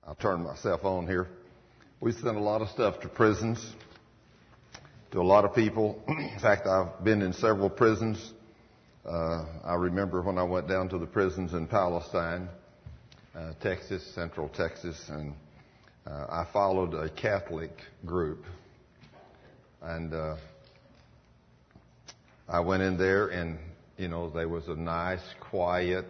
I'll turn myself on here. We send a lot of stuff to prisons, to a lot of people. In fact, I've been in several prisons. I remember when I went down to the prisons in Palestine, Texas, Central Texas, and I followed a Catholic group. And I went in there and, there was a nice, quiet,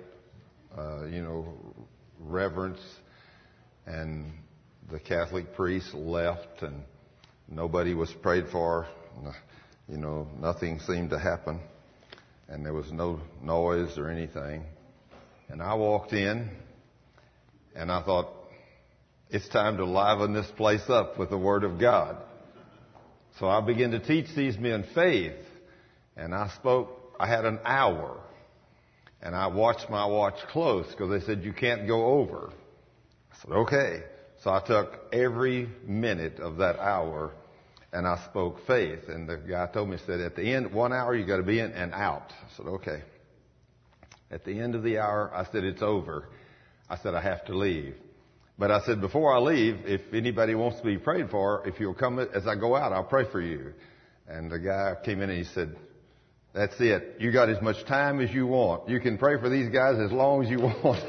reverence. And the Catholic priest left and nobody was prayed for. Nothing seemed to happen. And there was no noise or anything. And I walked in and I thought, it's time to liven this place up with the Word of God. So I began to teach these men faith. And I had an hour. And I watched my watch close because they said, you can't go over. I said, okay. So I took every minute of that hour and I spoke faith. And the guy told me, said, at the end, 1 hour, you got to be in and out. I said, okay. At the end of the hour, I said, it's over. I said, I have to leave. But I said, before I leave, if anybody wants to be prayed for, if you'll come as I go out, I'll pray for you. And the guy came in and he said, that's it. You got as much time as you want. You can pray for these guys as long as you want.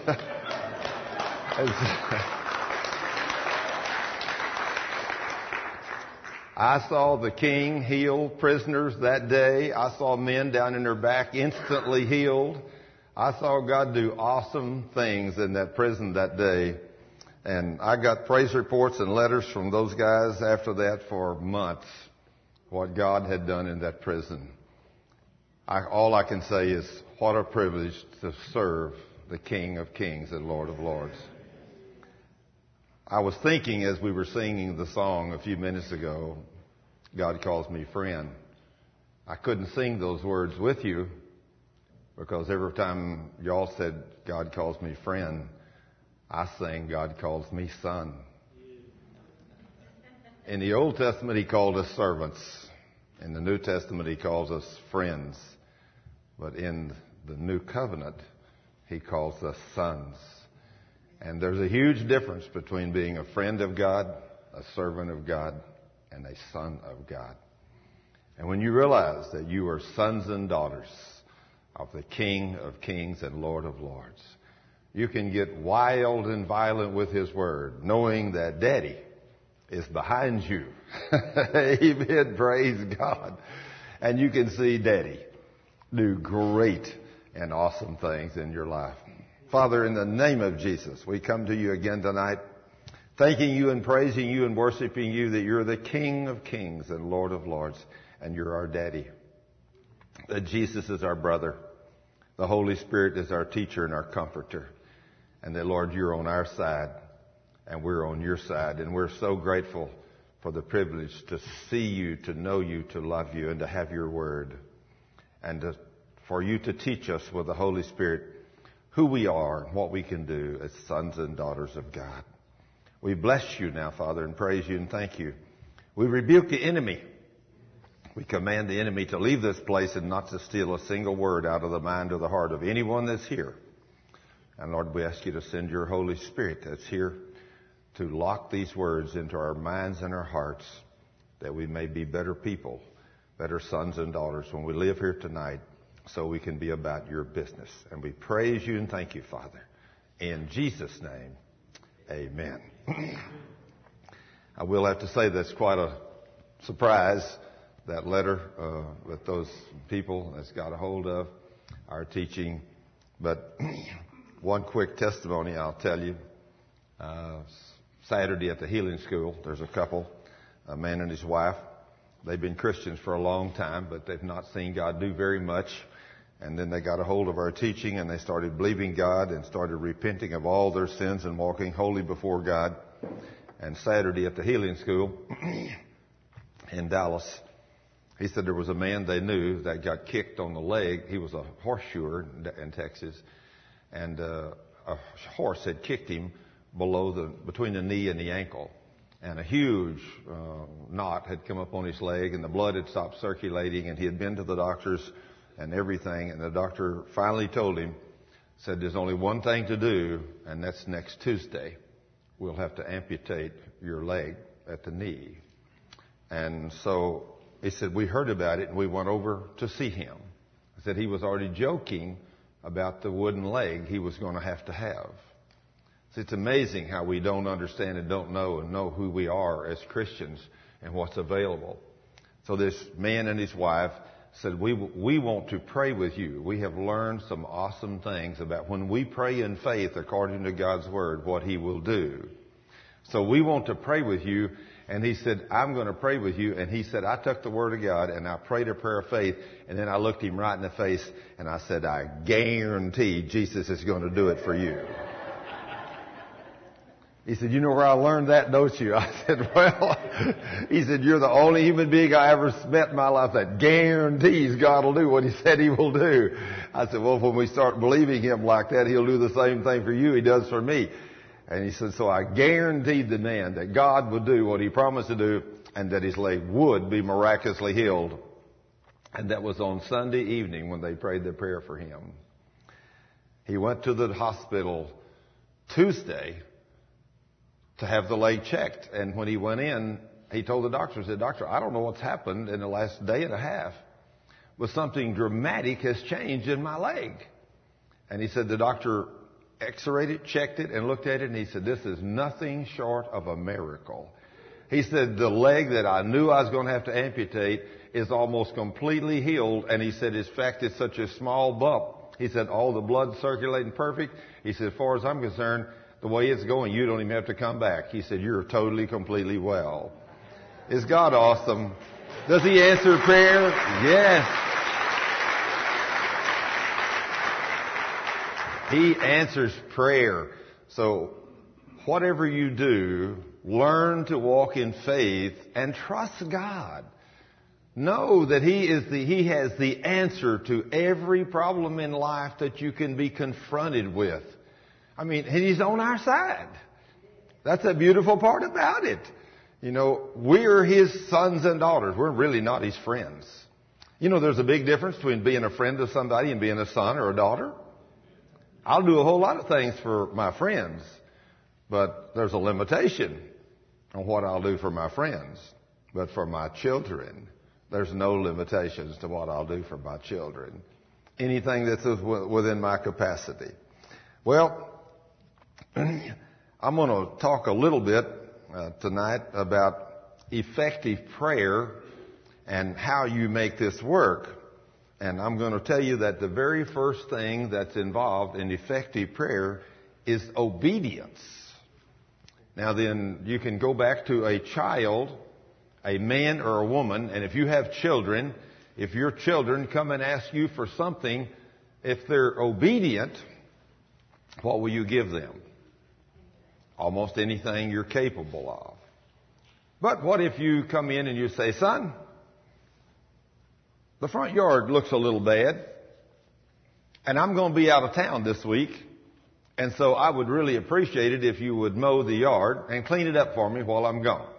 I saw the King heal prisoners that day. I saw men down in their back instantly healed. I saw God do awesome things in that prison that day. And I got praise reports and letters from those guys after that for months, what God had done in that prison. All I can say is, what a privilege to serve the King of Kings and Lord of Lords. I was thinking as we were singing the song a few minutes ago, God calls me friend. I couldn't sing those words with you because every time y'all said God calls me friend, I sang God calls me son. In the Old Testament, He called us servants. In the New Testament, He calls us friends. But in the New Covenant, He calls us sons. And there's a huge difference between being a friend of God, a servant of God, and a son of God. And when you realize that you are sons and daughters of the King of Kings and Lord of Lords, you can get wild and violent with His Word, knowing that Daddy is behind you. Amen. Praise God. And you can see Daddy do great and awesome things in your life. Father, in the name of Jesus, we come to you again tonight, thanking you and praising you and worshiping you that you're the King of Kings and Lord of Lords, and you're our Daddy. That Jesus is our brother. The Holy Spirit is our teacher and our comforter. And that, Lord, you're on our side and we're on your side. And we're so grateful for the privilege to see you, to know you, to love you, and to have your word. And for you to teach us with the Holy Spirit who we are and what we can do as sons and daughters of God. We bless you now, Father, and praise you and thank you. We rebuke the enemy. We command the enemy to leave this place and not to steal a single word out of the mind or the heart of anyone that's here. And Lord, we ask you to send your Holy Spirit that's here to lock these words into our minds and our hearts, that we may be better people, better sons and daughters when we live here tonight, so we can be about your business. And we praise you and thank you, Father. In Jesus' name, amen. I will have to say that's quite a surprise, that letter that those people that's got a hold of our teaching. But one quick testimony I'll tell you. Saturday at the healing school, there's a couple, a man and his wife. They've been Christians for a long time, but they've not seen God do very much. And then they got a hold of our teaching and they started believing God and started repenting of all their sins and walking holy before God. And Saturday at the healing school in Dallas, he said there was a man they knew that got kicked on the leg. He was a horseshoer in Texas. And a horse had kicked him between the knee and the ankle. And a huge knot had come up on his leg, and the blood had stopped circulating, and he had been to the doctors and everything. And the doctor finally told him, said, there's only one thing to do, and that's next Tuesday. we'll have to amputate your leg at the knee. And so he said, we heard about it and we went over to see him. He said he was already joking about the wooden leg he was going to have. So it's amazing how we don't understand and don't know who we are as Christians and what's available. So this man and his wife said, we want to pray with you. We have learned some awesome things about when we pray in faith according to God's Word, what He will do. So we want to pray with you. And he said, I'm going to pray with you. And he said, I took the Word of God and I prayed a prayer of faith. And then I looked him right in the face and I said, I guarantee Jesus is going to do it for you. He said, you know where I learned that, don't you? I said, well, he said, you're the only human being I ever met in my life that guarantees God will do what He said He will do. I said, well, when we start believing Him like that, He'll do the same thing for you He does for me. And he said, so I guaranteed the man that God would do what He promised to do and that his leg would be miraculously healed. And that was on Sunday evening when they prayed the prayer for him. He went to the hospital Tuesday to have the leg checked. And when he went in, he told the doctor, he said, Doctor, I don't know what's happened in the last day and a half, but something dramatic has changed in my leg. And he said the doctor x-rayed it, checked it, and looked at it, and he said, this is nothing short of a miracle. He said, the leg that I knew I was going to have to amputate is almost completely healed. And he said, in fact, it's such a small bump. He said, all the blood circulating perfect. He said, as far as I'm concerned, the way it's going, you don't even have to come back. He said, you're totally, completely well. Is God awesome? Does He answer prayer? Yes. He answers prayer. So whatever you do, learn to walk in faith and trust God. Know that He has the answer to every problem in life that you can be confronted with. I mean, He's on our side. That's a beautiful part about it. You know, we're His sons and daughters. We're really not His friends. You know, there's a big difference between being a friend of somebody and being a son or a daughter. I'll do a whole lot of things for my friends, but there's a limitation on what I'll do for my friends. But for my children, there's no limitations to what I'll do for my children. Anything that's within my capacity. Well, I'm going to talk a little bit tonight about effective prayer and how you make this work. And I'm going to tell you that the very first thing that's involved in effective prayer is obedience. Now then, you can go back to a child, a man or a woman, and if you have children, if your children come and ask you for something, if they're obedient, what will you give them? Almost anything you're capable of. But what if you come in and you say, son, the front yard looks a little bad, and I'm going to be out of town this week, and so I would really appreciate it if you would mow the yard and clean it up for me while I'm gone.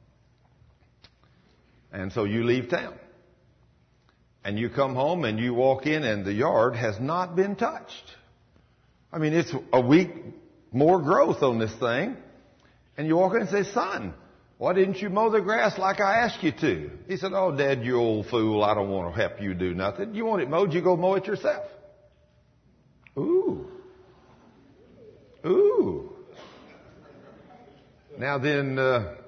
And so you leave town. And you come home and you walk in and the yard has not been touched. I mean, it's a week more growth on this thing. And you walk in and say, son, why didn't you mow the grass like I asked you to? He said, oh, Dad, you old fool. I don't want to help you do nothing. You want it mowed, you go mow it yourself. Ooh. Ooh. Now then,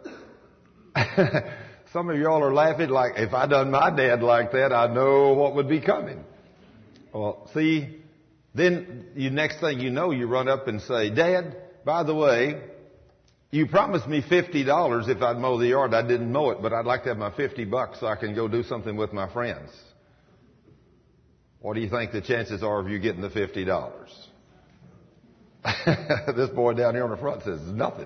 some of y'all are laughing like, if I done my dad like that, I know what would be coming. Well, see, then next thing you know, you run up and say, Dad, by the way, you promised me $50 if I'd mow the yard. I didn't mow it, but I'd like to have my $50 so I can go do something with my friends. What do you think the chances are of you getting the $50? This boy down here on the front says nothing.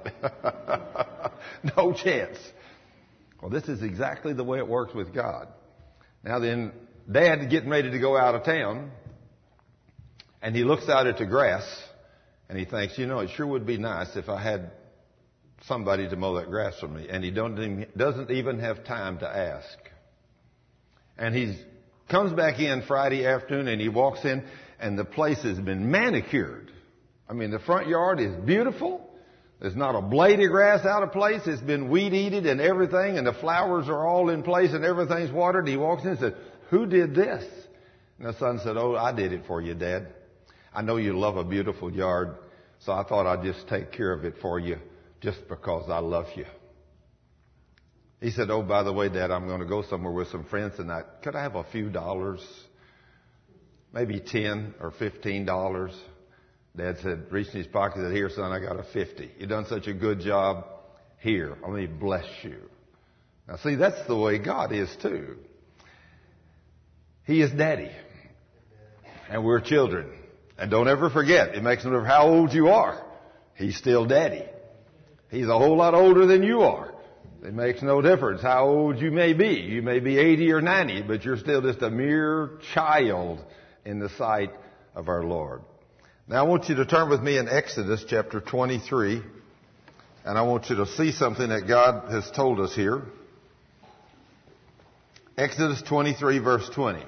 No chance. Well, this is exactly the way it works with God. Now then, Dad getting ready to go out of town, and he looks out at the grass, and he thinks, you know, it sure would be nice if I had somebody to mow that grass for me. And he doesn't even have time to ask. And he comes back in Friday afternoon, and he walks in, and the place has been manicured. I mean, the front yard is beautiful. There's not a blade of grass out of place. It's been weed-eated and everything, and the flowers are all in place and everything's watered. He walks in and said, "Who did this?" And the son said, "Oh, I did it for you, Dad. I know you love a beautiful yard, so I thought I'd just take care of it for you just because I love you." He said, "Oh, by the way, Dad, I'm going to go somewhere with some friends tonight. Could I have a few dollars? Maybe $10 or $15. Dad said, reached in his pocket, said, "Here, son, I got a 50. You've done such a good job. Here, let me bless you." Now, see, that's the way God is, too. He is Daddy. And we're children. And don't ever forget, it makes no difference how old you are. He's still Daddy. He's a whole lot older than you are. It makes no difference how old you may be. You may be 80 or 90, but you're still just a mere child in the sight of our Lord. Now I want you to turn with me in Exodus chapter 23, and I want you to see something that God has told us here. Exodus 23 verse 20.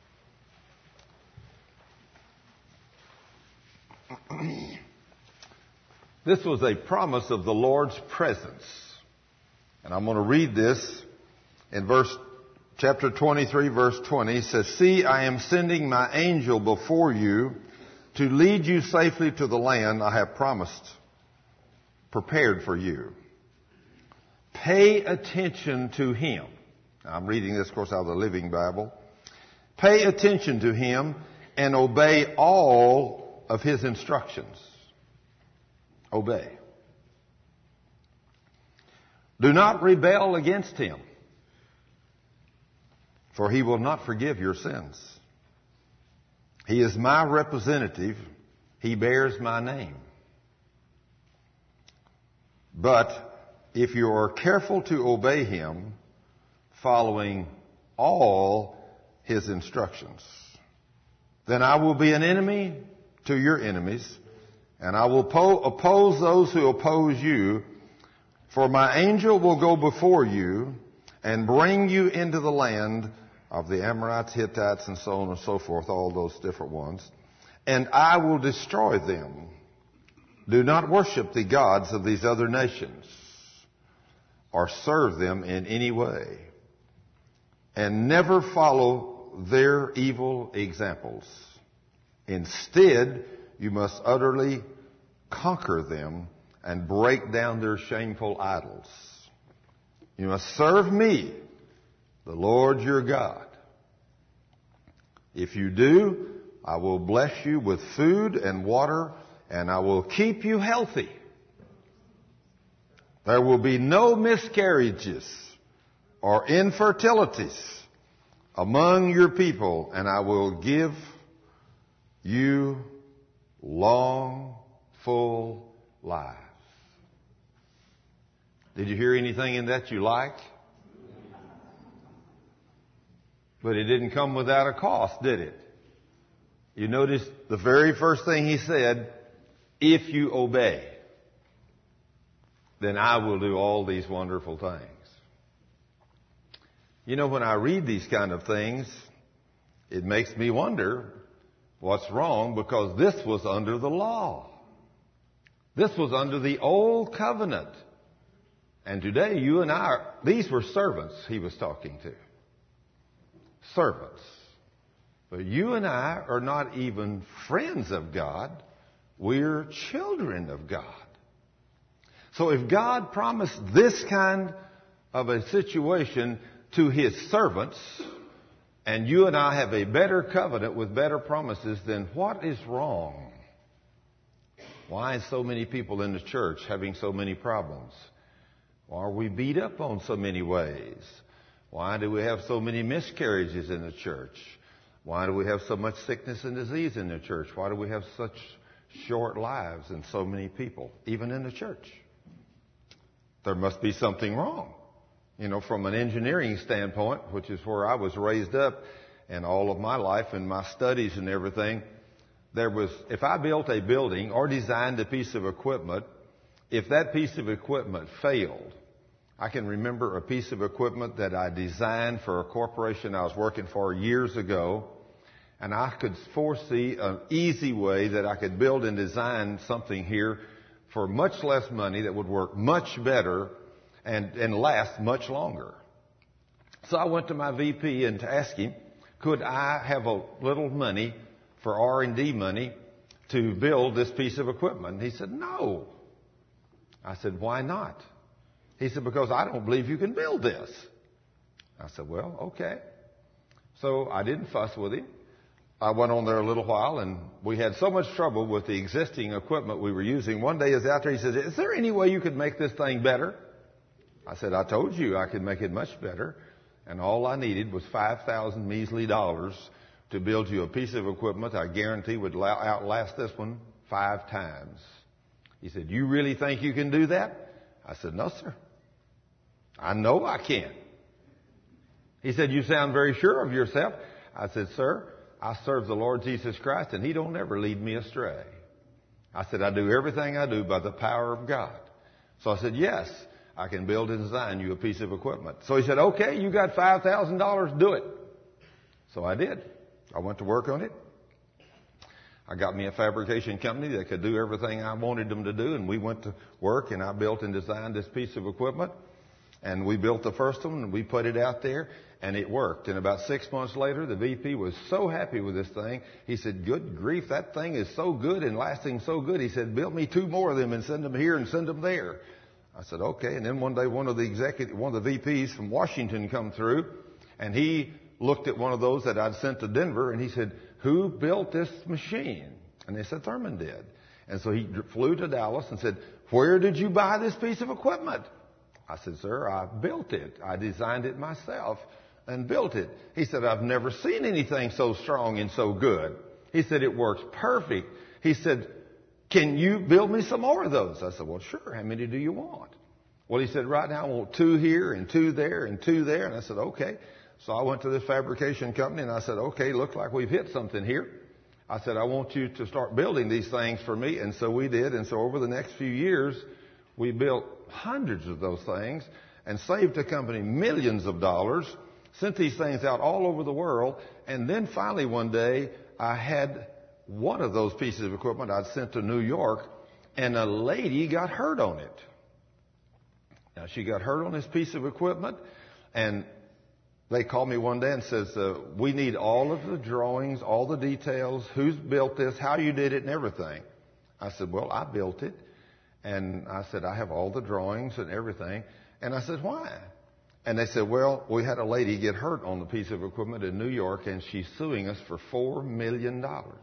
This was a promise of the Lord's presence. And I'm going to read this in chapter 23, verse 20. It says, "See, I am sending my angel before you to lead you safely to the land I have promised, prepared for you. Pay attention to him." Now, I'm reading this, of course, out of the Living Bible. "Pay attention to him and obey all of his instructions." Obey. "Do not rebel against him, for he will not forgive your sins. He is my representative. He bears my name. But if you are careful to obey him, following all his instructions, then I will be an enemy to your enemies, and I will oppose those who oppose you. For my angel will go before you and bring you into the land of the Amorites, Hittites, and so on and so forth, all those different ones, and I will destroy them. Do not worship the gods of these other nations or serve them in any way, and never follow their evil examples. Instead, you must utterly conquer them and break down their shameful idols. You must serve me, the Lord your God. If you do, I will bless you with food and water, and I will keep you healthy. There will be no miscarriages or infertilities among your people, and I will give you long, full lives." Did you hear anything in that you liked? But it didn't come without a cost, did it? You notice the very first thing he said, "If you obey, then I will do all these wonderful things." You know, when I read these kind of things, it makes me wonder what's wrong, because this was under the law. This was under the old covenant. And today, you and I, these were servants he was talking to. Servants. But you and I are not even friends of God. We're children of God. So if God promised this kind of a situation to his servants, and you and I have a better covenant with better promises, then what is wrong? Why is so many people in the church having so many problems? Why are we beat up on so many ways? Why do we have so many miscarriages in the church? Why do we have so much sickness and disease in the church? Why do we have such short lives in so many people, even in the church? There must be something wrong. You know, from an engineering standpoint, which is where I was raised up and all of my life and my studies and everything, if I built a building or designed a piece of equipment, if that piece of equipment failed, I can remember a piece of equipment that I designed for a corporation I was working for years ago, and I could foresee an easy way that I could build and design something here for much less money that would work much better and last much longer. So I went to my VP and to ask him, could I have a little money for R&D money to build this piece of equipment? And he said, no. I said, why not? He said, because I don't believe you can build this. I said, well, okay. So I didn't fuss with him. I went on there a little while, and we had so much trouble with the existing equipment we were using. One day he was out there, he says, is there any way you could make this thing better? I said, I told you I could make it much better. And all I needed was $5,000 measly to build you a piece of equipment I guarantee would outlast this one 5 times. He said, you really think you can do that? I said, no, sir. I know I can. He said, you sound very sure of yourself. I said, sir, I serve the Lord Jesus Christ, and He don't ever lead me astray. I said, I do everything I do by the power of God. So I said, yes, I can build and design you a piece of equipment. So he said, okay, you got $5,000, do it. So I did. I went to work on it. I got me a fabrication company that could do everything I wanted them to do, and we went to work, and I built and designed this piece of equipment. And we built the first one, and we put it out there, and it worked. And about 6 months later, the VP was so happy with this thing. He said, good grief, that thing is so good and lasting so good. He said, build me 2 more of them and send them here and send them there. I said, okay. And then one day, one of the VPs from Washington come through, and he looked at one of those that I'd sent to Denver, and he said, who built this machine? And they said, Thurman did. And so he flew to Dallas and said, where did you buy this piece of equipment? I said, sir, I built it. I designed it myself and built it. He said, I've never seen anything so strong and so good. He said, it works perfect. He said, can you build me some more of those? I said, well, sure. How many do you want? Well, he said, right now I want 2 here and 2 there and 2 there. And I said, okay. So I went to this fabrication company and I said, okay, looks like we've hit something here. I said, I want you to start building these things for me. And so we did. And so over the next few years, we built hundreds of those things and saved the company millions of dollars, sent these things out all over the world. And then finally one day, I had one of those pieces of equipment I'd sent to New York, and a lady got hurt on it. Now, she got hurt on this piece of equipment, and they called me one day and says, we need all of the drawings, all the details, who's built this, how you did it, and everything. I said, well, I built it. And I said, I have all the drawings and everything. And I said, why? And they said, well, we had a lady get hurt on the piece of equipment in New York, and she's suing us for $4 million.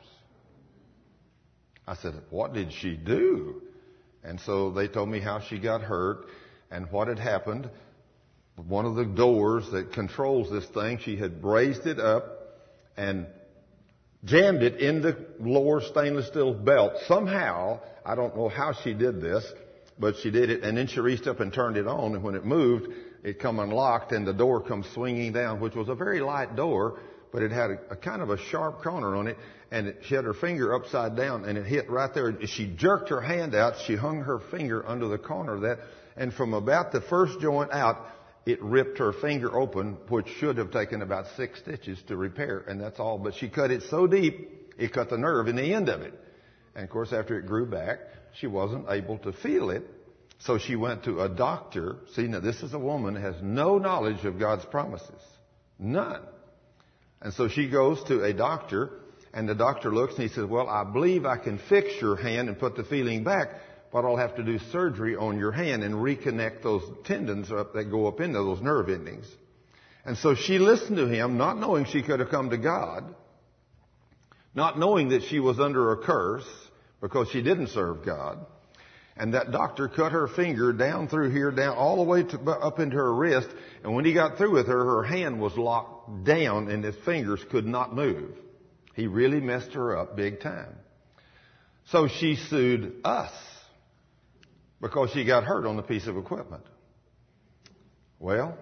I said, what did she do? And so they told me how she got hurt and what had happened. One of the doors that controls this thing, she had raised it up and jammed it in the lower stainless steel belt. Somehow, I don't know how she did this, but she did it. And then she reached up and turned it on. And when it moved, it come unlocked and the door comes swinging down, which was a very light door, but it had a kind of a sharp corner on it. And she had her finger upside down and it hit right there. She jerked her hand out. She hung her finger under the corner of that. And from about the first joint out, it ripped her finger open, which should have taken about 6 stitches to repair, and that's all. But she cut it so deep, it cut the nerve in the end of it. And, of course, after it grew back, she wasn't able to feel it. So she went to a doctor. See, now this is a woman who has no knowledge of God's promises. None. And so she goes to a doctor, and the doctor looks and he says, well, I believe I can fix your hand and put the feeling back, but I'll have to do surgery on your hand and reconnect those tendons that go up into those nerve endings. And so she listened to him, not knowing she could have come to God, not knowing that she was under a curse because she didn't serve God. And that doctor cut her finger down through here, down all the way up into her wrist. And when he got through with her, her hand was locked down and his fingers could not move. He really messed her up big time. So she sued us because she got hurt on the piece of equipment. Well,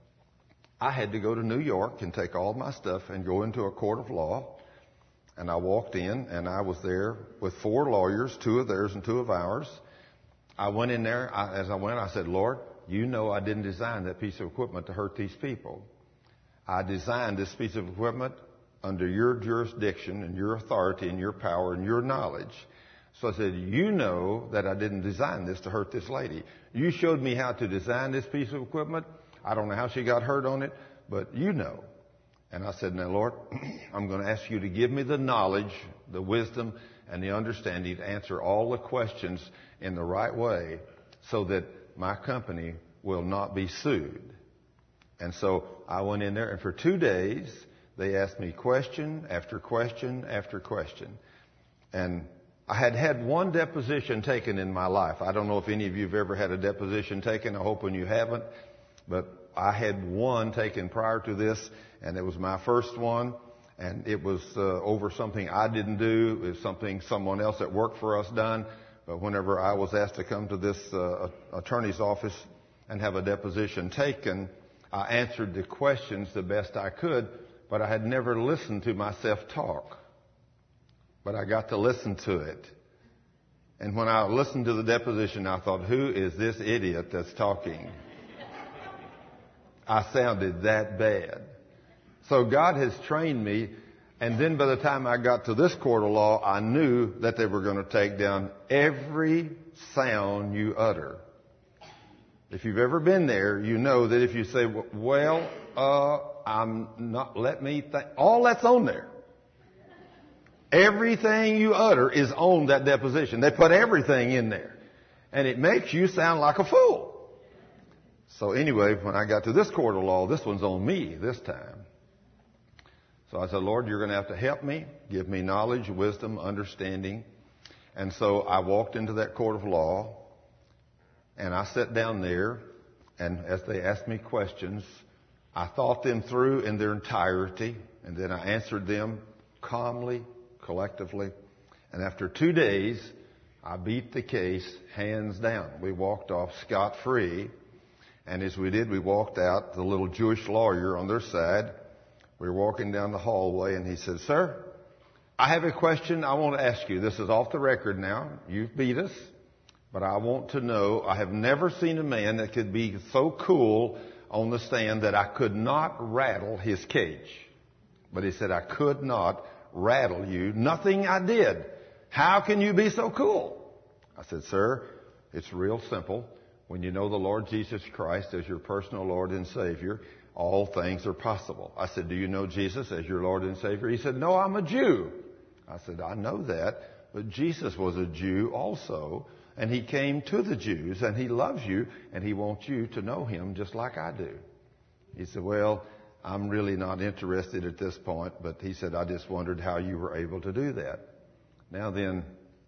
I had to go to New York and take all my stuff and go into a court of law. And I walked in and I was there with 4 lawyers, 2 of theirs and 2 of ours. I went in there. As I went, I said, Lord, you know I didn't design that piece of equipment to hurt these people. I designed this piece of equipment under your jurisdiction and your authority and your power and your knowledge. So I said, you know that I didn't design this to hurt this lady. You showed me how to design this piece of equipment. I don't know how she got hurt on it, but you know. And I said, now, Lord, I'm going to ask you to give me the knowledge, the wisdom, and the understanding to answer all the questions in the right way so that my company will not be sued. And so I went in there, and for 2 days, they asked me question after question after question. And I had had one deposition taken in my life. I don't know if any of you have ever had a deposition taken. I'm hoping you haven't. But I had one taken prior to this, and it was my first one. And it was over something I didn't do. It was something someone else that worked for us done. But whenever I was asked to come to this attorney's office and have a deposition taken, I answered the questions the best I could, but I had never listened to myself talk. But I got to listen to it. And when I listened to the deposition, I thought, who is this idiot that's talking? I sounded that bad. So God has trained me, and then by the time I got to this court of law, I knew that they were going to take down every sound you utter. If you've ever been there, you know that if you say, I'm not, let me think, all that's on there. Everything you utter is on that deposition. They put everything in there. And it makes you sound like a fool. So anyway, when I got to this court of law, this one's on me this time. So I said, Lord, you're going to have to help me, give me knowledge, wisdom, understanding. And so I walked into that court of law, and I sat down there, and as they asked me questions, I thought them through in their entirety, and then I answered them calmly, collectively. And after 2 days, I beat the case hands down. We walked off scot-free. And as we did, we walked out, the little Jewish lawyer on their side. We were walking down the hallway, and he said, sir, I have a question I want to ask you. This is off the record now. You've beat us. But I want to know, I have never seen a man that could be so cool on the stand that I could not rattle his cage. But he said, I could not rattle you. Nothing I did. How can you be so cool? I said, sir, it's real simple. When you know the Lord Jesus Christ as your personal Lord and Savior, all things are possible. I said, do you know Jesus as your Lord and Savior? He said, no, I'm a Jew. I said, I know that, but Jesus was a Jew also, and he came to the Jews, and he loves you, and he wants you to know him just like I do. He said, well, I'm really not interested at this point, but he said, I just wondered how you were able to do that. Now then,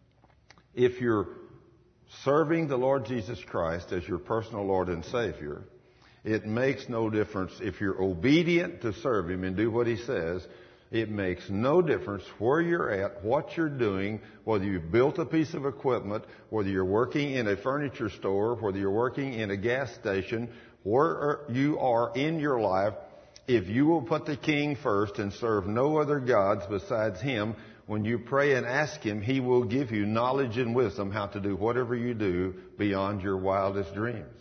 if you're serving the Lord Jesus Christ as your personal Lord and Savior, it makes no difference if you're obedient to serve him and do what he says. It makes no difference where you're at, what you're doing, whether you've built a piece of equipment, whether you're working in a furniture store, whether you're working in a gas station, where you are in your life. If you will put the King first and serve no other gods besides him, when you pray and ask him, he will give you knowledge and wisdom how to do whatever you do beyond your wildest dreams.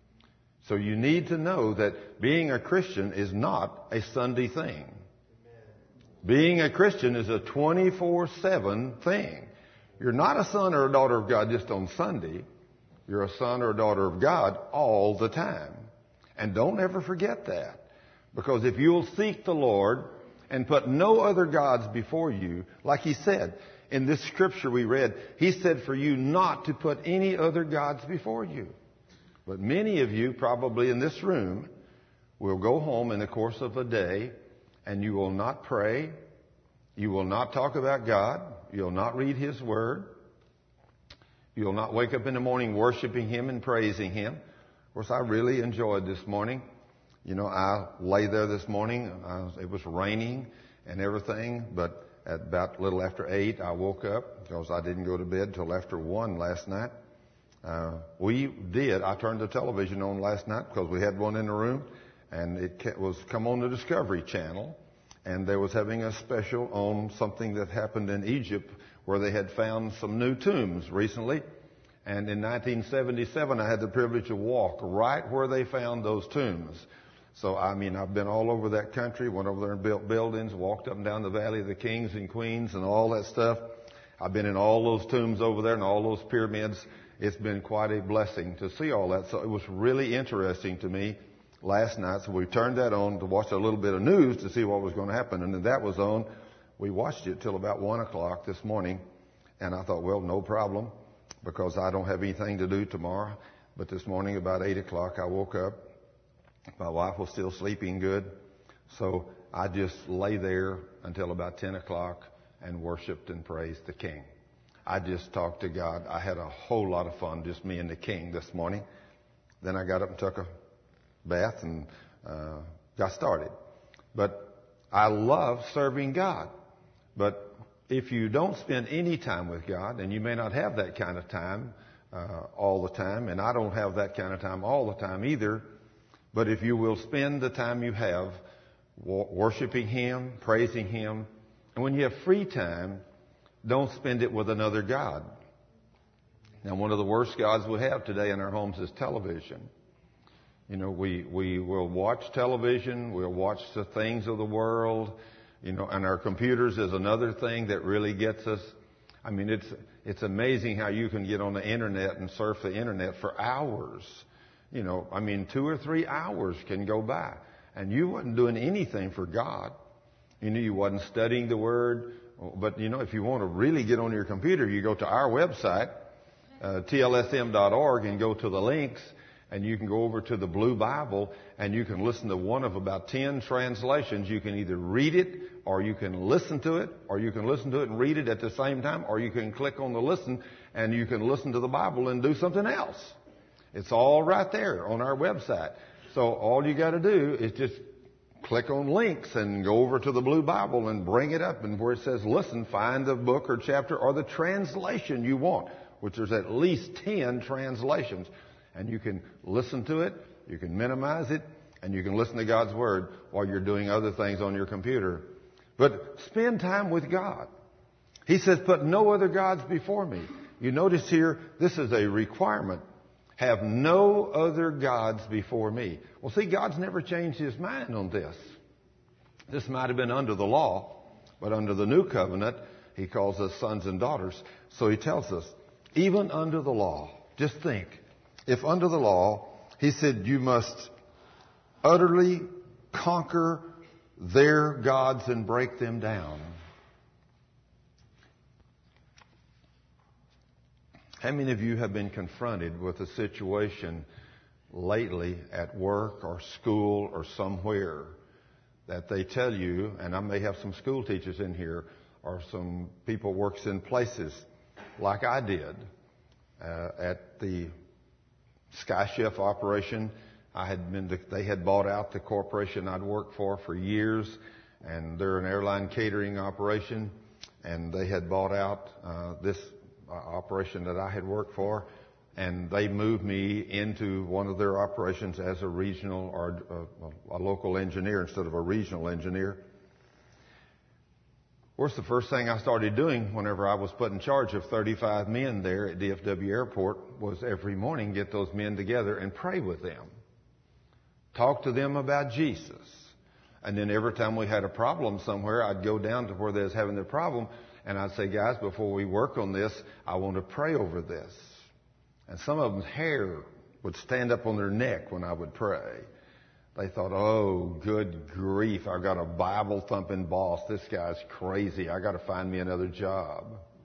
So you need to know that being a Christian is not a Sunday thing. Being a Christian is a 24/7 thing. You're not a son or a daughter of God just on Sunday. You're a son or a daughter of God all the time. And don't ever forget that. Because if you'll seek the Lord and put no other gods before you, like he said in this scripture we read, he said for you not to put any other gods before you. But many of you, probably in this room, will go home in the course of a day and you will not pray. You will not talk about God. You'll not read his word. You'll not wake up in the morning worshiping him and praising him. Of course, I really enjoyed this morning. You know, I lay there this morning. It was raining and everything, but at about a little after 8, I woke up because I didn't go to bed till after 1 last night. I turned the television on last night because we had one in the room, and it was come on the Discovery Channel, and they was having a special on something that happened in Egypt where they had found some new tombs recently. And in 1977, I had the privilege to walk right where they found those tombs. So, I've been all over that country, went over there and built buildings, walked up and down the Valley of the Kings and Queens and all that stuff. I've been in all those tombs over there and all those pyramids. It's been quite a blessing to see all that. So it was really interesting to me last night. So we turned that on to watch a little bit of news to see what was going to happen. And then that was on. We watched it till about 1 o'clock this morning. And I thought, well, no problem, because I don't have anything to do tomorrow. But this morning about 8 o'clock, I woke up. My wife was still sleeping good. So I just lay there until about 10 o'clock and worshiped and praised the King. I just talked to God. I had a whole lot of fun, just me and the King this morning. Then I got up and took a bath and got started. But I love serving God. But if you don't spend any time with God, and you may not have that kind of time all the time, and I don't have that kind of time all the time either, but if you will spend the time you have worshiping Him, praising Him, and when you have free time, don't spend it with another god. Now, one of the worst gods we have today in our homes is television. You know, we will watch television, we'll watch the things of the world, you know, and our computers is another thing that really gets us. I mean, it's amazing how you can get on the internet and surf the internet for hours. You know, I mean, 2 or 3 hours can go by, and you wasn't doing anything for God. You know, you wasn't studying the Word. But, you know, if you want to really get on your computer, you go to our website, tlsm.org, and go to the links, and you can go over to the Blue Bible, and you can listen to one of about 10 translations. You can either read it, or you can listen to it, or you can listen to it and read it at the same time, or you can click on the listen, and you can listen to the Bible and do something else. It's all right there on our website. So all you got to do is just click on links and go over to the Blue Bible and bring it up, and where it says listen, find the book or chapter or the translation you want, which there's at least 10 translations. And you can listen to it, you can minimize it, and you can listen to God's Word while you're doing other things on your computer. But spend time with God. He says, put no other gods before me. You notice here, this is a requirement. Have no other gods before me. Well, see, God's never changed His mind on this. This might have been under the law, but under the new covenant, He calls us sons and daughters. So He tells us, even under the law, just think, if under the law, He said you must utterly conquer their gods and break them down. How many of you have been confronted with a situation lately at work or school or somewhere that they tell you, and I may have some school teachers in here or some people works in places like I did at the Sky Chef operation. They had bought out the corporation I'd worked for years, and they're an airline catering operation, and they had bought out this operation that I had worked for, and they moved me into one of their operations as a regional or a local engineer instead of a regional engineer. Of course, the first thing I started doing whenever I was put in charge of 35 men there at DFW Airport was every morning get those men together and pray with them. Talk to them about Jesus. And then every time we had a problem somewhere, I'd go down to where they was having their problem, and I'd say, guys, before we work on this, I want to pray over this. And some of them's hair would stand up on their neck when I would pray. They thought, oh, good grief, I've got a Bible-thumping boss. This guy's crazy. I got to find me another job.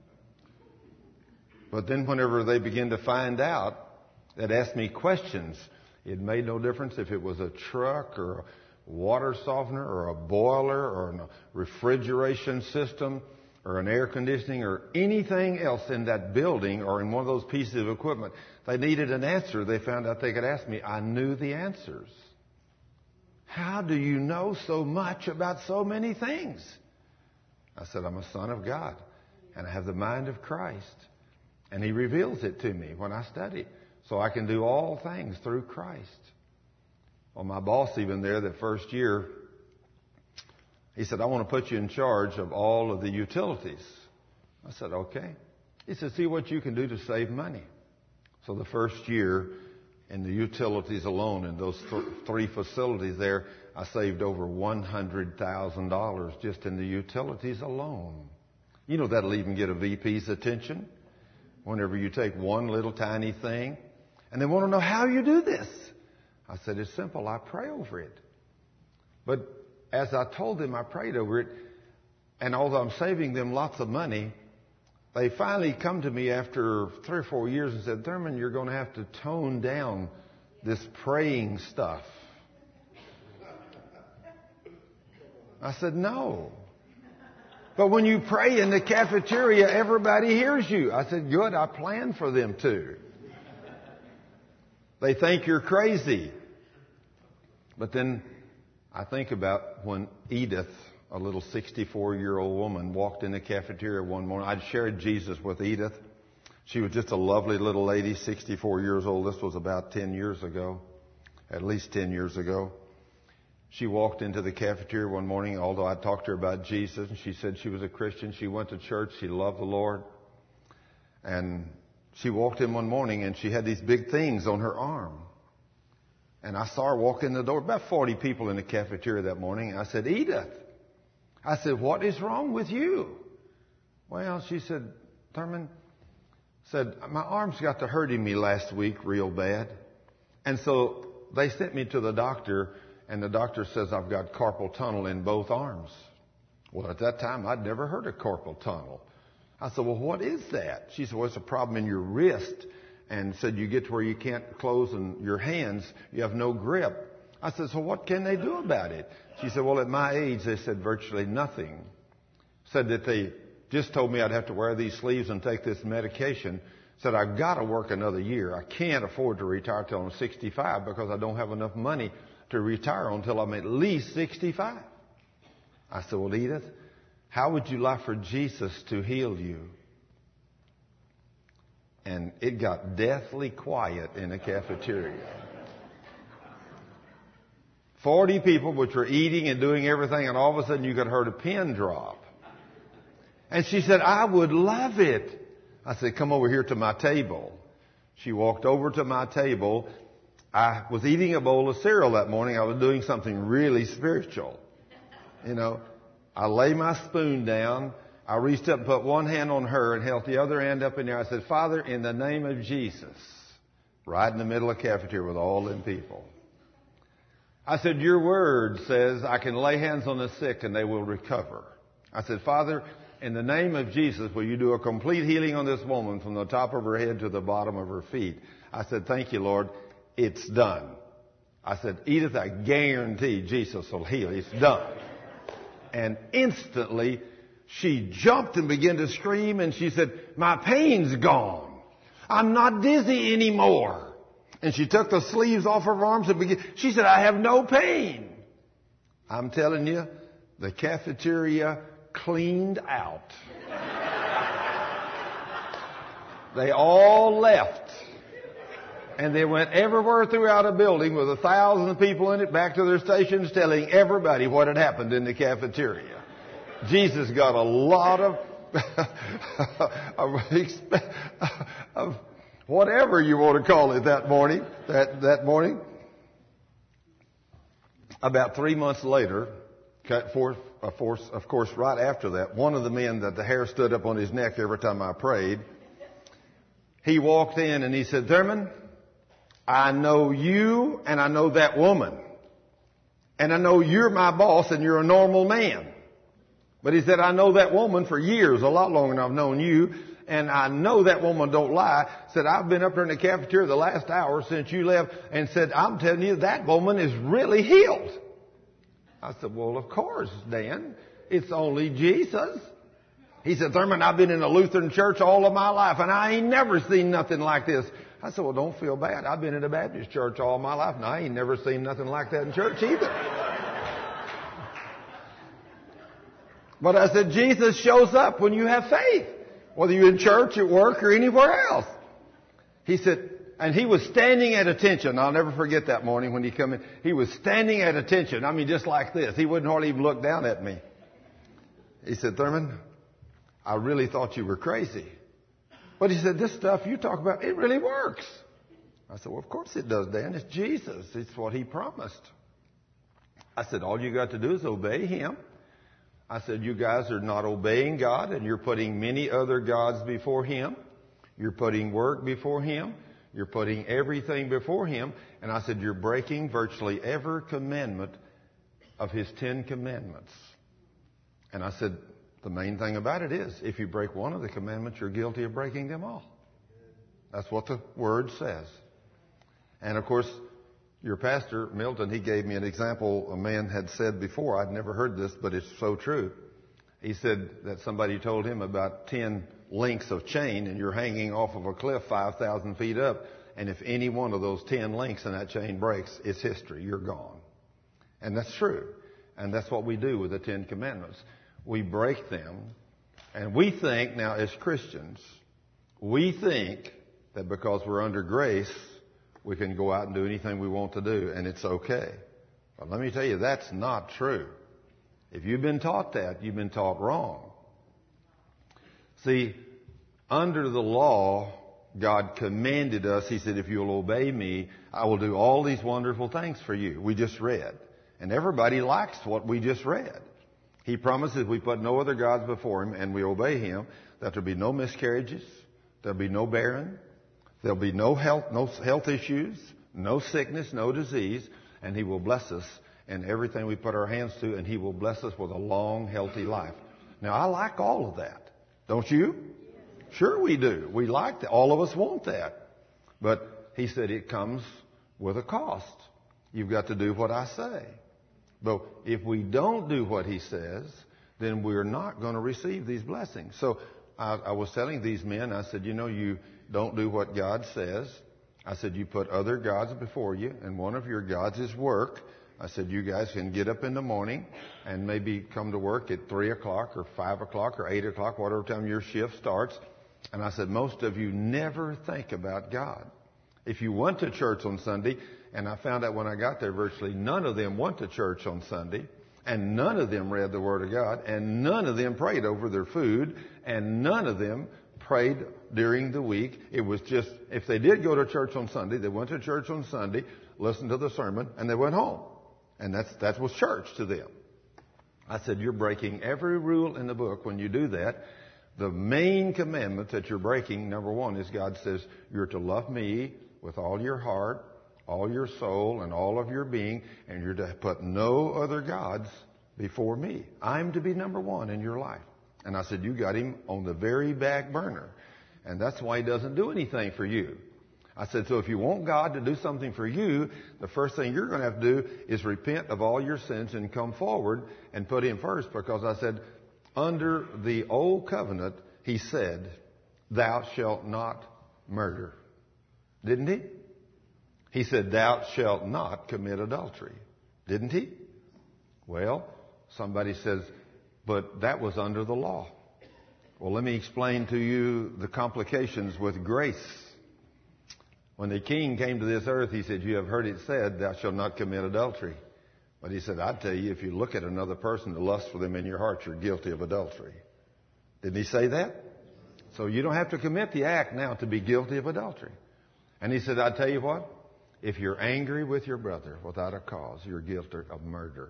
But then whenever they begin to find out, they'd ask me questions. It made no difference if it was a truck or a water softener or a boiler or a refrigeration system or an air conditioning or anything else in that building or in one of those pieces of equipment. They needed an answer. They found out they could ask me. I knew the answers. How do you know so much about so many things? I said, I'm a son of God, and I have the mind of Christ. And He reveals it to me when I study. So I can do all things through Christ. Well, my boss even there that first year, he said, I want to put you in charge of all of the utilities. I said, okay. He said, see what you can do to save money. So the first year in the utilities alone, in those 3 facilities there, I saved over $100,000 just in the utilities alone. You know that'll even get a VP's attention whenever you take one little tiny thing. And they want to know how you do this. I said, it's simple. I pray over it. But as I told them, I prayed over it. And although I'm saving them lots of money, they finally come to me after 3 or 4 years and said, Thurman, you're going to have to tone down this praying stuff. I said, no. But when you pray in the cafeteria, everybody hears you. I said, good, I planned for them to. They think you're crazy. But then I think about when Edith, a little 64-year-old woman, walked in the cafeteria one morning. I'd shared Jesus with Edith. She was just a lovely little lady, 64 years old. This was about 10 years ago, at least 10 years ago. She walked into the cafeteria one morning, although I talked to her about Jesus, and she said she was a Christian. She went to church. She loved the Lord. And she walked in one morning, and she had these big things on her arm. And I saw her walk in the door. About 40 people in the cafeteria that morning. I said, Edith. I said, what is wrong with you? Well, she said, Thurman, said, my arms got to hurting me last week real bad. And so they sent me to the doctor, and the doctor says I've got carpal tunnel in both arms. Well, at that time, I'd never heard of carpal tunnel. I said, well, what is that? She said, well, it's a problem in your wrist. And said, you get to where you can't close your hands. You have no grip. I said, so what can they do about it? She said, well, at my age, they said virtually nothing. Said that they just told me I'd have to wear these sleeves and take this medication. Said, I've got to work another year. I can't afford to retire till I'm 65 because I don't have enough money to retire until I'm at least 65. I said, well, Edith, how would you like for Jesus to heal you? And it got deathly quiet in the cafeteria. 40 people which were eating and doing everything, and all of a sudden you could heard a pin drop. And she said, I would love it. I said, come over here to my table. She walked over to my table. I was eating a bowl of cereal that morning. I was doing something really spiritual. You know, I lay my spoon down. I reached up and put one hand on her and held the other hand up in there. I said, Father, in the name of Jesus, right in the middle of the cafeteria with all them people. I said, your word says I can lay hands on the sick and they will recover. I said, Father, in the name of Jesus, will you do a complete healing on this woman from the top of her head to the bottom of her feet? I said, thank you, Lord. It's done. I said, Edith, I guarantee Jesus will heal. It's done. And instantly, she jumped and began to scream, and she said, my pain's gone. I'm not dizzy anymore. And she took the sleeves off her arms and began. She said, I have no pain. I'm telling you, the cafeteria cleaned out. They all left. And they went everywhere throughout a building with 1,000 people in it back to their stations telling everybody what had happened in the cafeteria. Jesus got a lot of whatever you want to call it that morning. That morning. About 3 months later, of course, right after that, one of the men that the hair stood up on his neck every time I prayed, he walked in and he said, Thurman, I know you and I know that woman. And I know you're my boss and you're a normal man. But he said, I know that woman for years, a lot longer than I've known you. And I know that woman don't lie. Said, I've been up there in the cafeteria the last hour since you left. And said, I'm telling you, that woman is really healed. I said, well, of course, Dan. It's only Jesus. He said, Thurman, I've been in a Lutheran church all of my life, and I ain't never seen nothing like this. I said, well, don't feel bad. I've been in a Baptist church all my life, and I ain't never seen nothing like that in church either. But I said, Jesus shows up when you have faith, whether you're in church, at work, or anywhere else. He said, and he was standing at attention. I'll never forget that morning when he came in. He was standing at attention. I mean, just like this. He wouldn't hardly even look down at me. He said, Thurman, I really thought you were crazy. But he said, this stuff you talk about, it really works. I said, well, of course it does, Dan. It's Jesus. It's what he promised. I said, all you got to do is obey him. I said, you guys are not obeying God, and you're putting many other gods before Him. You're putting work before Him. You're putting everything before Him. And I said, you're breaking virtually every commandment of His 10 commandments. And I said, the main thing about it is, if you break one of the commandments, you're guilty of breaking them all. That's what the Word says. And of course, your pastor, Milton, he gave me an example a man had said before. I'd never heard this, but it's so true. He said that somebody told him about 10 links of chain, and you're hanging off of a cliff 5,000 feet up, and if any one of those 10 links in that chain breaks, it's history. You're gone. And that's true. And that's what we do with the 10 commandments. We break them, and we think, now as Christians, we think that because we're under grace, we can go out and do anything we want to do, and it's okay. But let me tell you, that's not true. If you've been taught that, you've been taught wrong. See, under the law, God commanded us, He said, if you'll obey me, I will do all these wonderful things for you. We just read. And everybody likes what we just read. He promises we put no other gods before Him and we obey Him, that there'll be no miscarriages, there'll be no barren, there'll be no health issues, no sickness, no disease, and He will bless us in everything we put our hands to, and He will bless us with a long, healthy life. Now, I like all of that. Don't you? Sure we do. We like that. All of us want that. But He said it comes with a cost. You've got to do what I say. But if we don't do what He says, then we're not going to receive these blessings. So I was telling these men, I said, you don't do what God says. I said, you put other gods before you, and one of your gods is work. I said, you guys can get up in the morning and maybe come to work at 3 o'clock or 5 o'clock or 8 o'clock, whatever time your shift starts. And I said, most of you never think about God. If you went to church on Sunday, and I found out when I got there, virtually none of them went to church on Sunday, and none of them read the Word of God, and none of them prayed over their food, and none of them prayed during the week. It was just, if they did go to church on Sunday, they went to church on Sunday, listened to the sermon, and they went home. And that was church to them. I said, you're breaking every rule in the book when you do that. The main commandment that you're breaking, number one, is God says you're to love me with all your heart, all your soul, and all of your being, and you're to put no other gods before me. I'm to be number one in your life. And I said, you got Him on the very back burner. And that's why He doesn't do anything for you. I said, so if you want God to do something for you, the first thing you're going to have to do is repent of all your sins and come forward and put Him first. Because I said, under the old covenant, He said, thou shalt not murder. Didn't He? He said, thou shalt not commit adultery. Didn't He? Well, somebody says, but that was under the law. Well, let me explain to you the complications with grace. When the king came to this earth, he said, you have heard it said, thou shalt not commit adultery. But he said, I tell you, if you look at another person to lust for them in your heart, you're guilty of adultery. Didn't he say that? So you don't have to commit the act now to be guilty of adultery. And he said, I tell you what, if you're angry with your brother without a cause, you're guilty of murder.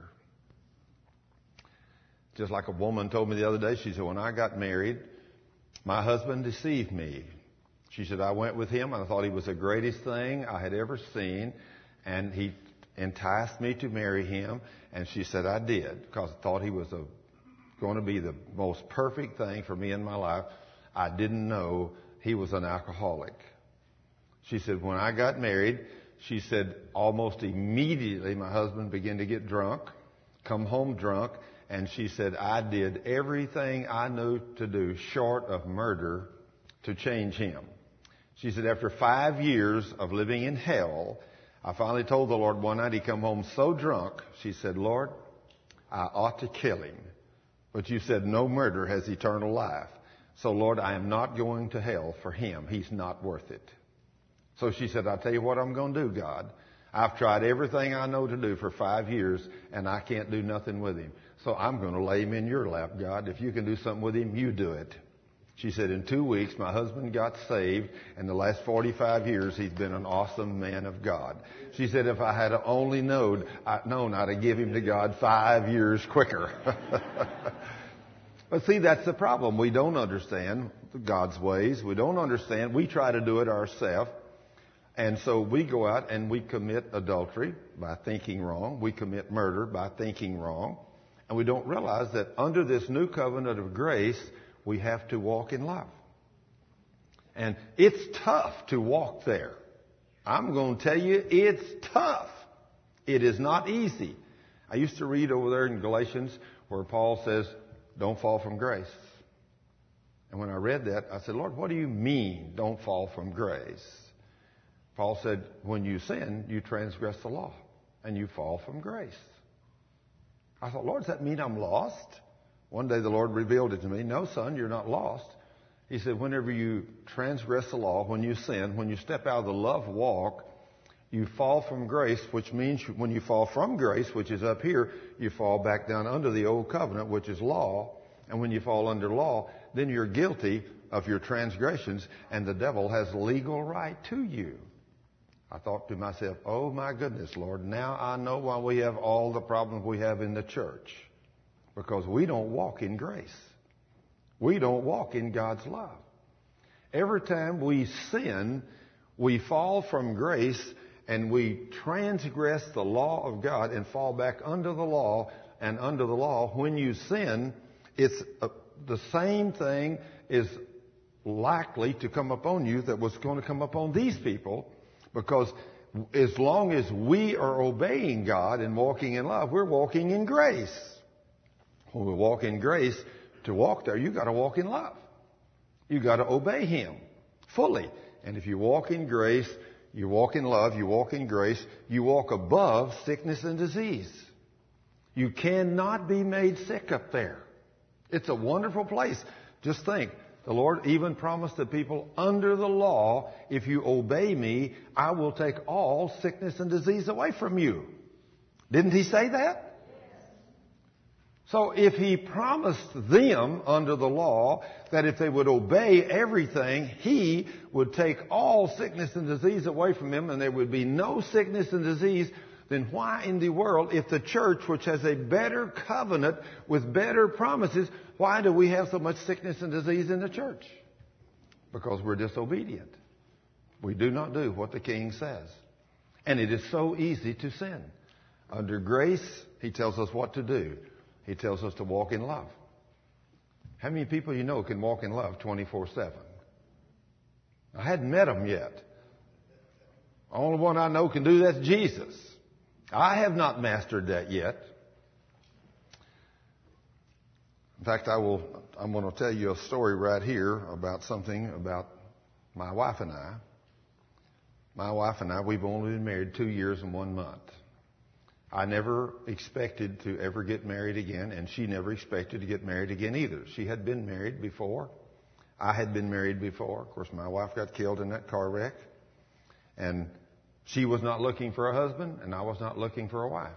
Just like a woman told me the other day, she said, when I got married, my husband deceived me. She said, I went with him and I thought he was the greatest thing I had ever seen. And he enticed me to marry him. And she said, I did, because I thought he was going to be the most perfect thing for me in my life. I didn't know he was an alcoholic. She said, when I got married, she said, almost immediately my husband began to get drunk, come home drunk. And she said, I did everything I knew to do short of murder to change him. She said, after 5 years of living in hell, I finally told the Lord one night, he come home so drunk, she said, Lord, I ought to kill him. But you said no murder has eternal life. So, Lord, I am not going to hell for him. He's not worth it. So she said, I'll tell you what I'm going to do, God. I've tried everything I know to do for 5 years, and I can't do nothing with him. So I'm going to lay him in your lap, God. If you can do something with him, you do it. She said, in 2 weeks, my husband got saved, and the last 45 years, he's been an awesome man of God. She said, if I had only known, I'd have given him to God 5 years quicker. But see, that's the problem. We don't understand God's ways. We don't understand. We try to do it ourselves. And so we go out and we commit adultery by thinking wrong. We commit murder by thinking wrong. And we don't realize that under this new covenant of grace, we have to walk in love. And it's tough to walk there. I'm going to tell you, it's tough. It is not easy. I used to read over there in Galatians where Paul says, don't fall from grace. And when I read that, I said, Lord, what do you mean, don't fall from grace? Paul said, when you sin, you transgress the law, and you fall from grace. I thought, Lord, does that mean I'm lost? One day the Lord revealed it to me. No, son, you're not lost. He said, whenever you transgress the law, when you sin, when you step out of the love walk, you fall from grace, which means when you fall from grace, which is up here, you fall back down under the old covenant, which is law. And when you fall under law, then you're guilty of your transgressions, and the devil has legal right to you. I thought to myself, oh my goodness, Lord, now I know why we have all the problems we have in the church. Because we don't walk in grace. We don't walk in God's love. Every time we sin, we fall from grace and we transgress the law of God and fall back under the law. And under the law, when you sin, it's the same thing is likely to come upon you that was going to come upon these people. Because as long as we are obeying God and walking in love, we're walking in grace. When we walk in grace, to walk there, you've got to walk in love. You've got to obey Him fully. And if you walk in grace, you walk in love, you walk in grace, you walk above sickness and disease. You cannot be made sick up there. It's a wonderful place. Just think, the Lord even promised the people under the law, if you obey me, I will take all sickness and disease away from you. Didn't He say that? So if He promised them under the law that if they would obey everything, He would take all sickness and disease away from them and there would be no sickness and disease, then why in the world, if the church, which has a better covenant with better promises, why do we have so much sickness and disease in the church? Because we're disobedient. We do not do what the King says. And it is so easy to sin. Under grace, He tells us what to do. He tells us to walk in love. How many people you know can walk in love 24/7? I hadn't met them yet. The only one I know can do that's Jesus. I have not mastered that yet. In fact, I'm going to tell you a story right here about something about my wife and I. My wife and I, we've only been married 2 years and 1 month. I never expected to ever get married again, and she never expected to get married again either. She had been married before. I had been married before. Of course, my wife got killed in that car wreck. And she was not looking for a husband, and I was not looking for a wife.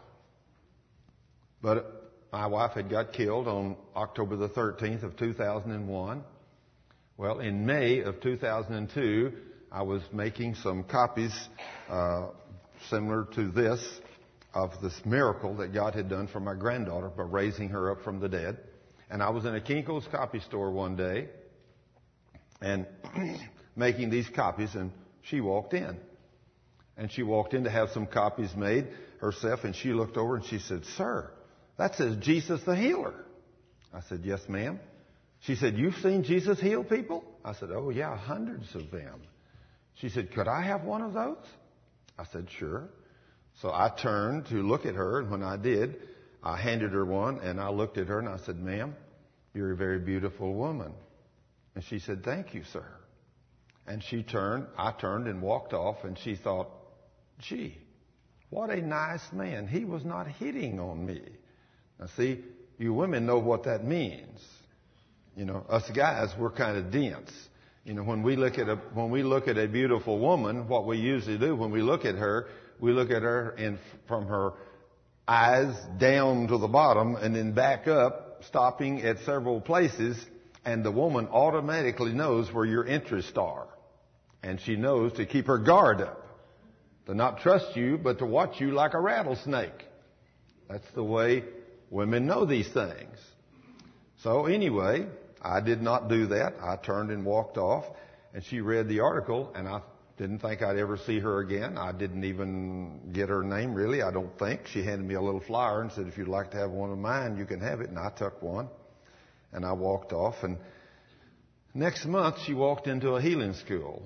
But my wife had got killed on October the 13th of 2001. Well, in May of 2002, I was making some copies similar to this of this miracle that God had done for my granddaughter by raising her up from the dead. And I was in a Kinko's copy store one day and making these copies, and she walked in. And she walked in to have some copies made herself, and she looked over and she said, "Sir, that says Jesus the healer." I said, "Yes, ma'am." She said, "You've seen Jesus heal people?" I said, "Oh, yeah, hundreds of them." She said, "Could I have one of those?" I said, "Sure." So I turned to look at her, and when I did, I handed her one, and I looked at her, and I said, "Ma'am, you're a very beautiful woman." And she said, "Thank you, sir." And I turned and walked off, and she thought, "Gee, what a nice man. He was not hitting on me." Now see, you women know what that means. You know, us guys, we're kind of dense. You know, when we look at a beautiful woman, what we usually do when we look at her, we look at her from her eyes down to the bottom and then back up, stopping at several places And the woman automatically knows where your interests are. And she knows to keep her guard up. To not trust you, but to watch you like a rattlesnake. That's the way women know these things. So anyway, I did not do that. I turned and walked off. And she read the article, and I didn't think I'd ever see her again. I didn't even get her name, really, I don't think. She handed me a little flyer and said, if you'd like to have one of mine, you can have it. And I took one. And I walked off. And next month, she walked into a healing school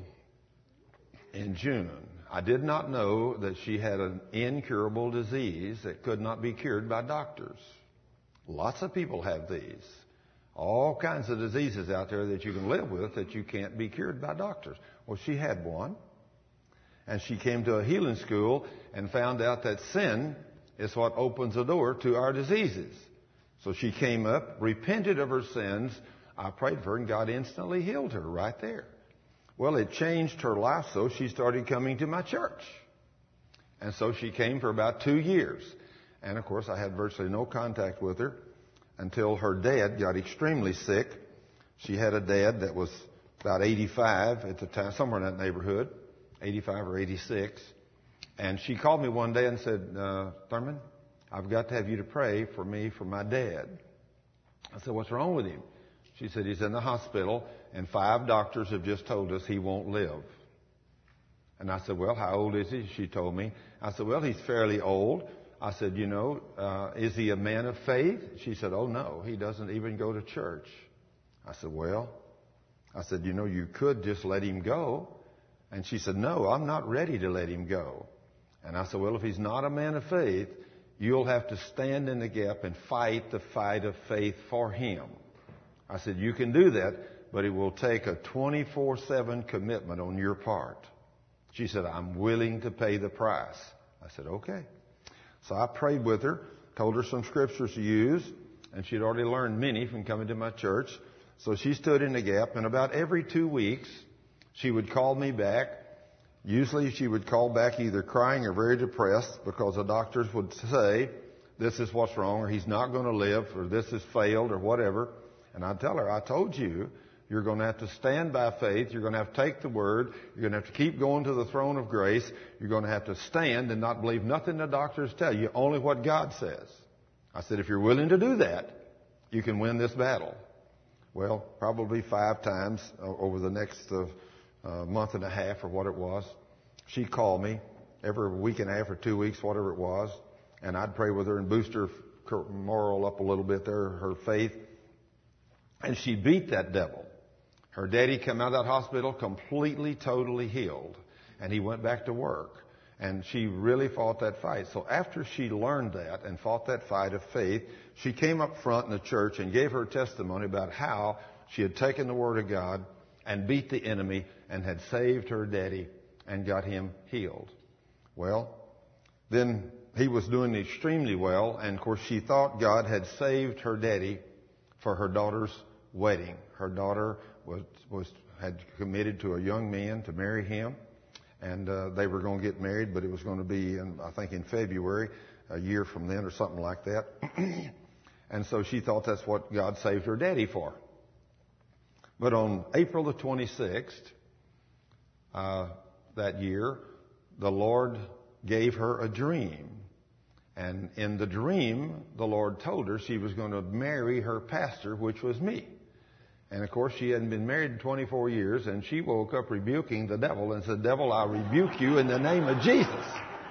in June. I did not know that she had an incurable disease that could not be cured by doctors. Lots of people have these. All kinds of diseases out there that you can live with that you can't be cured by doctors. Well, she had one. And she came to a healing school and found out that sin is what opens the door to our diseases. So she came up, repented of her sins. I prayed for her, and God instantly healed her right there. Well, it changed her life, so she started coming to my church. And so she came for about 2 years. And, of course, I had virtually no contact with her until her dad got extremely sick. She had a dad that was about 85 at the time, somewhere in that neighborhood, 85 or 86. And she called me one day and said, Thurman, I've got to have you to pray for me for my dad. I said, what's wrong with him? She said, he's in the hospital, and 5 doctors have just told us he won't live. And I said, well, how old is he? She told me. I said, well, he's fairly old. I said, is he a man of faith? She said, oh, no, he doesn't even go to church. I said, you could just let him go. And she said, no, I'm not ready to let him go. And I said, well, if he's not a man of faith, you'll have to stand in the gap and fight the fight of faith for him. I said, you can do that, but it will take a 24/7 commitment on your part. She said, I'm willing to pay the price. I said, okay. So I prayed with her, told her some scriptures to use, and she'd already learned many from coming to my church. So she stood in the gap, and about every 2 weeks, she would call me back. Usually she would call back either crying or very depressed because the doctors would say, this is what's wrong, or he's not going to live, or this has failed, or whatever. And I'd tell her, I told you, you're going to have to stand by faith. You're going to have to take the word. You're going to have to keep going to the throne of grace. You're going to have to stand and not believe nothing the doctors tell you, only what God says. I said, if you're willing to do that, you can win this battle. Well, probably 5 times over the next month and a half or what it was, she called me every week and a half or 2 weeks, whatever it was, and I'd pray with her and boost her moral up a little bit there, her faith. And she beat that devil. Her daddy came out of that hospital completely, totally healed. And he went back to work. And she really fought that fight. So after she learned that and fought that fight of faith, she came up front in the church and gave her testimony about how she had taken the Word of God and beat the enemy and had saved her daddy and got him healed. Well, then he was doing extremely well. And of course, she thought God had saved her daddy for her daughter's wedding. Her daughter had committed to a young man to marry him, and they were going to get married, but it was going to be, in February, a year from then or something like that. And so she thought that's what God saved her daddy for. But on April the 26th that year, the Lord gave her a dream. And in the dream, the Lord told her she was going to marry her pastor, which was me. And of course, she hadn't been married 24 years, and she woke up rebuking the devil and said, devil, I rebuke you in the name of Jesus.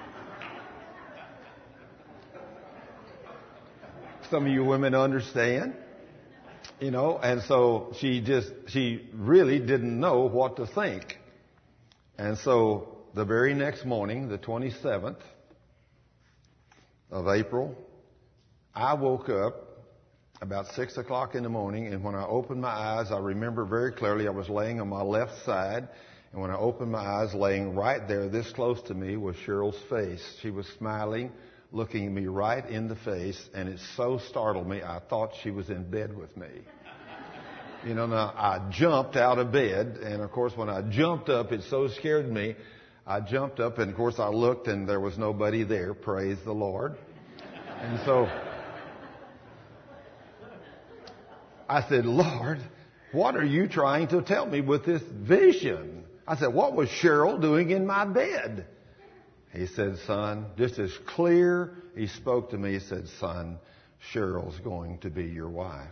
Some of you women understand, and so she really didn't know what to think. And so the very next morning, the 27th of April, I woke up about 6 o'clock in the morning, and when I opened my eyes, I remember very clearly I was laying on my left side, and when I opened my eyes, laying right there, this close to me, was Cheryl's face. She was smiling, looking me right in the face, and it so startled me, I thought she was in bed with me. Now I jumped out of bed, and of course when I jumped up, it so scared me, I jumped up, and of course I looked, and there was nobody there, praise the Lord. And so I said, Lord, what are you trying to tell me with this vision? I said, what was Cheryl doing in my bed? He said, son, just as clear, he spoke to me. He said, son, Cheryl's going to be your wife.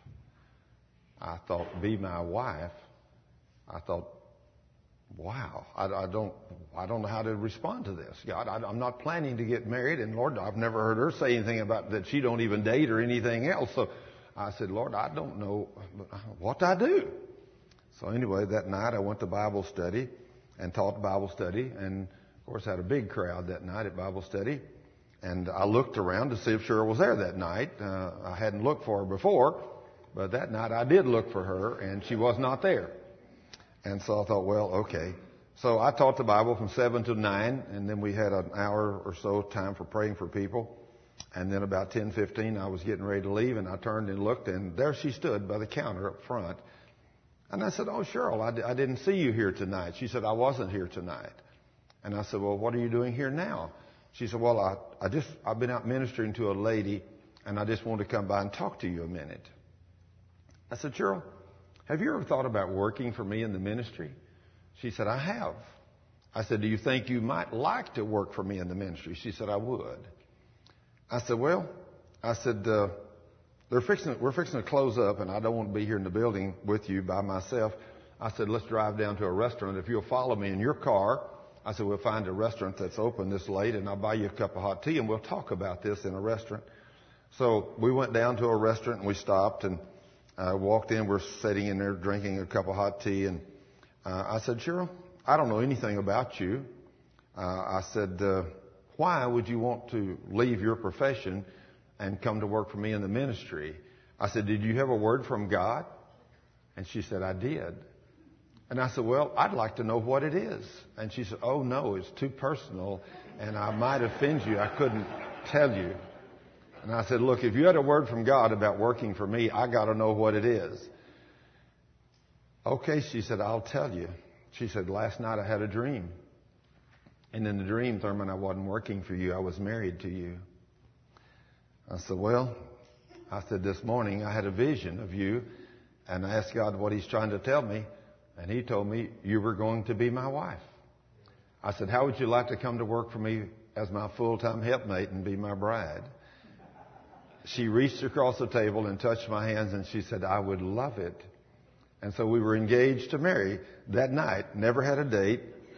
I thought, be my wife? I thought, wow, I don't know how to respond to this. God, I'm not planning to get married, and Lord, I've never heard her say anything about that she don't even date or anything else. So I said, Lord, I don't know what I do. So anyway, that night I went to Bible study and taught Bible study, and of course had a big crowd that night at Bible study. And I looked around to see if Cheryl was there that night. I hadn't looked for her before, but that night I did look for her, and she was not there. And so I thought, well, okay. So I taught the Bible from 7 to 9, and then we had an hour or so time for praying for people. And then about 10:15, I was getting ready to leave, and I turned and looked, and there she stood by the counter up front. And I said, oh, Cheryl, I didn't see you here tonight. She said, I wasn't here tonight. And I said, well, what are you doing here now? She said, well, I've been out ministering to a lady, and I just wanted to come by and talk to you a minute. I said, Cheryl, have you ever thought about working for me in the ministry? She said, I have. I said, do you think you might like to work for me in the ministry? She said, I would. I said, well, we're fixing to close up, and I don't want to be here in the building with you by myself. I said, let's drive down to a restaurant. If you'll follow me in your car, I said, we'll find a restaurant that's open this late, and I'll buy you a cup of hot tea, and we'll talk about this in a restaurant. So we went down to a restaurant, and we stopped, and walked in. We're sitting in there drinking a cup of hot tea, and I said, Cheryl, I don't know anything about you. I said, why would you want to leave your profession and come to work for me in the ministry? I said, did you have a word from God? And she said, I did. And I said, well, I'd like to know what it is. And she said, oh, no, it's too personal, and I might offend you. I couldn't tell you. And I said, look, if you had a word from God about working for me, I got to know what it is. Okay, she said, I'll tell you. She said, last night I had a dream. And in the dream, Thurman, I wasn't working for you. I was married to you. I said, well, this morning I had a vision of you, and I asked God what he's trying to tell me, and he told me you were going to be my wife. I said, how would you like to come to work for me as my full-time helpmate and be my bride? She reached across the table and touched my hands, and she said, I would love it. And so we were engaged to marry that night. Never had a date.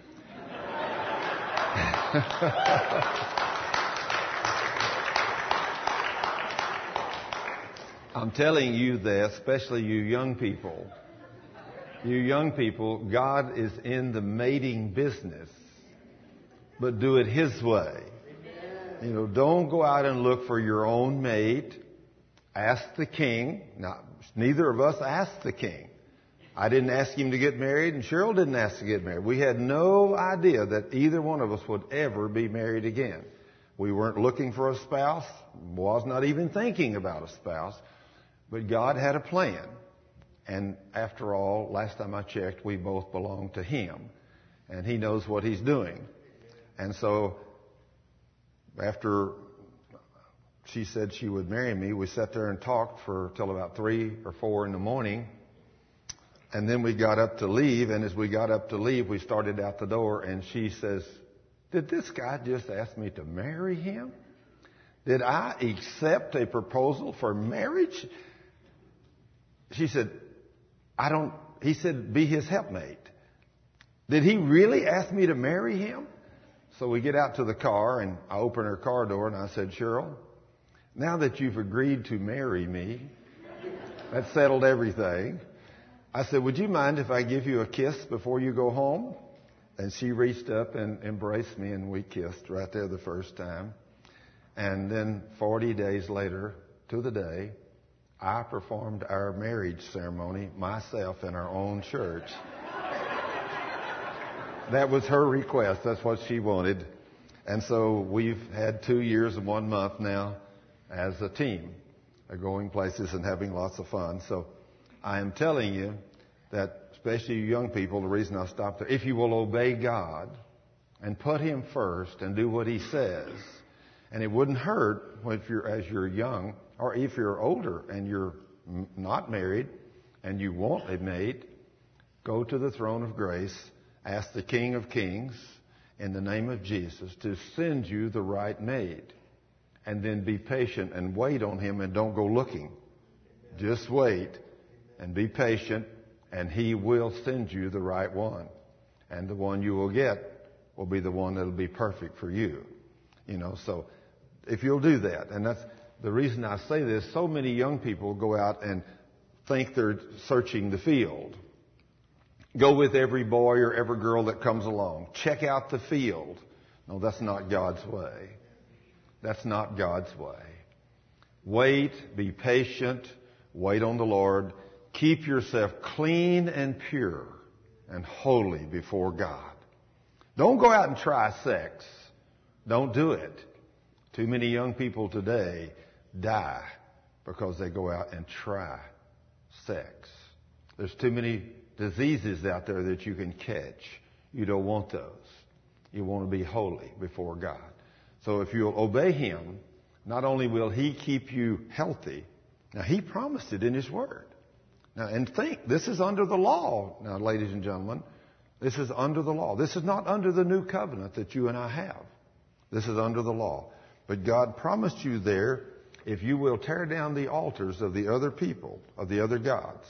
I'm telling you that, especially you young people. You young people, God is in the mating business, but do it His way. You know, don't go out and look for your own mate. Ask the king. Now, neither of us asked the king. I didn't ask him to get married, and Cheryl didn't ask to get married. We had no idea that either one of us would ever be married again. We weren't looking for a spouse, was not even thinking about a spouse, but God had a plan. And after all, last time I checked, we both belong to Him, and He knows what He's doing. And so after she said she would marry me, we sat there and talked till about 3 or 4 in the morning. And then we got up to leave, and as we got up to leave, we started out the door, and she says, did this guy just ask me to marry him? Did I accept a proposal for marriage? She said, he said, be his helpmate. Did he really ask me to marry him? So we get out to the car, and I open her car door, and I said, Cheryl, now that you've agreed to marry me, that settled everything. I said, would you mind if I give you a kiss before you go home? And she reached up and embraced me, and we kissed right there the first time. And then 40 days later, to the day, I performed our marriage ceremony myself in our own church. That was her request. That's what she wanted. And so we've had 2 years and 1 month now as a team, going places and having lots of fun. So I am telling you that, especially you young people, the reason I stopped there, if you will obey God and put Him first and do what He says, and it wouldn't hurt as you're young, or if you're older and you're not married and you want a maid, go to the throne of grace, ask the King of Kings in the name of Jesus to send you the right maid. And then be patient and wait on him and don't go looking. Just wait and be patient, and he will send you the right one. And the one you will get will be the one that will be perfect for you. So if you'll do that, and that's the reason I say this, so many young people go out and think they're searching the field. Go with every boy or every girl that comes along. Check out the field. No, that's not God's way. That's not God's way. Wait, be patient, wait on the Lord. Keep yourself clean and pure and holy before God. Don't go out and try sex. Don't do it. Too many young people today die because they go out and try sex. There's too many diseases out there that you can catch. You don't want those. You want to be holy before God. So if you'll obey him, not only will he keep you healthy, now he promised it in his word. Now, and think, this is under the law. Now, ladies and gentlemen, this is under the law. This is not under the new covenant that you and I have. This is under the law. But God promised you there, if you will tear down the altars of the other people, of the other gods,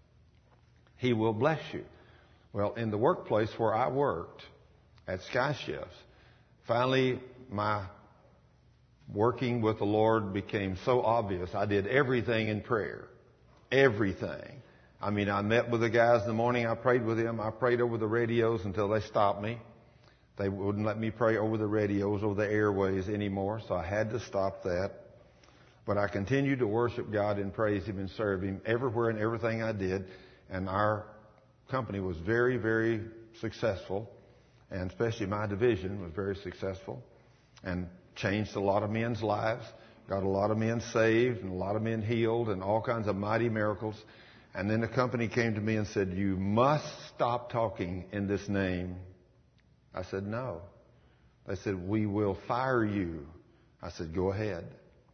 he will bless you. Well, in the workplace where I worked at Sky Chefs, finally my working with the Lord became so obvious. I did everything in prayer. Everything. I mean, I met with the guys in the morning. I prayed with them. I prayed over the radios until they stopped me. They wouldn't let me pray over the radios, over the airways anymore, so I had to stop that. But I continued to worship God and praise him and serve him everywhere and everything I did. And our company was very, very successful, and especially my division was very successful and changed a lot of men's lives, got a lot of men saved and a lot of men healed and all kinds of mighty miracles. And then the company came to me and said, you must stop talking in this name. I said, no. They said, we will fire you. I said, go ahead.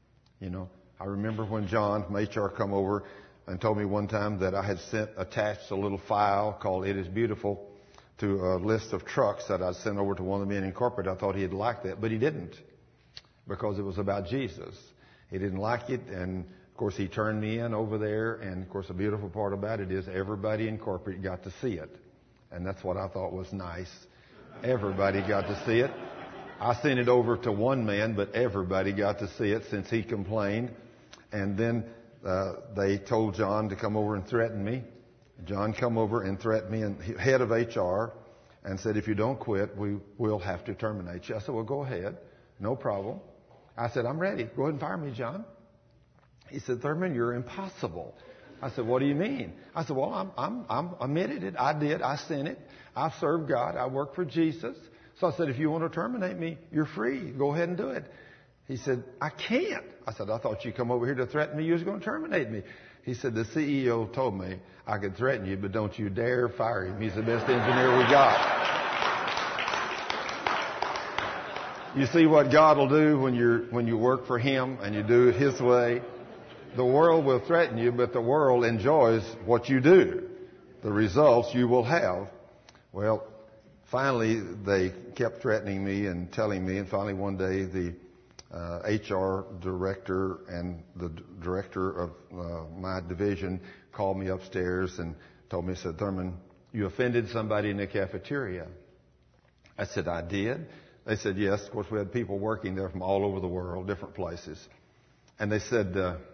I remember when John from HR come over and told me one time that I had attached a little file called It Is Beautiful to a list of trucks that I'd sent over to one of the men in corporate. I thought he'd like that, but he didn't, because it was about Jesus. He didn't like it, and of course he turned me in over there, and of course the beautiful part about it is everybody in corporate got to see it, and that's what I thought was nice. Everybody got to see it. I sent it over to one man, but everybody got to see it since he complained. And then they told John to come over and threaten me. John come over and threatened me, and head of HR, and said, if you don't quit, we will have to terminate you. I said, well, go ahead. No problem. I said, I'm ready. Go ahead and fire me, John. He said, Thurman, you're impossible. I said, what do you mean? I said, well, I'm admitted it. I did. I sent it. I served God. I worked for Jesus. So I said, if you want to terminate me, you're free. Go ahead and do it. He said, I can't. I said, I thought you come over here to threaten me. You was going to terminate me. He said, the CEO told me I could threaten you, but don't you dare fire him. He's the best engineer we got. You see what God will do when you work for him and you do it his way? The world will threaten you, but the world enjoys what you do. The results you will have. Well, finally, they kept threatening me and telling me, and finally one day the HR director and the director of my division called me upstairs and told me, said, Thurman, you offended somebody in the cafeteria. I said, I did. They said, yes. Of course, we had people working there from all over the world, different places. And they said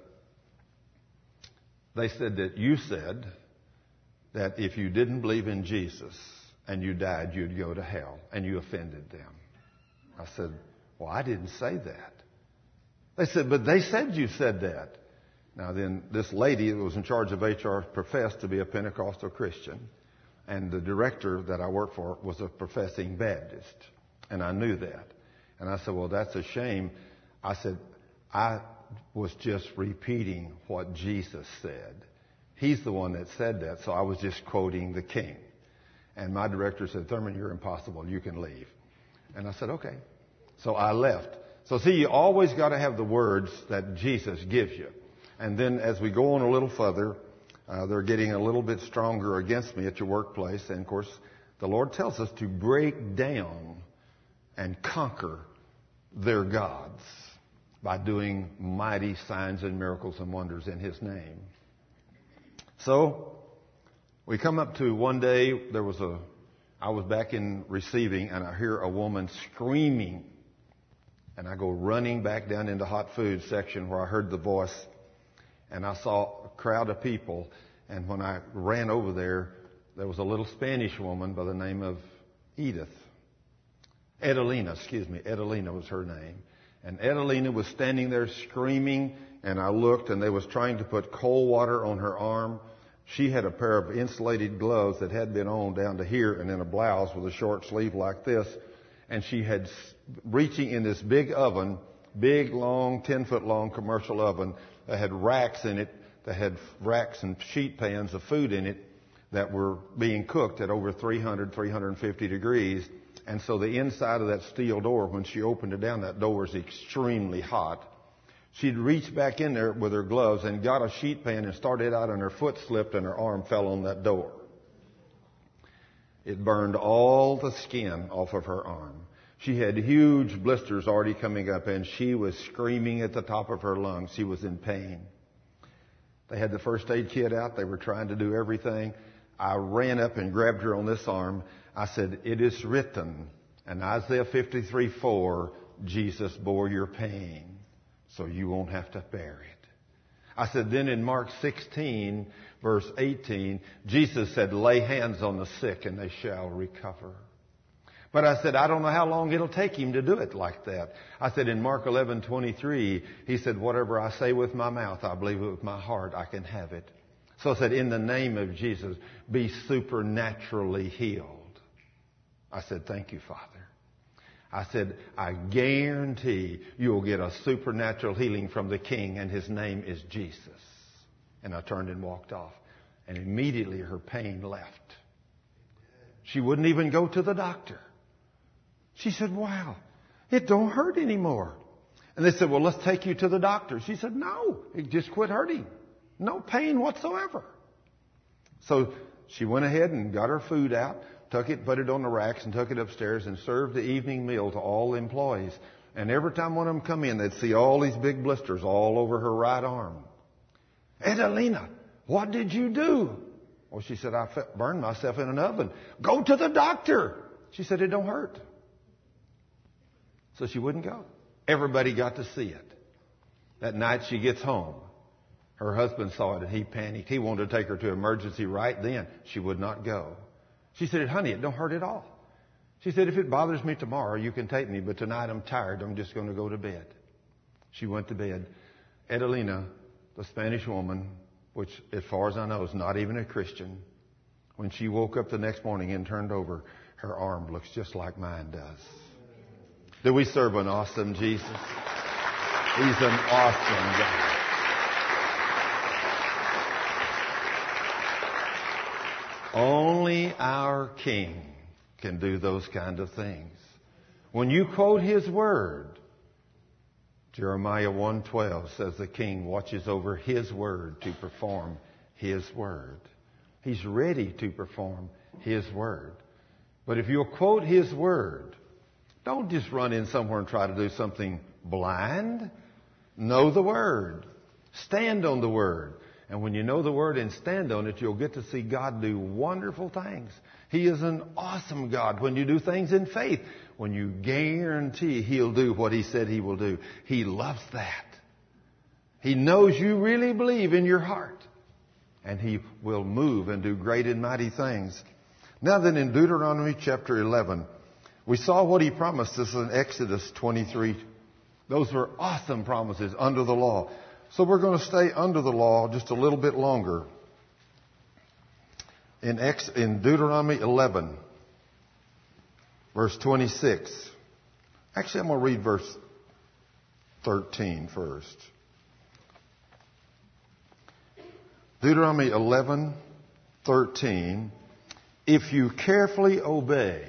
that you said that if you didn't believe in Jesus and you died, you'd go to hell, and you offended them. I said, well, I didn't say that. They said, but they said you said that. Now then, this lady that was in charge of HR professed to be a Pentecostal Christian, and the director that I worked for was a professing Baptist, and I knew that. And I said, well, that's a shame. I said, I was just repeating what Jesus said. He's the one that said that, so I was just quoting the King. And my director said, Thurman, you're impossible. You can leave. And I said, okay. So I left. So see, you always got to have the words that Jesus gives you. And then as we go on a little further, They're getting a little bit stronger against me at your workplace. And of course, the Lord tells us to break down and conquer their gods by doing mighty signs and miracles and wonders in His name. So, we come up to one day, I was back in receiving, and I hear a woman screaming. And I go running back down into hot food section where I heard the voice. And I saw a crowd of people. And when I ran over there, there was a little Spanish woman by the name of Edelina was her name. And Edelina was standing there screaming, and I looked, and they was trying to put cold water on her arm. She had a pair of insulated gloves that had been on down to here, and then a blouse with a short sleeve like this. And she had reaching in this big oven, big, long, 10-foot long commercial oven that had racks in it, that had racks and sheet pans of food in it that were being cooked at over 300, 350 degrees. And so the inside of that steel door, when she opened it down, that door was extremely hot. She'd reached back in there with her gloves and got a sheet pan and started out, and her foot slipped and her arm fell on that door. It burned all the skin off of her arm. She had huge blisters already coming up, and she was screaming at the top of her lungs. She was in pain. They had the first aid kit out. They were trying to do everything. I ran up and grabbed her on this arm. I said, "It is written in Isaiah 53:4, Jesus bore your pain, so you won't have to bear it." I said, then in Mark 16, verse 18, Jesus said, "Lay hands on the sick and they shall recover." But I said, I don't know how long it'll take him to do it like that. I said, in Mark 11:23, he said, "Whatever I say with my mouth, I believe it with my heart, I can have it." So I said, in the name of Jesus, be supernaturally healed. I said, "Thank you, Father." I said, "I guarantee you'll get a supernatural healing from the King, and His name is Jesus." And I turned and walked off. And immediately her pain left. She wouldn't even go to the doctor. She said, "Wow, it don't hurt anymore." And they said, "Well, let's take you to the doctor." She said, "No, it just quit hurting. No pain whatsoever." So she went ahead and got her food out, took it, put it on the racks, and took it upstairs and served the evening meal to all the employees. And every time one of them come in, they'd see all these big blisters all over her right arm. "Edelina, what did you do?" Well, she said, "I burned myself in an oven." "Go to the doctor." She said, "It don't hurt." So she wouldn't go. Everybody got to see it. That night she gets home. Her husband saw it and he panicked. He wanted to take her to emergency right then. She would not go. She said, "Honey, it don't hurt at all." She said, "If it bothers me tomorrow, you can take me, but tonight I'm tired. I'm just going to go to bed." She went to bed. Edelina, the Spanish woman, which as far as I know is not even a Christian, when she woke up the next morning and turned over, her arm looks just like mine does. Do we serve an awesome Jesus? He's an awesome God. Only our King can do those kind of things. When you quote His Word, Jeremiah 1:12 says the King watches over His Word to perform His Word. He's ready to perform His Word. But if you'll quote His Word, don't just run in somewhere and try to do something blind. Know the Word. Stand on the Word. And when you know the Word and stand on it, you'll get to see God do wonderful things. He is an awesome God when you do things in faith. When you guarantee He'll do what He said He will do. He loves that. He knows you really believe in your heart. And He will move and do great and mighty things. Now then, in Deuteronomy chapter 11, we saw what He promised us in Exodus 23. Those were awesome promises under the law. So we're going to stay under the law just a little bit longer. In Deuteronomy 11, verse 26. Actually, I'm going to read verse 13 first. Deuteronomy 11:13. If you carefully obey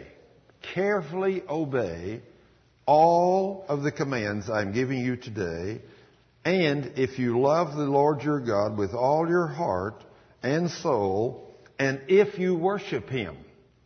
all of the commands I'm giving you today, and if you love the Lord your God with all your heart and soul, and if you worship Him,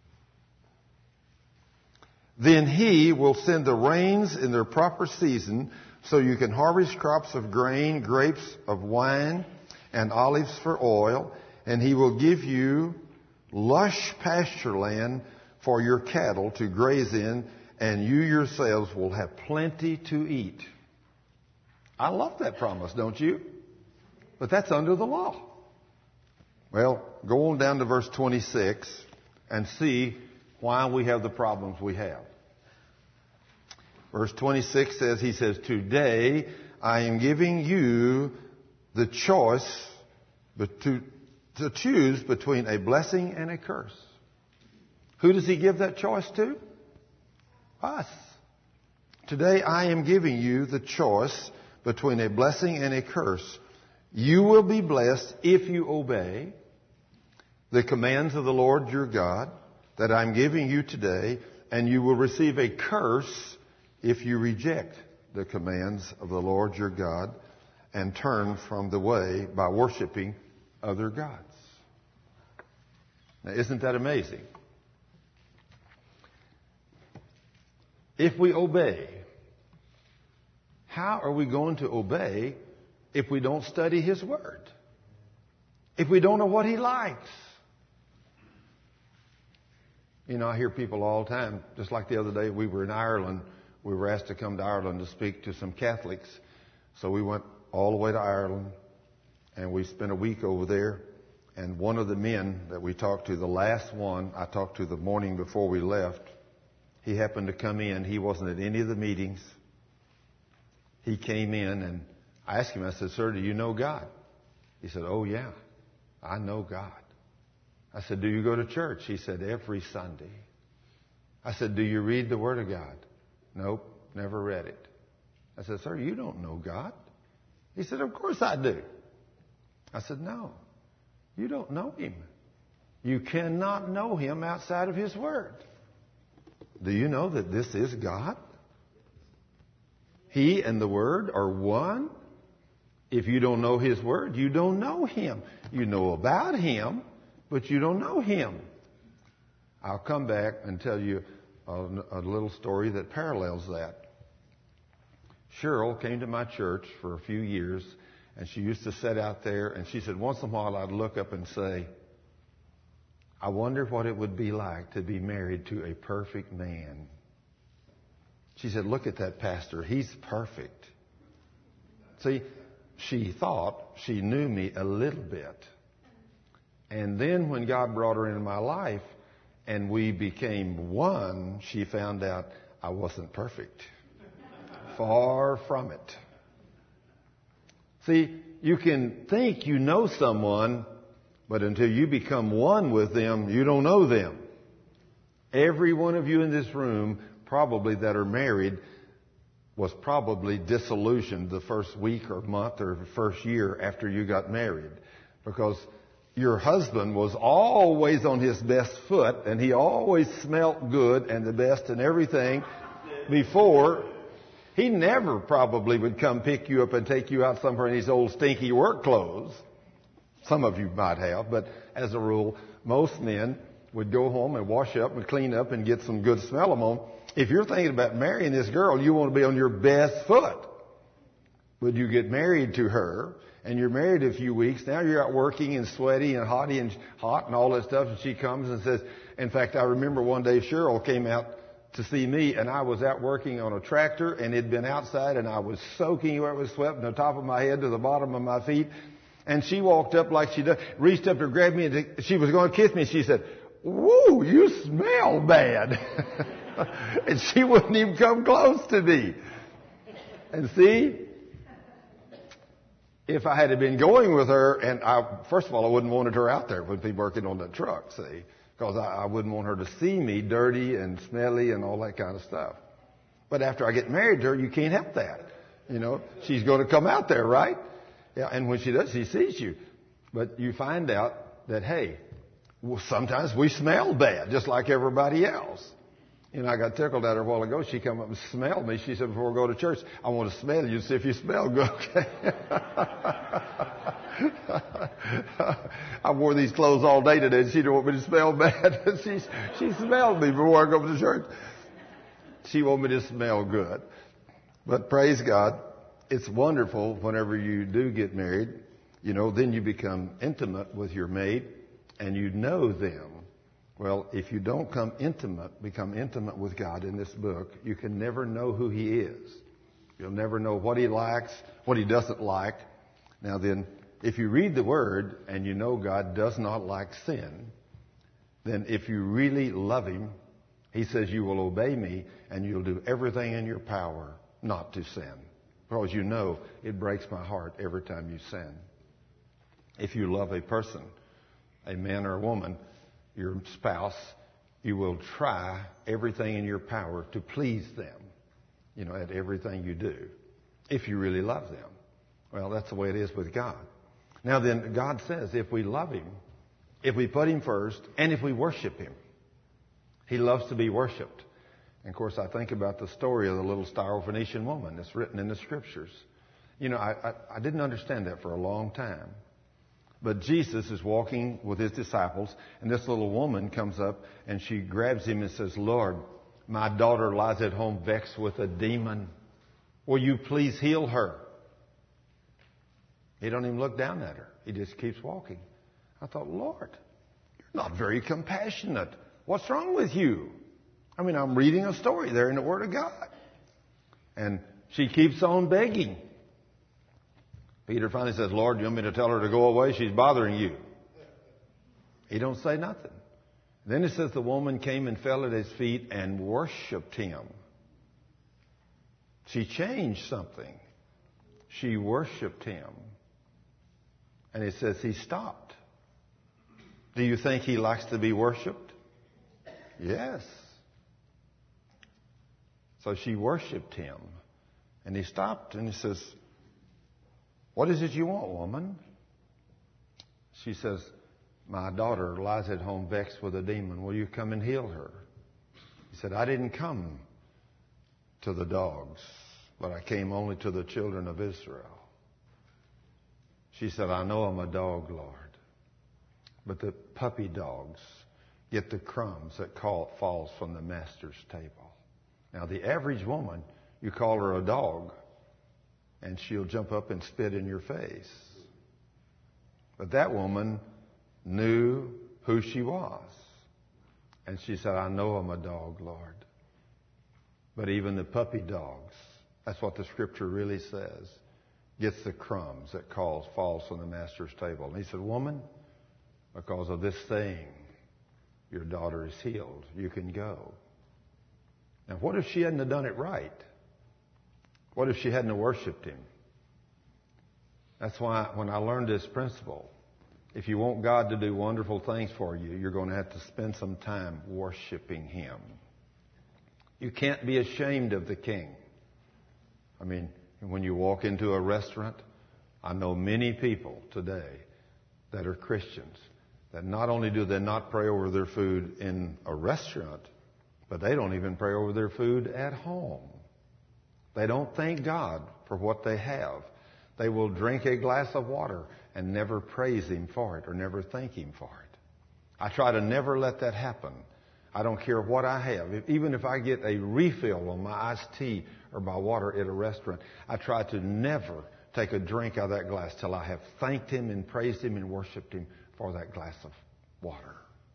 then He will send the rains in their proper season, so you can harvest crops of grain, grapes of wine, and olives for oil, and He will give you lush pasture land for your cattle to graze in, and you yourselves will have plenty to eat. I love that promise, don't you? But that's under the law. Well, go on down to verse 26 and see why we have the problems we have. Verse 26 says, He says, today I am giving you the choice to choose between a blessing and a curse. Who does He give that choice to? Us. Today I am giving you the choice between a blessing and a curse. You will be blessed if you obey the commands of the Lord your God that I'm giving you today, and you will receive a curse if you reject the commands of the Lord your God and turn from the way by worshiping other gods. Now, isn't that amazing? If we obey, how are we going to obey if we don't study His Word? If we don't know what He likes? You know, I hear people all the time, just like the other day we were in Ireland. We were asked to come to Ireland to speak to some Catholics. So we went all the way to Ireland, and we spent a week over there. And one of the men that we talked to, the last one I talked to the morning before we left, he happened to come in. He wasn't at any of the meetings. He came in, and I asked him, I said, sir, do you know God? He said, oh, yeah, I know God. I said, do you go to church? He said, every Sunday. I said, do you read the Word of God? Nope, never read it. I said, sir, you don't know God. He said, of course I do. I said, no, you don't know Him. You cannot know Him outside of His Word. Do you know that this is God? He and the Word are one. If you don't know His Word, you don't know Him. You know about Him, but you don't know Him. I'll come back and tell you a little story that parallels that. Cheryl came to my church for a few years, and she used to sit out there, and she said once in a while I'd look up and say, I wonder what it would be like to be married to a perfect man. She said, look at that pastor. He's perfect. See, she thought she knew me a little bit. And then when God brought her into my life and we became one, she found out I wasn't perfect. Far from it. See, you can think you know someone, but until you become one with them, you don't know them. Every one of you in this room, probably that are married, was probably disillusioned the first week or month or first year after you got married. Because your husband was always on his best foot, and he always smelt good and the best and everything before. He never probably would come pick you up and take you out somewhere in his old stinky work clothes. Some of you might have, but as a rule, most men would go home and wash up and clean up and get some good smell on. If you're thinking about marrying this girl, you want to be on your best foot. But you get married to her, and you're married a few weeks. Now you're out working and sweaty and hot and all that stuff, and she comes and says, in fact, I remember one day Cheryl came out to see me, and I was out working on a tractor, and it'd been outside, and I was soaking wet with sweat from the top of my head to the bottom of my feet. And she walked up like she does, reached up to grab me, and she was going to kiss me. She said, "Woo, you smell bad." And she wouldn't even come close to me. And see, if I had been going with her, and first of all, I wouldn't wanted her out there with me working on that truck, see, because I wouldn't want her to see me dirty and smelly and all that kind of stuff. But after I get married to her, you can't help that. You know, she's going to come out there, right? Yeah, and when she does, she sees you. But you find out that, hey, sometimes we smell bad, just like everybody else. You know, I got tickled at her a while ago. She come up and smelled me. She said, before we go to church, I want to smell you, see if you smell good. Okay. I wore these clothes all day today, and she didn't want me to smell bad. she smelled me before I go to church. She wanted me to smell good. But praise God, it's wonderful whenever you do get married. You know, then you become intimate with your mate, and you know them. Well, if you don't become intimate with God in this book, you can never know who He is. You'll never know what He likes, what He doesn't like. Now then, if you read the Word and you know God does not like sin, then if you really love Him, He says you will obey me and you'll do everything in your power not to sin. Because you know it breaks my heart every time you sin. If you love a person, a man or a woman, your spouse, you will try everything in your power to please them, you know, at everything you do, if you really love them. Well, that's the way it is with God. Now then, God says if we love Him, if we put Him first, and if we worship Him, He loves to be worshiped. And of course, I think about the story of the little Syrophoenician woman that's written in the Scriptures. You know, I didn't understand that for a long time. But Jesus is walking with His disciples, and this little woman comes up, and she grabs Him and says, Lord, my daughter lies at home vexed with a demon. Will you please heal her? He don't even look down at her. He just keeps walking. I thought, Lord, you're not very compassionate. What's wrong with you? I mean, I'm reading a story there in the Word of God. And she keeps on begging. Peter finally says, Lord, you want me to tell her to go away? She's bothering you. He don't say nothing. Then it says the woman came and fell at His feet and worshiped Him. She changed something. She worshiped Him. And it says He stopped. Do you think He likes to be worshiped? Yes. So she worshiped Him. And He stopped and He says, what is it you want, woman? She says, my daughter lies at home vexed with a demon. Will you come and heal her? He said, I didn't come to the dogs, but I came only to the children of Israel. She said, I know I'm a dog, Lord, but the puppy dogs get the crumbs that falls from the master's table. Now, the average woman, you call her a dog, and she'll jump up and spit in your face. But that woman knew who she was. And she said, I know I'm a dog, Lord. But even the puppy dogs, that's what the Scripture really says, gets the crumbs that falls from the master's table. And He said, woman, because of this thing, your daughter is healed. You can go. Now, what if she hadn't have done it right? What if she hadn't worshipped Him? That's why when I learned this principle, if you want God to do wonderful things for you, you're going to have to spend some time worshiping Him. You can't be ashamed of the King. I mean, when you walk into a restaurant, I know many people today that are Christians that not only do they not pray over their food in a restaurant, but they don't even pray over their food at home. They don't thank God for what they have. They will drink a glass of water and never praise Him for it or never thank Him for it. I try to never let that happen. I don't care what I have. Even if I get a refill on my iced tea or my water at a restaurant, I try to never take a drink out of that glass till I have thanked Him and praised Him and worshiped Him for that glass of water.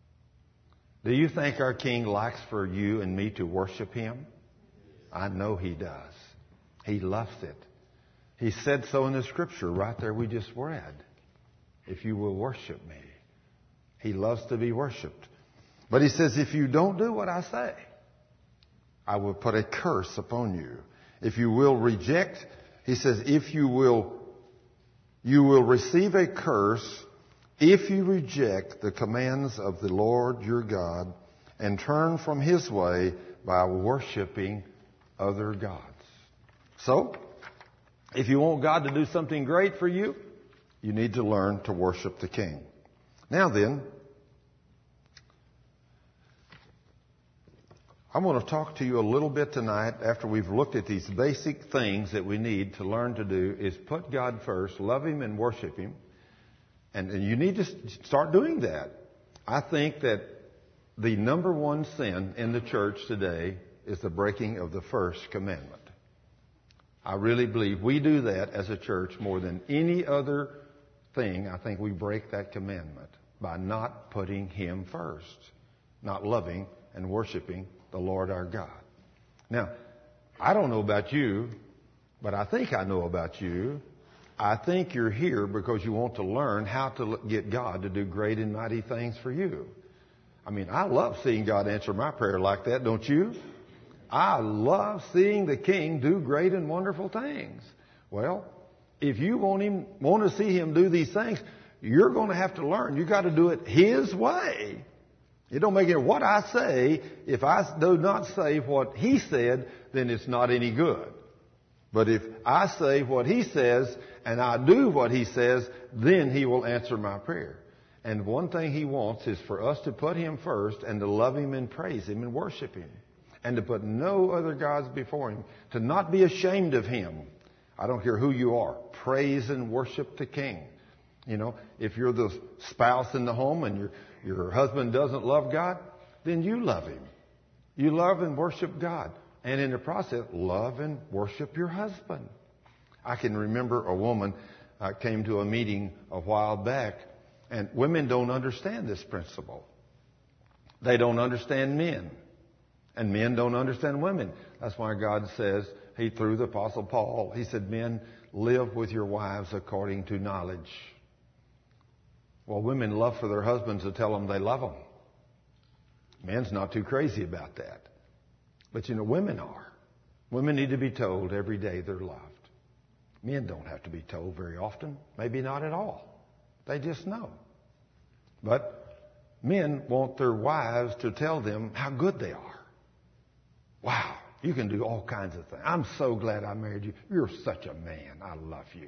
Do you think our King likes for you and me to worship Him? I know He does. He loves it. He said so in the Scripture right there we just read. If you will worship me. He loves to be worshiped. But He says, if you don't do what I say, I will put a curse upon you. If you will reject, He says, you will receive a curse if you reject the commands of the Lord your God and turn from His way by worshiping other gods. So, if you want God to do something great for you, you need to learn to worship the King. Now then, I want to talk to you a little bit tonight after we've looked at these basic things that we need to learn to do is put God first, love Him and worship Him. And you need to start doing that. I think that the number one sin in the church today is the breaking of the first commandment. I really believe we do that as a church more than any other thing. I think we break that commandment by not putting Him first, not loving and worshiping the Lord our God. Now, I don't know about you, but I think I know about you. I think you're here because you want to learn how to get God to do great and mighty things for you. I mean, I love seeing God answer my prayer like that, don't you? I love seeing the King do great and wonderful things. Well, if you want to see Him do these things, you're going to have to learn. You've got to do it His way. It don't make it what I say. If I do not say what He said, then it's not any good. But if I say what He says and I do what He says, then He will answer my prayer. And one thing He wants is for us to put Him first and to love Him and praise Him and worship Him. And to put no other gods before Him. To not be ashamed of Him. I don't care who you are. Praise and worship the King. You know, if you're the spouse in the home and your husband doesn't love God, then you love Him. You love and worship God. And in the process, love and worship your husband. I can remember a woman came to a meeting a while back, and women don't understand this principle. They don't understand men. And men don't understand women. That's why God says, through the Apostle Paul, He said, men, live with your wives according to knowledge. Well, women love for their husbands to tell them they love them. Men's not too crazy about that. But you know, women are. Women need to be told every day they're loved. Men don't have to be told very often. Maybe not at all. They just know. But men want their wives to tell them how good they are. Wow, you can do all kinds of things. I'm so glad I married you. You're such a man. I love you.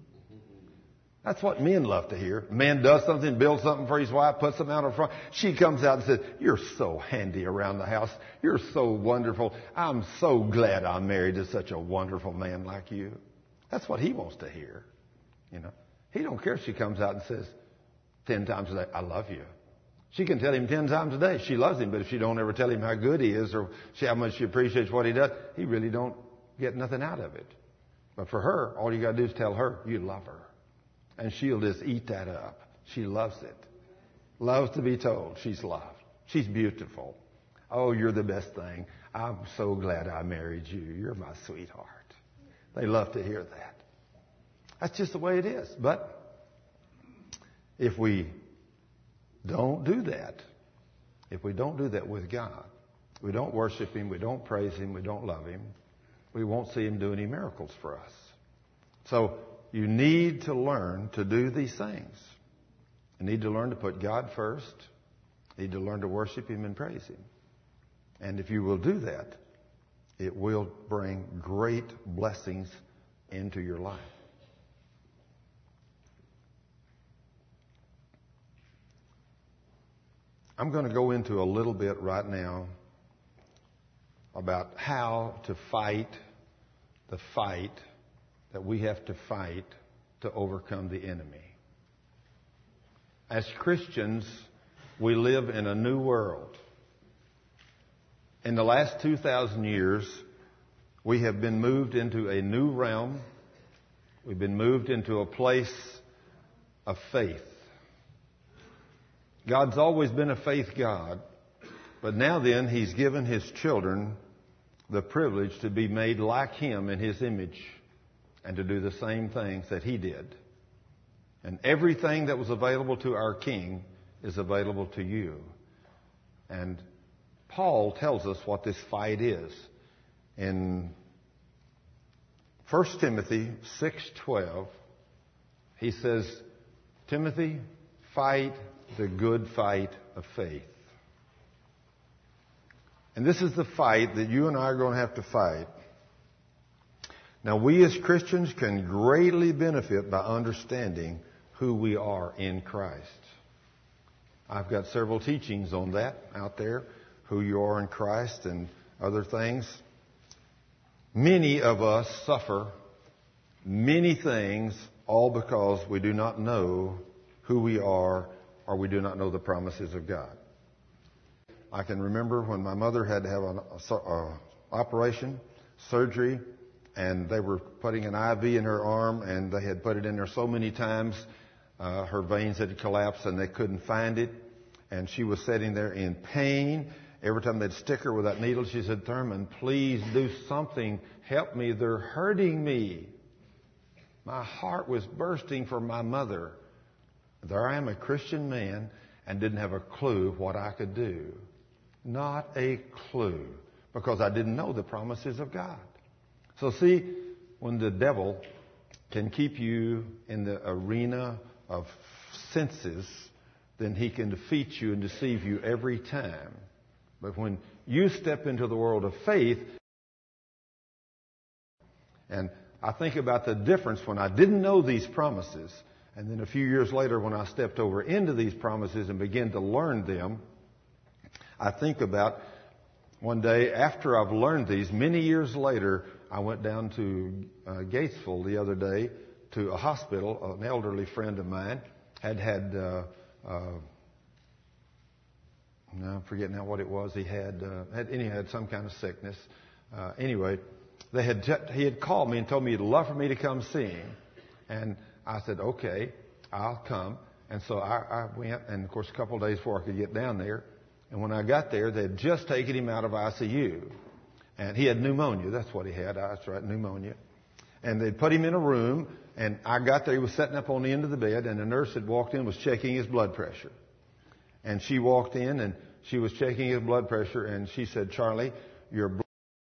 That's what men love to hear. A man does something, builds something for his wife, puts something out in front. She comes out and says, you're so handy around the house. You're so wonderful. I'm so glad I'm married to such a wonderful man like you. That's what he wants to hear. You know, he don't care if she comes out and says 10 times a day, I love you. She can tell him 10 times a day she loves him, but if she don't ever tell him how good he is or how much she appreciates what he does, he really don't get nothing out of it. But for her, all you got to do is tell her you love her. And she'll just eat that up. She loves it. Loves to be told she's loved. She's beautiful. Oh, you're the best thing. I'm so glad I married you. You're my sweetheart. They love to hear that. That's just the way it is. But if we don't do that, if we don't do that with God, we don't worship Him, we don't praise Him, we don't love Him, we won't see Him do any miracles for us. So you need to learn to do these things. You need to learn to put God first. You need to learn to worship Him and praise Him. And if you will do that, it will bring great blessings into your life. I'm going to go into a little bit right now about how to fight the fight that we have to fight to overcome the enemy. As Christians, we live in a new world. In the last 2,000 years, we have been moved into a new realm. We've been moved into a place of faith. God's always been a faith God, but now then He's given His children the privilege to be made like Him in His image and to do the same things that He did. And everything that was available to our King is available to you. And Paul tells us what this fight is. In 1 Timothy 6:12, he says, Timothy, fight the good fight of faith. And this is the fight that you and I are going to have to fight. Now, we as Christians can greatly benefit by understanding who we are in Christ. I've got several teachings on that out there. who you are in Christ and other things. Many of us suffer many things all because we do not know who we are or we do not know the promises of God. I can remember when my mother had to have an operation, surgery, and they were putting an IV in her arm, and they had put it in there so many times, her veins had collapsed and they couldn't find it. And she was sitting there in pain. Every time they'd stick her with that needle, she said, "Thurman, please do something. Help me. They're hurting me." My heart was bursting for my mother. There I am, a Christian man, and didn't have a clue what I could do. Not a clue, because I didn't know the promises of God. So see, when the devil can keep you in the arena of senses, then he can defeat you and deceive you every time. But when you step into the world of faith, and I think about the difference when I didn't know these promises, and then a few years later when I stepped over into these promises and began to learn them, I think about one day after I've learned these, many years later, I went down to Gatesville the other day to a hospital. An elderly friend of mine had I'm forgetting now what it was. He had some kind of sickness. Anyway, he had called me and told me he'd love for me to come see him. And I said, okay, I'll come. And so I went, and of course a couple of days before I could get down there. And when I got there, they had just taken him out of ICU. And he had pneumonia. That's what he had. That's right, pneumonia. And they'd put him in a room, and I got there. He was sitting up on the end of the bed, and a nurse had walked in, was checking his blood pressure. And she walked in, and she was checking his blood pressure, and she said, "Charlie, your blood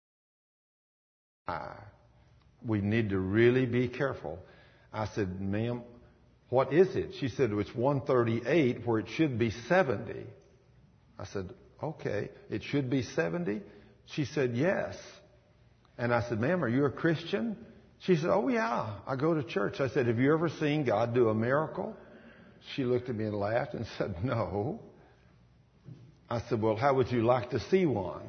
is high. We need to really be careful." I said, "Ma'am, what is it?" She said, "It's 138 where it should be 70. I said, "Okay, it should be 70? She said, "Yes." And I said, "Ma'am, are you a Christian?" She said, "Oh, yeah, I go to church." I said, "Have you ever seen God do a miracle?" She looked at me and laughed and said, "No." I said, "Well, how would you like to see one?"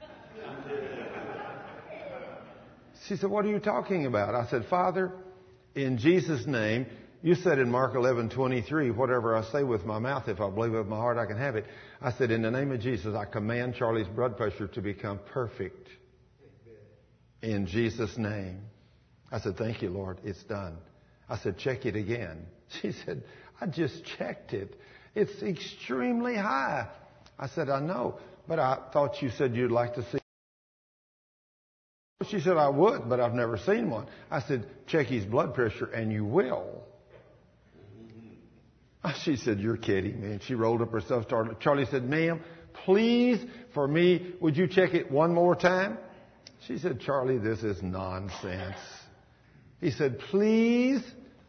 She said, "What are you talking about?" I said, "Father, in Jesus' name, you said in Mark 11:23, whatever I say with my mouth, if I believe with my heart, I can have it." I said, "In the name of Jesus, I command Charlie's blood pressure to become perfect. In Jesus' name." I said, "Thank you, Lord. It's done." I said, "Check it again." She said, "I just checked it. It's extremely high." I said, "I know, but I thought you said you'd like to see." She said, "I would, but I've never seen one." I said, "Check his blood pressure and you will." She said, "You're kidding me." And she rolled up herself. Charlie said, "Ma'am, please, for me, would you check it one more time?" She said, "Charlie, this is nonsense." He said, "Please."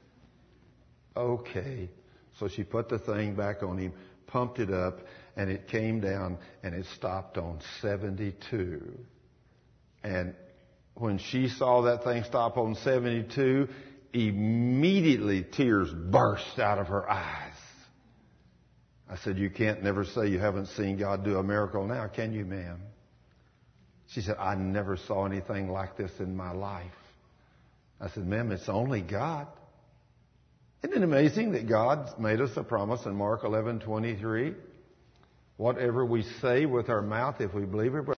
Okay. So she put the thing back on him, pumped it up, and it came down, and it stopped on 72. And when she saw that thing stop on 72, immediately tears burst out of her eyes. I said, "You can't never say you haven't seen God do a miracle now, can you, ma'am?" She said, "I never saw anything like this in my life." I said, "Ma'am, it's only God." Isn't it amazing that God made us a promise in Mark 11:23? Whatever we say with our mouth, if we believe it.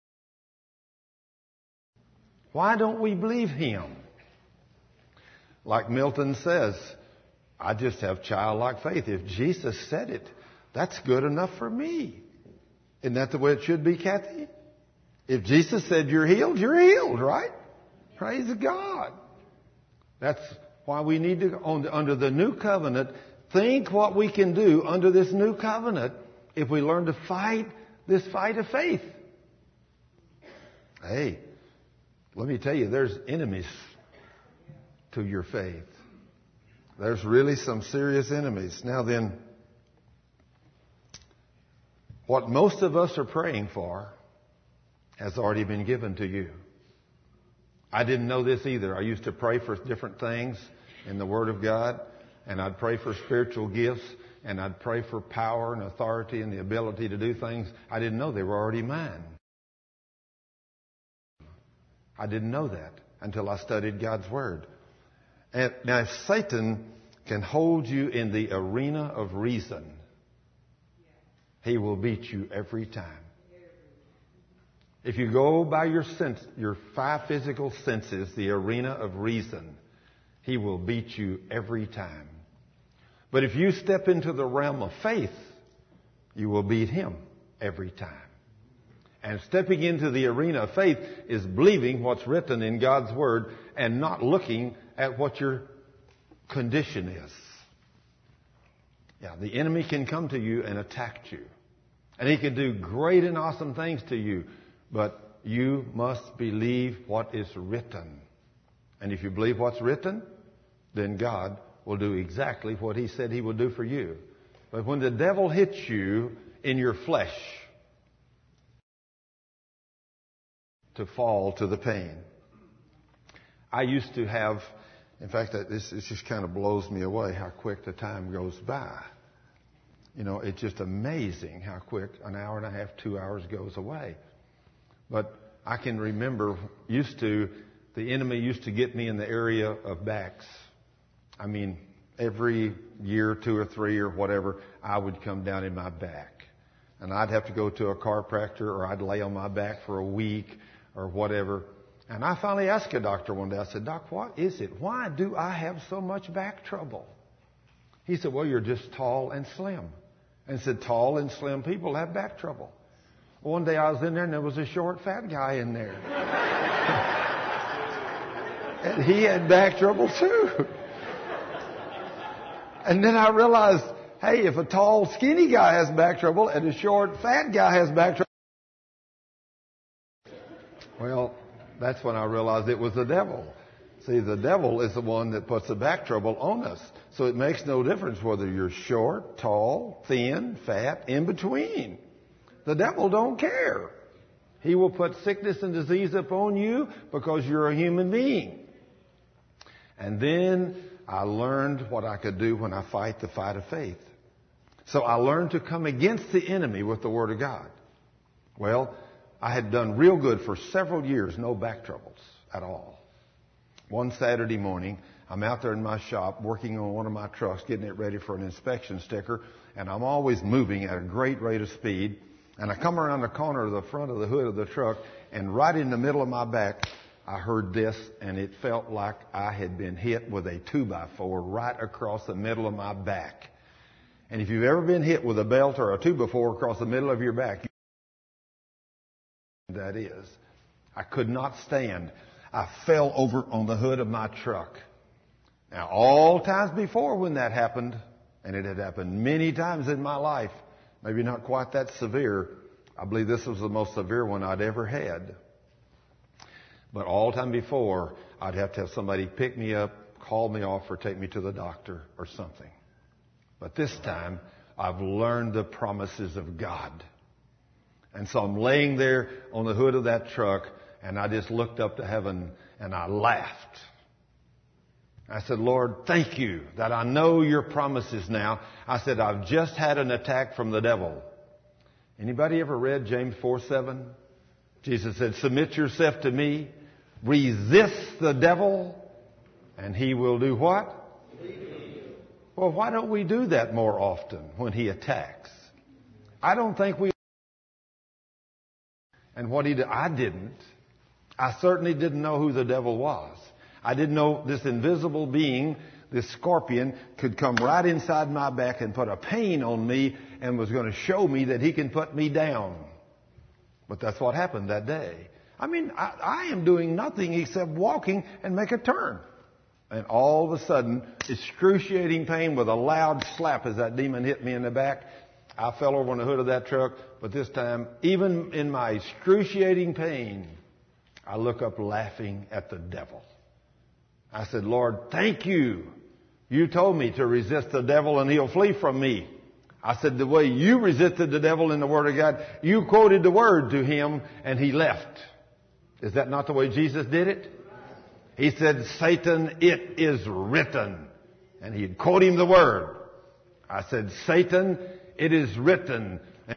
Why don't we believe Him? Like Milton says, I just have childlike faith. If Jesus said it, that's good enough for me. Isn't that the way it should be, Kathy? If Jesus said you're healed, right? Praise God. That's why we need to, under the new covenant, think what we can do under this new covenant if we learn to fight this fight of faith. Hey, let me tell you, there's enemies to your faith. There's really some serious enemies. Now then, what most of us are praying for has already been given to you. I didn't know this either. I used to pray for different things in the Word of God, and I'd pray for spiritual gifts. and I'd pray for power and authority and the ability to do things. I didn't know they were already mine. I didn't know that until I studied God's Word. And now, if Satan can hold you in the arena of reason, he will beat you every time. If you go by your five physical senses, the arena of reason, he will beat you every time. But if you step into the realm of faith, you will beat him every time. And stepping into the arena of faith is believing what's written in God's Word and not looking at what your condition is. Yeah, the enemy can come to you and attack you. And he can do great and awesome things to you. But you must believe what is written. And if you believe what's written, then God will do exactly what he said he would do for you. But when the devil hits you in your flesh, to fall to the pain. I used to have, in fact, this just kind of blows me away how quick the time goes by. You know, it's just amazing how quick an hour and a half, 2 hours goes away. But I can remember the enemy used to get me in the area of backs. I mean, every year, 2 or 3 or whatever, I would come down in my back. And I'd have to go to a chiropractor, or I'd lay on my back for a week or whatever. And I finally asked a doctor one day, I said, "Doc, what is it? Why do I have so much back trouble?" He said, "Well, you're just tall and slim." And he said, "Tall and slim people have back trouble." One day I was in there and there was a short, fat guy in there. And he had back trouble too. And then I realized, hey, if a tall, skinny guy has back trouble and a short, fat guy has back trouble, well, that's when I realized it was the devil. See, the devil is the one that puts the back trouble on us. So it makes no difference whether you're short, tall, thin, fat, in between. The devil don't care. He will put sickness and disease upon you because you're a human being. And then I learned what I could do when I fight the fight of faith. So I learned to come against the enemy with the Word of God. Well, I had done real good for several years, no back troubles at all. One Saturday morning, I'm out there in my shop working on one of my trucks, getting it ready for an inspection sticker, and I'm always moving at a great rate of speed. And I come around the corner of the front of the hood of the truck, and right in the middle of my back, I heard this, and it felt like I had been hit with a 2x4 right across the middle of my back. And if you've ever been hit with a belt or a 2x4 across the middle of your back, that is, I could not stand. I fell over on the hood of my truck. Now, all times before when that happened, and it had happened many times in my life, maybe not quite that severe, I believe this was the most severe one I'd ever had. But all time before, I'd have to have somebody pick me up, call me off, or take me to the doctor or something. But this time, I've learned the promises of God. And so I'm laying there on the hood of that truck, and I just looked up to heaven, and I laughed. I said, "Lord, thank you that I know your promises now." I said, "I've just had an attack from the devil." Anybody ever read James 4:7? Jesus said, "Submit yourself to me, resist the devil, and he will do what?" Well, why don't we do that more often when he attacks? I don't think we. And what he did, I didn't. I certainly didn't know who the devil was. I didn't know this invisible being, this scorpion, could come right inside my back and put a pain on me and was going to show me that he can put me down. But that's what happened that day. I mean, I am doing nothing except walking and make a turn. And all of a sudden, excruciating pain with a loud slap as that demon hit me in the back. I fell over on the hood of that truck, but this time, even in my excruciating pain, I look up laughing at the devil. I said, "Lord, thank you. You told me to resist the devil and he'll flee from me." I said, "The way you resisted the devil in the Word of God, you quoted the Word to him and he left." Is that not the way Jesus did it? He said, "Satan, it is written." And he'd quote him the Word. I said, Satan, it is written,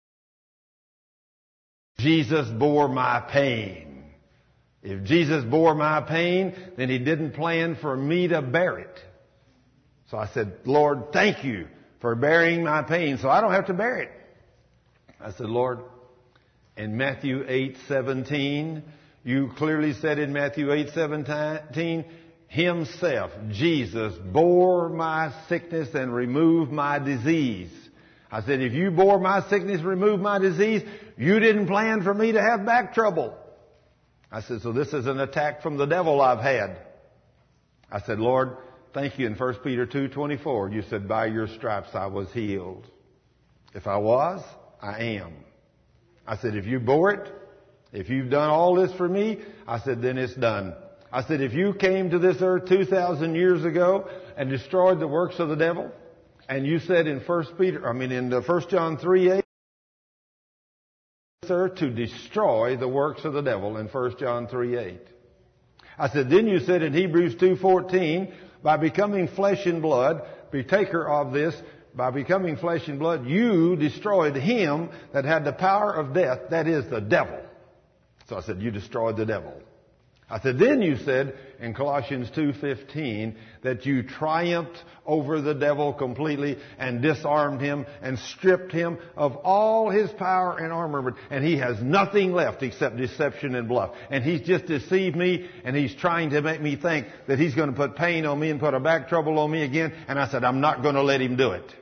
Jesus bore my pain. If Jesus bore my pain, then he didn't plan for me to bear it. So I said, Lord, thank you for bearing my pain so I don't have to bear it. I said, Lord, in Matthew 8:17, you clearly said in Matthew 8:17, himself, Jesus, bore my sickness and removed my disease. I said, if you bore my sickness, removed my disease, you didn't plan for me to have back trouble. I said, so this is an attack from the devil I've had. I said, Lord, thank you in 1 Peter 2:24. You said, by your stripes I was healed. If I was, I am. I said, if you bore it, if you've done all this for me, I said, then it's done. I said, if you came to this earth 2,000 years ago and destroyed the works of the devil, and you said in 1 John 3:8, sir, to destroy the works of the devil in 1 John 3:8. I said, then you said in Hebrews 2:14, by becoming flesh and blood, partaker of this, by becoming flesh and blood, you destroyed him that had the power of death, that is the devil. So I said, you destroyed the devil. I said, then you said in Colossians 2:15 that you triumphed over the devil completely and disarmed him and stripped him of all his power and armor. And he has nothing left except deception and bluff. And he's just deceived me, and he's trying to make me think that he's going to put pain on me and put a back trouble on me again. And I said, I'm not going to let him do it.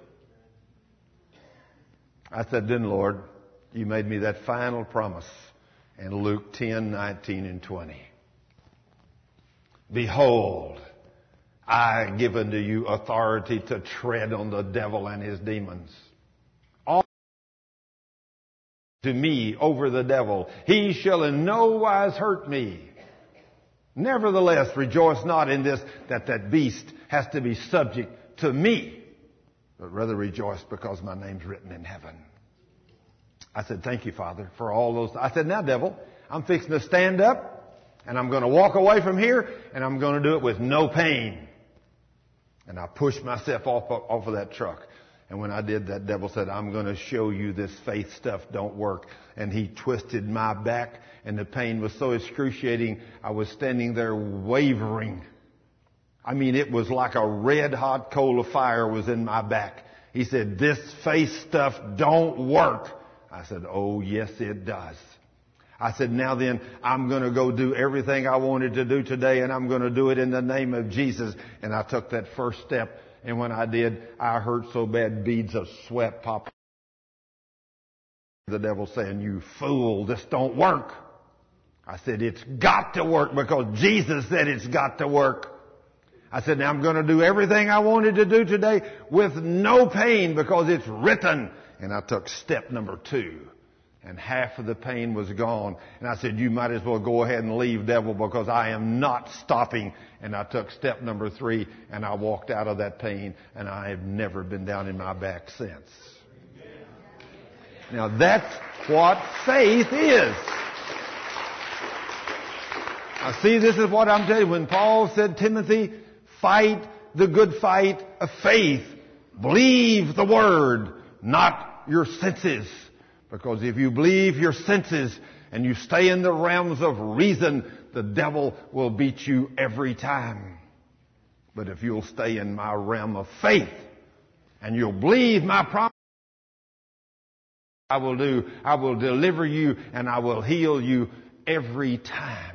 I said, then Lord, you made me that final promise in Luke 10:19 and 20. Behold, I have given to you authority to tread on the devil and his demons. All to me over the devil. He shall in no wise hurt me. Nevertheless, rejoice not in this, that beast has to be subject to me, but rather rejoice because my name's written in heaven. I said, thank you, Father, for all those. I said, now, devil, I'm fixing to stand up. And I'm going to walk away from here, and I'm going to do it with no pain. And I pushed myself off of that truck. And when I did, that devil said, I'm going to show you this faith stuff don't work. And he twisted my back, and the pain was so excruciating, I was standing there wavering. I mean, it was like a red hot coal of fire was in my back. He said, this faith stuff don't work. I said, oh, yes, it does. I said, now then, I'm going to go do everything I wanted to do today, and I'm going to do it in the name of Jesus. And I took that first step, and when I did, I heard so bad beads of sweat pop. The devil saying, you fool, this don't work. I said, it's got to work because Jesus said it's got to work. I said, now I'm going to do everything I wanted to do today with no pain because it's written. And I took step number 2. And half of the pain was gone. And I said, you might as well go ahead and leave, devil, because I am not stopping. And I took step number 3, and I walked out of that pain, and I have never been down in my back since. Now that's what faith is. Now see, this is what I'm telling you. When Paul said, Timothy, fight the good fight of faith. Believe the word, not your senses. Because if you believe your senses and you stay in the realms of reason, the devil will beat you every time. But if you'll stay in my realm of faith and you'll believe my promise, I will deliver you and I will heal you every time.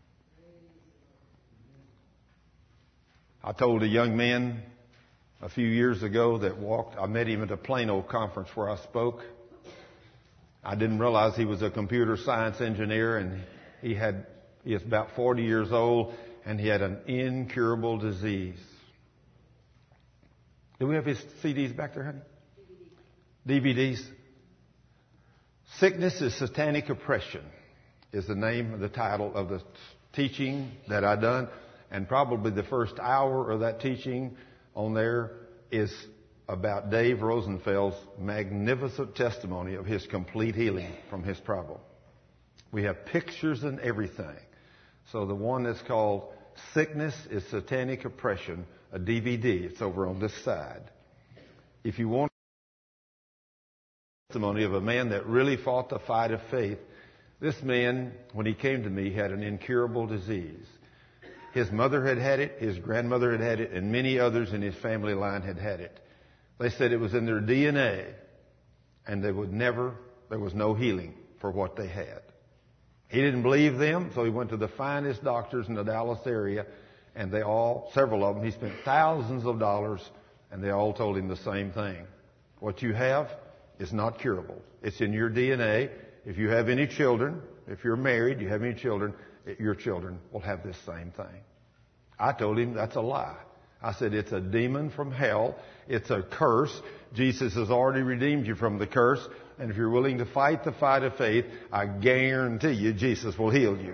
I told a young man a few years ago I met him at a Plano conference where I spoke. I didn't realize he was a computer science engineer, and he is about 40 years old, and he had an incurable disease. Do we have his CDs back there, honey? DVDs. Sickness is Satanic Oppression is the name of the title of the teaching that I done, and probably the first hour of that teaching on there is about Dave Rosenfeld's magnificent testimony of his complete healing from his problem. We have pictures and everything. So the one that's called Sickness is Satanic Oppression, a DVD, it's over on this side. If you want testimony of a man that really fought the fight of faith, this man, when he came to me, had an incurable disease. His mother had had it, his grandmother had had it, and many others in his family line had had it. They said it was in their DNA, and there was no healing for what they had. He didn't believe them, so he went to the finest doctors in the Dallas area, and several of them, he spent thousands of dollars, and they all told him the same thing. What you have is not curable. It's in your DNA. If you have any children, if you're married, you have any children, your children will have this same thing. I told him that's a lie. I said, it's a demon from hell. It's a curse. Jesus has already redeemed you from the curse. And if you're willing to fight the fight of faith, I guarantee you Jesus will heal you.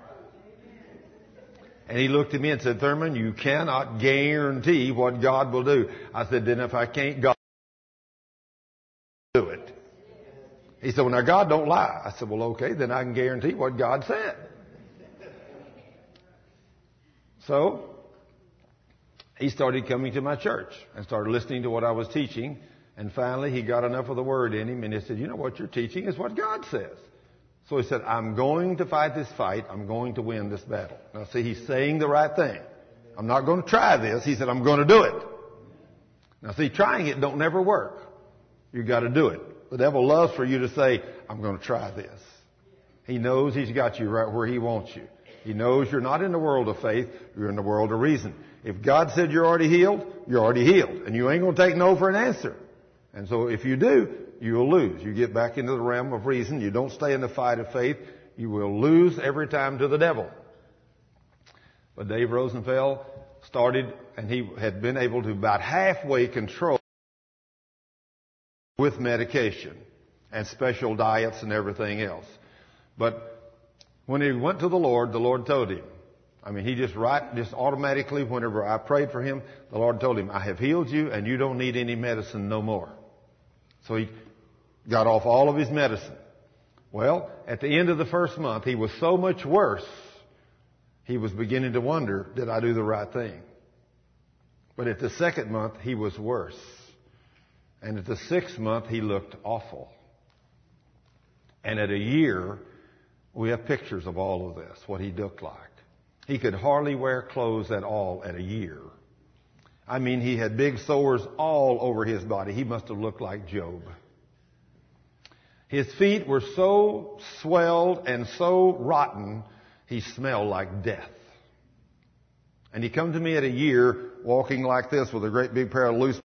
And he looked at me and said, Thurman, you cannot guarantee what God will do. I said, then if I can't, God will do it. He said, well, now God don't lie. I said, well, okay, then I can guarantee what God said. So he started coming to my church and started listening to what I was teaching. And finally, he got enough of the word in him, and he said, you know what you're teaching is what God says. So he said, I'm going to fight this fight. I'm going to win this battle. Now, see, he's saying the right thing. I'm not going to try this. He said, I'm going to do it. Now, see, trying it don't never work. You've got to do it. The devil loves for you to say, I'm going to try this. He knows he's got you right where he wants you. He knows you're not in the world of faith. You're in the world of reason. If God said you're already healed, you're already healed. And you ain't going to take no for an answer. And so if you do, you will lose. You get back into the realm of reason. You don't stay in the fight of faith. You will lose every time to the devil. But Dave Rosenfeld started, and he had been able to about halfway control with medication and special diets and everything else. But when he went to the Lord told him, he just automatically, whenever I prayed for him, the Lord told him, I have healed you and you don't need any medicine no more. So he got off all of his medicine. Well, at the end of the first month, he was so much worse, he was beginning to wonder, did I do the right thing? But at the second month, he was worse. And at the 6th month, he looked awful. And at a year, we have pictures of all of this, what he looked like. He could hardly wear clothes at all at a year. He had big sores all over his body. He must have looked like Job. His feet were so swelled and so rotten, he smelled like death. And he come to me at a year walking like this with a great big pair of loose,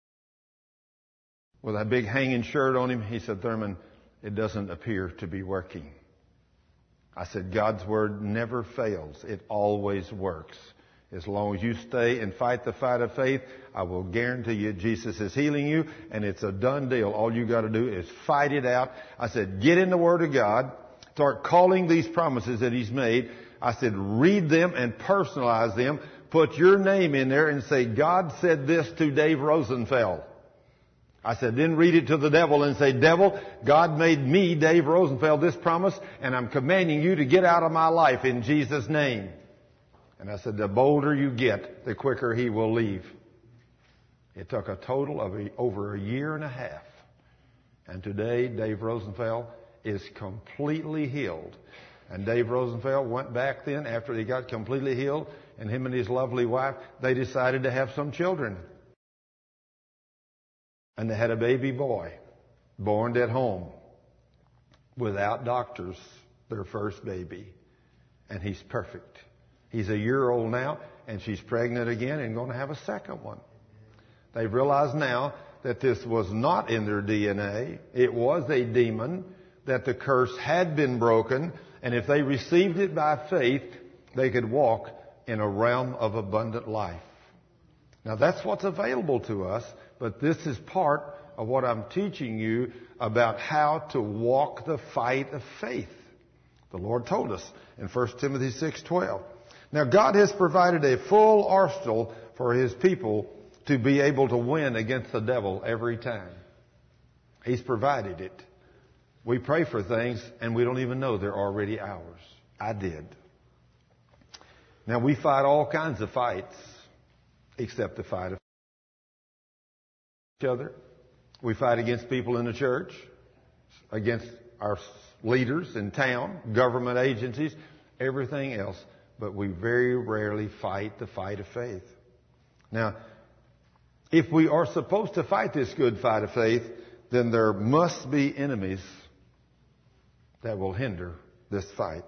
with a big hanging shirt on him. He said, Thurman, it doesn't appear to be working. I said, God's word never fails. It always works. As long as you stay and fight the fight of faith, I will guarantee you Jesus is healing you, and it's a done deal. All you got to do is fight it out. I said, get in the Word of God. Start calling these promises that He's made. I said, read them and personalize them. Put your name in there and say, God said this to Dave Rosenfeld. I said, then read it to the devil and say, devil, God made me, Dave Rosenfeld, this promise, and I'm commanding you to get out of my life in Jesus' name. And I said, the bolder you get, the quicker he will leave. It took a total of over a year and a half. And today, Dave Rosenfeld is completely healed. And Dave Rosenfeld went back then after he got completely healed, and him and his lovely wife, they decided to have some children. And they had a baby boy born at home without doctors, their first baby. And he's perfect. He's a year old now, and she's pregnant again and going to have a second one. They've realized now that this was not in their DNA. It was a demon, that the curse had been broken, and if they received it by faith, they could walk in a realm of abundant life. Now that's what's available to us, but this is part of what I'm teaching you about how to walk the fight of faith. The Lord told us in 1 Timothy 6:12. Now God has provided a full arsenal for His people to be able to win against the devil every time. He's provided it. We pray for things and we don't even know they're already ours. I did. Now we fight all kinds of fights except the fight of faith. each other. We fight against people in the church, against our leaders in town, government agencies, everything else. But we very rarely fight the fight of faith. Now, if we are supposed to fight this good fight of faith, then there must be enemies that will hinder this fight.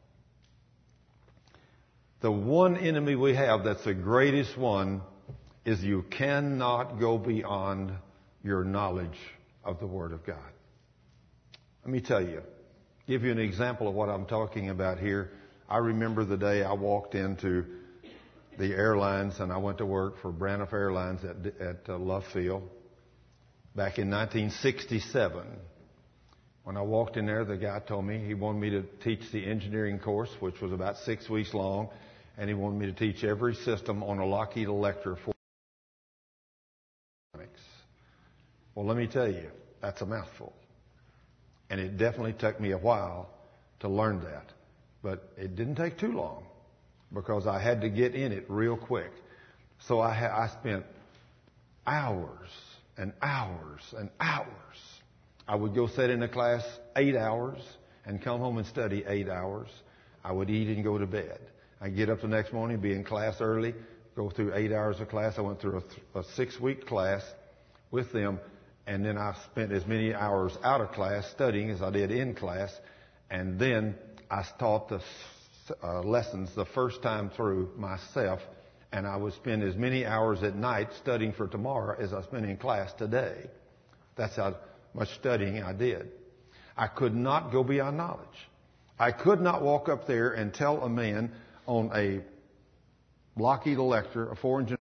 The one enemy we have that's the greatest one is you cannot go beyond your knowledge of the Word of God. Let me tell you, give you an example of what I'm talking about here. I remember the day I walked into the airlines and I went to work for Braniff Airlines at Love Field back in 1967. When I walked in there, the guy told me he wanted me to teach the engineering course, which was about 6 weeks long, and he wanted me to teach every system on a Lockheed Electra for electronics. Well, let me tell you, that's a mouthful. And it definitely took me a while to learn that. But it didn't take too long because I had to get in it real quick. So I spent hours and hours and hours. I would go sit in a class 8 hours and come home and study 8 hours. I would eat and go to bed. I'd get up the next morning, be in class early, go through 8 hours of class. I went through a 6-week class with them, and then I spent as many hours out of class studying as I did in class. And then I taught the lessons the first time through myself, and I would spend as many hours at night studying for tomorrow as I spent in class today. That's how much studying I did. I could not go beyond knowledge. I could not walk up there and tell a man on a Lockheed Electra, a 4-engine,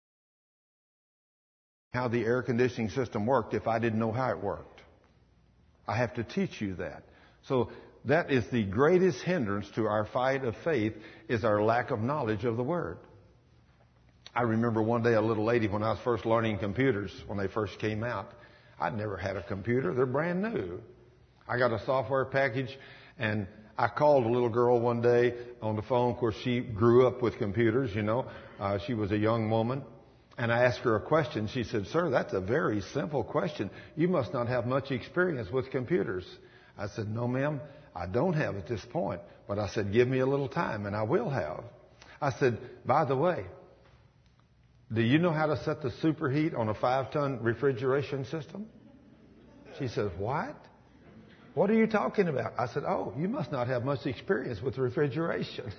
how the air conditioning system worked if I didn't know how it worked. I have to teach you that. So that is the greatest hindrance to our fight of faith, is our lack of knowledge of the Word. I remember one day a little lady, when I was first learning computers, when they first came out, I'd never had a computer. They're brand new. I got a software package, and I called a little girl one day on the phone. Of course, she grew up with computers, you know. She was a young woman. And I asked her a question. She said, "Sir, that's a very simple question. You must not have much experience with computers." I said, "No, ma'am, I don't have at this point." But I said, "Give me a little time, and I will have." I said, "By the way, do you know how to set the superheat on a 5-ton refrigeration system?" She says, "What? What are you talking about?" I said, "Oh, you must not have much experience with refrigeration."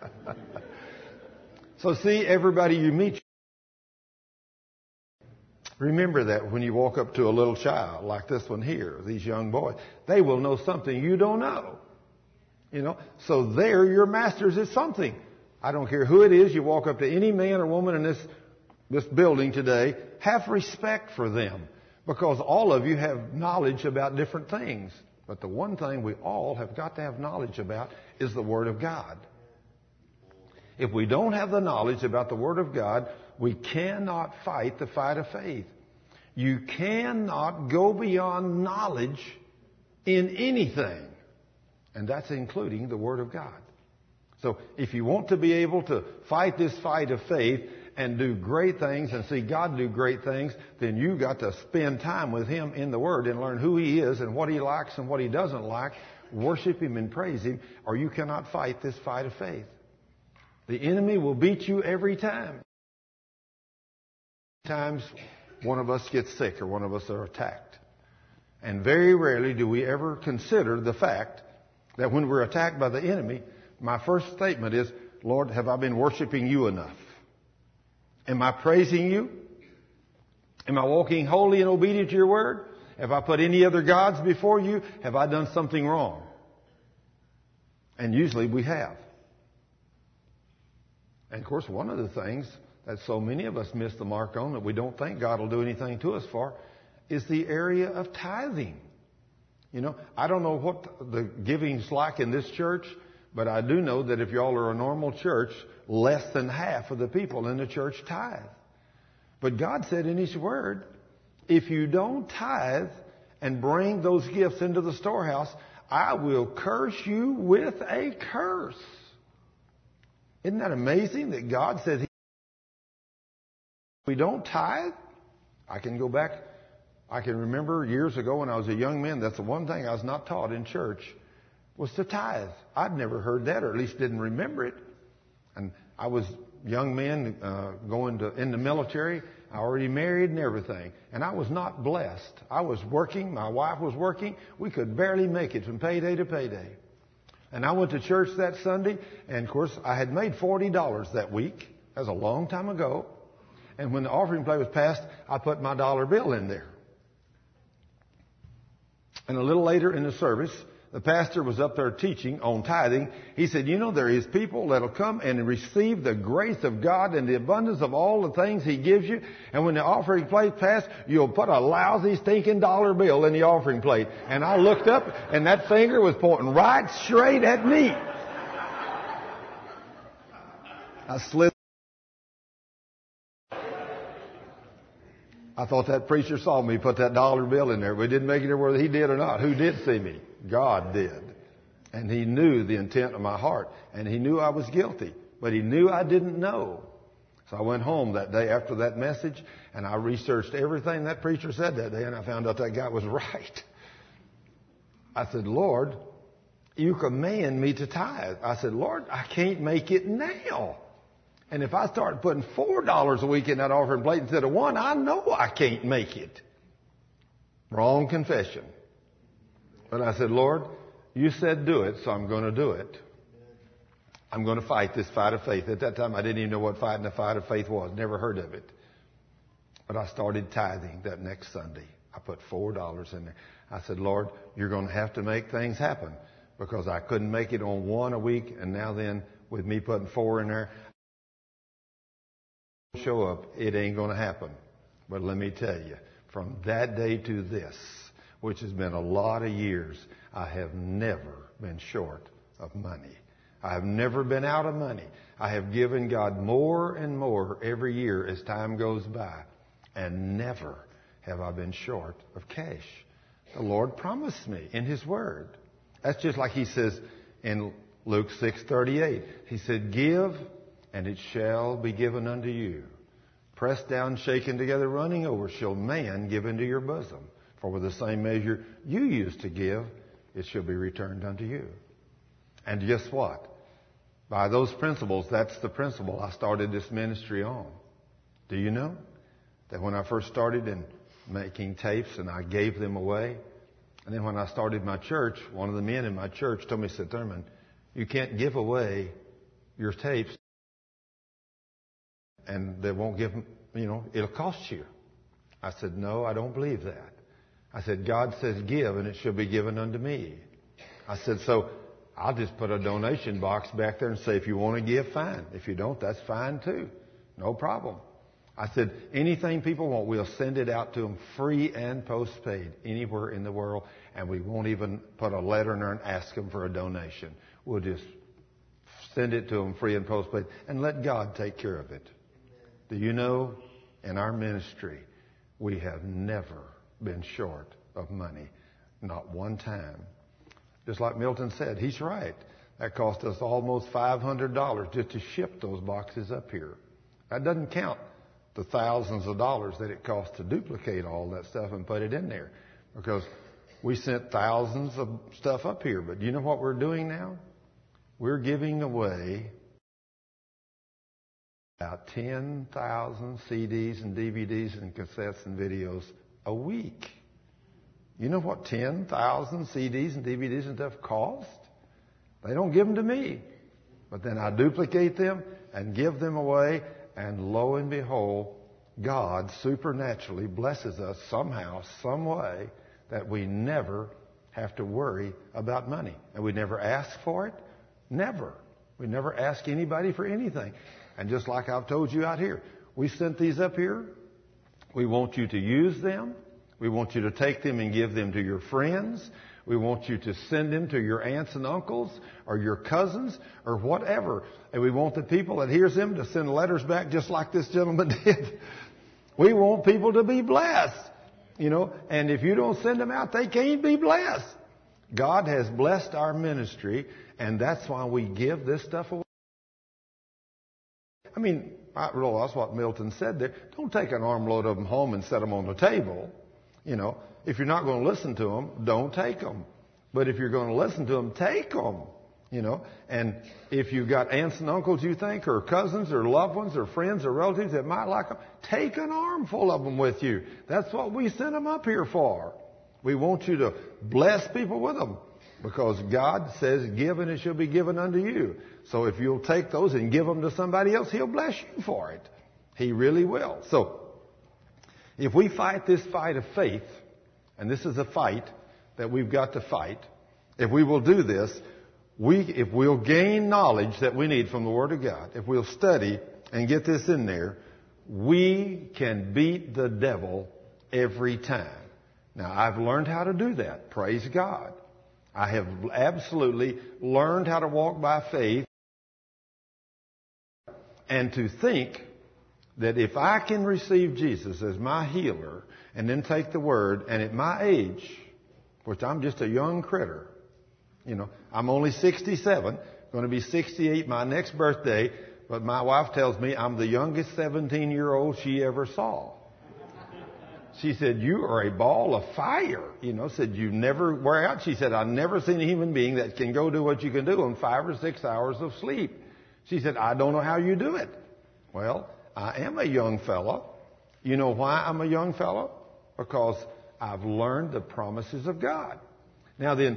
So see, everybody you meet, remember that when you walk up to a little child like this one here, these young boys, they will know something you don't know. You know, so they're your masters at something. I don't care who it is. You walk up to any man or woman in this building today, have respect for them, because all of you have knowledge about different things. But the one thing we all have got to have knowledge about is the Word of God. If we don't have the knowledge about the Word of God, we cannot fight the fight of faith. You cannot go beyond knowledge in anything, and that's including the Word of God. So if you want to be able to fight this fight of faith and do great things and see God do great things, then you got to spend time with Him in the Word and learn who He is and what He likes and what He doesn't like. Worship Him and praise Him, or you cannot fight this fight of faith. The enemy will beat you every time. Times one of us gets sick or one of us are attacked. And very rarely do we ever consider the fact that when we're attacked by the enemy, my first statement is, "Lord, have I been worshiping you enough? Am I praising you? Am I walking holy and obedient to your word? Have I put any other gods before you? Have I done something wrong?" And usually we have. And of course, one of the things that so many of us miss the mark on, that we don't think God will do anything to us for, is the area of tithing. You know, I don't know what the giving's like in this church, but I do know that if y'all are a normal church, less than half of the people in the church tithe. But God said in His Word, if you don't tithe and bring those gifts into the storehouse, I will curse you with a curse. Isn't that amazing that God says we don't tithe? I can go back I can remember years ago when I was a young man, that's the one thing I was not taught in church, was to tithe. I'd never heard that, or at least didn't remember it. And I was a young man in the military. I already married and everything. And I was not blessed. I was working. My wife was working. We could barely make it from payday to payday. And I went to church that Sunday. And, of course, I had made $40 that week. That was a long time ago. And when the offering plate was passed, I put my dollar bill in there. And a little later in the service, the pastor was up there teaching on tithing. He said, you know, there is people that'll come and receive the grace of God and the abundance of all the things He gives you. And when the offering plate passed, you'll put a lousy, stinking dollar bill in the offering plate. And I looked up, and that finger was pointing right straight at me. I slid. I thought that preacher saw me put that dollar bill in there. We didn't make it whether he did or not. Who did see me? God did. And He knew the intent of my heart. And He knew I was guilty. But He knew I didn't know. So I went home that day after that message, and I researched everything that preacher said that day, and I found out that guy was right. I said, Lord, You command me to tithe. I said, Lord, I can't make it now. And if I start putting $4 a week in that offering plate instead of $1, I know I can't make it. Wrong confession. But I said, Lord, You said do it, so I'm going to do it. I'm going to fight this fight of faith. At that time, I didn't even know what fighting the fight of faith was. Never heard of it. But I started tithing that next Sunday. I put $4 in there. I said, Lord, You're going to have to make things happen, because I couldn't make it on $1 a week, and now then, with me putting $4 in there, show up, it ain't going to happen. But let me tell you, from that day to this, which has been a lot of years, I have never been short of money. I have never been out of money. I have given God more and more every year as time goes by, and never have I been short of cash. The Lord promised me in His Word. That's just like He says in Luke 6:38. He said, give, and it shall be given unto you. Pressed down, shaken together, running over, shall man give into your bosom. For with the same measure you use to give, it shall be returned unto you. And guess what? By those principles, that's the principle I started this ministry on. Do you know that when I first started in making tapes and I gave them away, and then when I started my church, one of the men in my church told me, said, Thurman, you can't give away your tapes and they won't give them, it'll cost you. I said, no, I don't believe that. I said, God says give, and it shall be given unto me. I said, so I'll just put a donation box back there and say, if you want to give, fine. If you don't, that's fine too. No problem. I said, anything people want, we'll send it out to them free and postpaid anywhere in the world, and we won't even put a letter in there and ask them for a donation. We'll just send it to them free and postpaid and let God take care of it. Do you know, in our ministry, we have never been short of money. Not one time. Just like Milton said, he's right. That cost us almost $500 just to ship those boxes up here. That doesn't count the thousands of dollars that it costs to duplicate all that stuff and put it in there. Because we sent thousands of stuff up here. But you know what we're doing now? We're giving away about 10,000 CDs and DVDs and cassettes and videos a week. You know what 10,000 CDs and DVDs and stuff cost? They don't give them to me. But then I duplicate them and give them away, and lo and behold, God supernaturally blesses us somehow, some way, that we never have to worry about money. And we never ask for it. Never. We never ask anybody for anything. And just like I've told you out here, we sent these up here. We want you to use them. We want you to take them and give them to your friends. We want you to send them to your aunts and uncles or your cousins or whatever. And we want the people that hears them to send letters back just like this gentleman did. We want people to be blessed. And if you don't send them out, they can't be blessed. God has blessed our ministry, and that's why we give this stuff away. I mean, I realize what Milton said there. Don't take an armload of them home and set them on the table. You know, if you're not going to listen to them, don't take them. But if you're going to listen to them, take them. You know, and if you've got aunts and uncles you think, or cousins, or loved ones, or friends, or relatives that might like them, take an armful of them with you. That's what we sent them up here for. We want you to bless people with them, because God says, give and it shall be given unto you. So if you'll take those and give them to somebody else, He'll bless you for it. He really will. So if we fight this fight of faith, and this is a fight that we've got to fight, if we will do this, if we'll gain knowledge that we need from the Word of God, if we'll study and get this in there, we can beat the devil every time. Now, I've learned how to do that. Praise God. I have absolutely learned how to walk by faith and to think that if I can receive Jesus as my healer and then take the Word, and at my age, which I'm just a young critter, you know, I'm only 67, going to be 68 my next birthday, but my wife tells me I'm the youngest 17-year-old she ever saw. She said, you are a ball of fire. You know, said you never wear out. She said, I've never seen a human being that can go do what you can do in 5 or 6 hours of sleep. She said, I don't know how you do it. Well, I am a young fellow. You know why I'm a young fellow? Because I've learned the promises of God. Now then,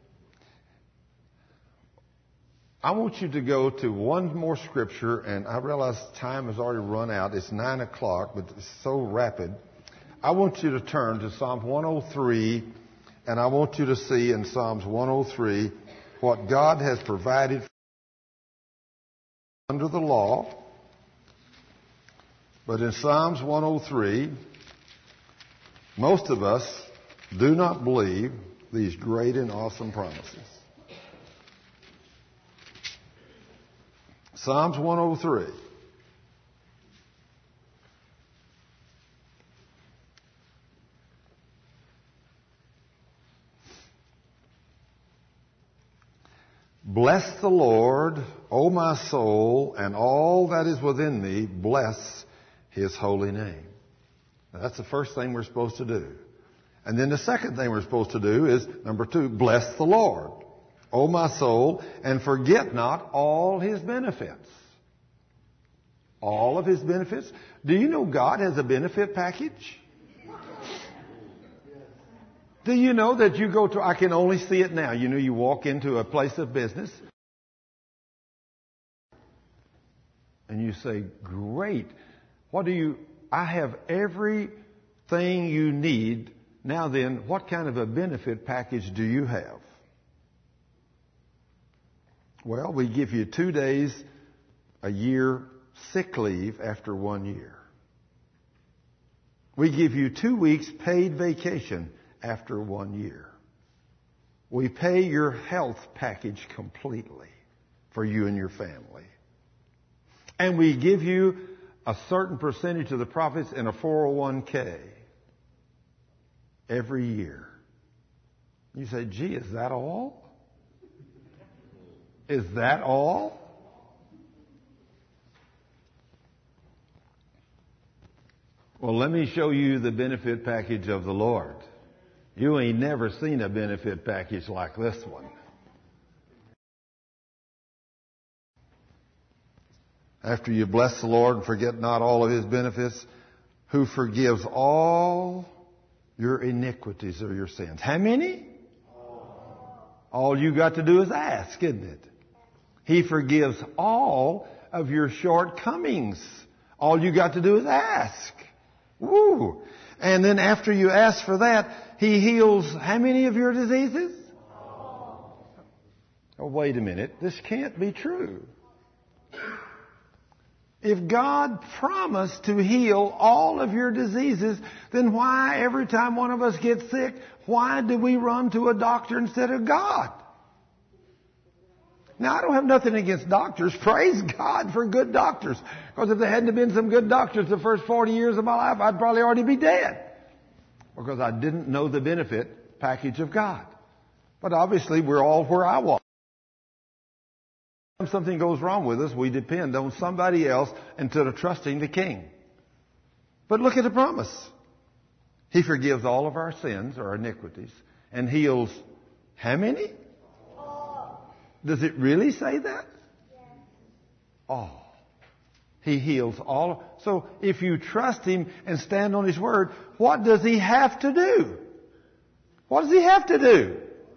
I want you to go to one more scripture, and I realize time has already run out. It's 9 o'clock, but it's so rapid. I want you to turn to Psalm 103, and I want you to see in Psalms 103 what God has provided under the law. But in Psalms 103, most of us do not believe these great and awesome promises. Psalms 103. Bless the Lord, O my soul, and all that is within me, bless His holy name. Now, that's the first thing we're supposed to do. And then the second thing we're supposed to do is, number 2, bless the Lord, O my soul, and forget not all His benefits. All of His benefits. Do you know God has a benefit package? Do you know that you go to, I can only see it now. You know, you walk into a place of business and you say, great. I have everything you need. Now then, what kind of a benefit package do you have? Well, we give you 2 days a year sick leave after 1 year. We give you 2 weeks paid vacation after 1 year. We pay your health package completely for you and your family. And we give you a certain percentage of the profits in a 401k every year. You say, gee, is that all? Is that all? Well, let me show you the benefit package of the Lord. You ain't never seen a benefit package like this one. After you bless the Lord and forget not all of His benefits, who forgives all your iniquities or your sins. How many? All you got to do is ask, isn't it? He forgives all of your shortcomings. All you got to do is ask. Woo! And then after you ask for that, He heals how many of your diseases? Oh, wait a minute. This can't be true. If God promised to heal all of your diseases, then why every time one of us gets sick, why do we run to a doctor instead of God? Now, I don't have nothing against doctors. Praise God for good doctors. Because if there hadn't been some good doctors the first 40 years of my life, I'd probably already be dead. Because I didn't know the benefit package of God. But obviously, we're all where I was. If something goes wrong with us, we depend on somebody else instead of trusting the King. But look at the promise. He forgives all of our sins or iniquities and heals how many? Does it really say that? All. He heals all. So if you trust Him and stand on His Word, what does He have to do? What does He have to do?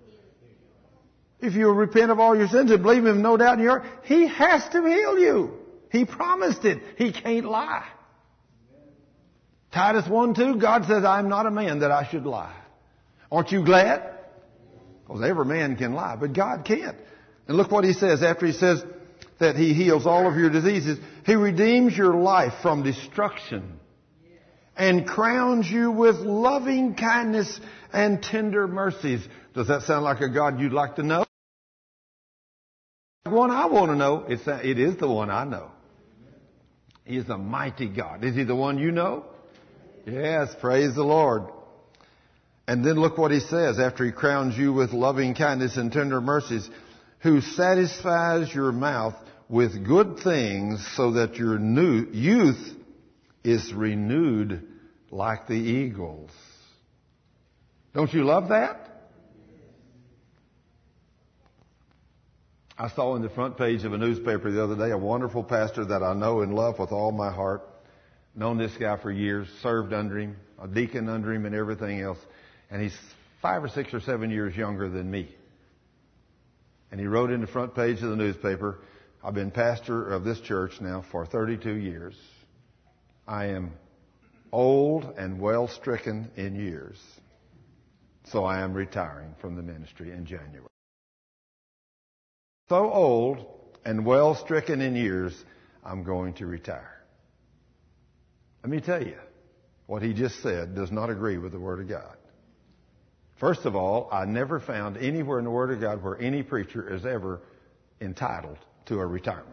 If you repent of all your sins and believe Him, no doubt in your heart, He has to heal you. He promised it. He can't lie. Titus 1:2, God says, I'm not a man that I should lie. Aren't you glad? Because every man can lie, but God can't. And look what He says after He says that He heals all of your diseases. He redeems your life from destruction and crowns you with loving kindness and tender mercies. Does that sound like a God you'd like to know? The one I want to know, it is the one I know. He is a mighty God. Is He the one you know? Yes, praise the Lord. And then look what He says after He crowns you with loving kindness and tender mercies, who satisfies your mouth with good things so that your youth is renewed like the eagles. Don't you love that? I saw in the front page of a newspaper the other day a wonderful pastor that I know and love with all my heart. Known this guy for years, served under him, a deacon under him and everything else. And he's 5 or 6 or 7 years younger than me. And he wrote in the front page of the newspaper, I've been pastor of this church now for 32 years. I am old and well stricken in years. So I am retiring from the ministry in January. So old and well stricken in years, I'm going to retire. Let me tell you, what he just said does not agree with the Word of God. First of all, I never found anywhere in the Word of God where any preacher is ever entitled to a retirement.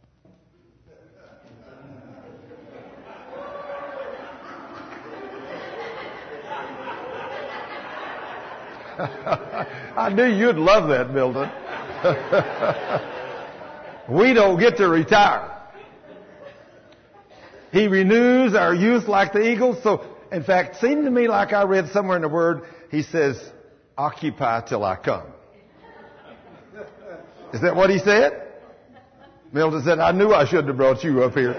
I knew you'd love that, Milton. We don't get to retire. He renews our youth like the eagles. So, in fact, seemed to me like I read somewhere in the Word, He says, occupy till I come. Is that what He said? Milton said, I knew I shouldn't have brought you up here.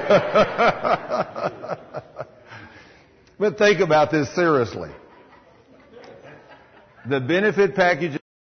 But think about this seriously. The benefit package,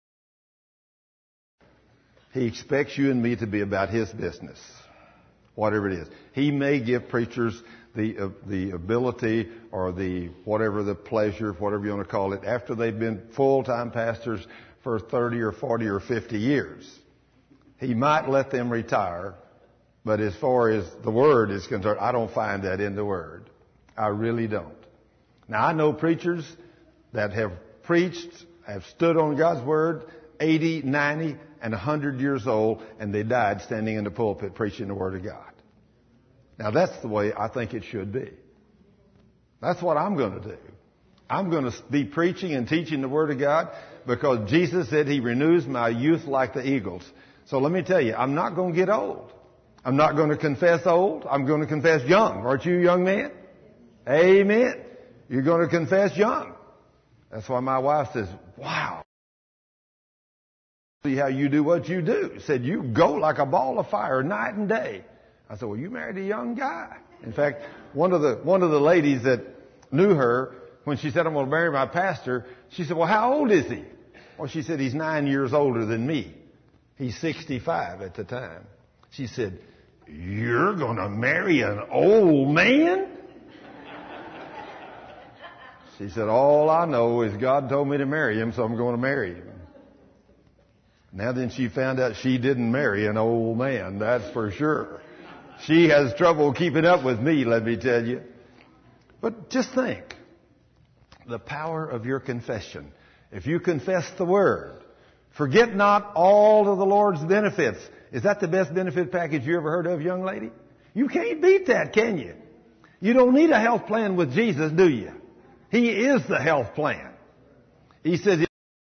He expects you and me to be about His business. Whatever it is. He may give preachers the ability or the whatever, the pleasure, whatever you want to call it, after they've been full-time pastors for 30 or 40 or 50 years. He might let them retire, but as far as the Word is concerned, I don't find that in the Word. I really don't. Now, I know preachers that have preached, have stood on God's Word, 80, 90, and 100 years old, and they died standing in the pulpit preaching the Word of God. Now, that's the way I think it should be. That's what I'm going to do. I'm going to be preaching and teaching the Word of God because Jesus said He renews my youth like the eagles. So let me tell you, I'm not going to get old. I'm not going to confess old. I'm going to confess young. Aren't you, young man? Amen. You're going to confess young. That's why my wife says, wow. See how you do what you do. Said, you go like a ball of fire night and day. I said, well, you married a young guy. In fact, one of the ladies that knew her, when she said, I'm going to marry my pastor, she said, well, how old is he? Well, she said, he's 9 years older than me. He's 65 at the time. She said, you're going to marry an old man? She said, all I know is God told me to marry him, so I'm going to marry him. Now then she found out she didn't marry an old man, that's for sure. She has trouble keeping up with me, let me tell you. But just think, the power of your confession. If you confess the Word, forget not all of the Lord's benefits. Is that the best benefit package you ever heard of, young lady? You can't beat that, can you? You don't need a health plan with Jesus, do you? He is the health plan. He says,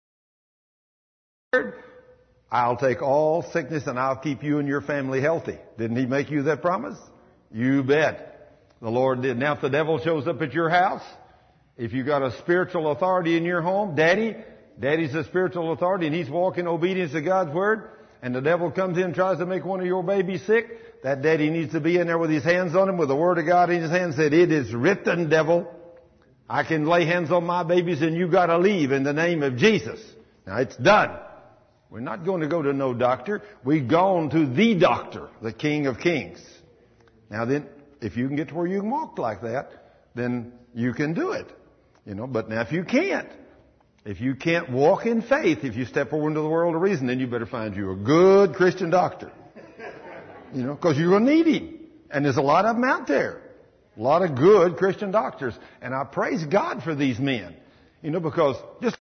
I'll take all sickness and I'll keep you and your family healthy. Didn't He make you that promise? You bet. The Lord did. Now if the devil shows up at your house, If you got a spiritual authority in your home, Daddy's a spiritual authority and he's walking in obedience to God's Word, and the devil comes in and tries to make one of your babies sick, that daddy needs to be in there with his hands on him, with the Word of God in his hand, said, "It is written, devil. I can lay hands on my babies and you got to leave in the name of Jesus." Now it's done. We're not going to go to no doctor. We've gone to the doctor, the King of Kings. Now then, if you can get to where you can walk like that, then you can do it. But now if you can't walk in faith, if you step forward into the world of reason, then you better find you a good Christian doctor. Because you're going to need him. And there's a lot of them out there. A lot of good Christian doctors. And I praise God for these men. Because just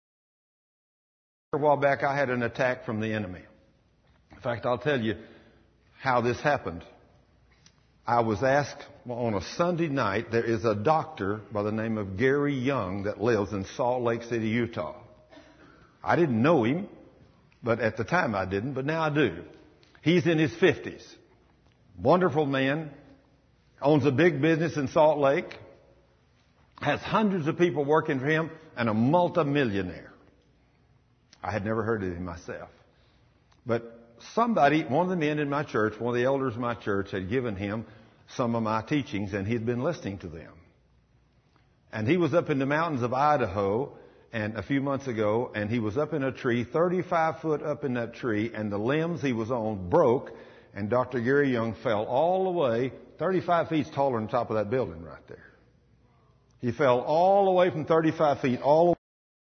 a while back I had an attack from the enemy. In fact, I'll tell you how this happened. I was asked on a Sunday night, there is a doctor by the name of Gary Young that lives in Salt Lake City, Utah. I didn't know him, but at the time I didn't, but now I do. He's in his 50s. Wonderful man. Owns a big business in Salt Lake. Has hundreds of people working for him and a multimillionaire. I had never heard of him myself. But one of the men in my church, one of the elders of my church, had given him some of my teachings, and he'd been listening to them. And he was up in the mountains of Idaho and a few months ago, and he was up in a tree, 35 foot up in that tree, and the limbs he was on broke, and Dr. Gary Young fell all the way, 35 feet taller than the top of that building right there. He fell all the way from 35 feet, all the way.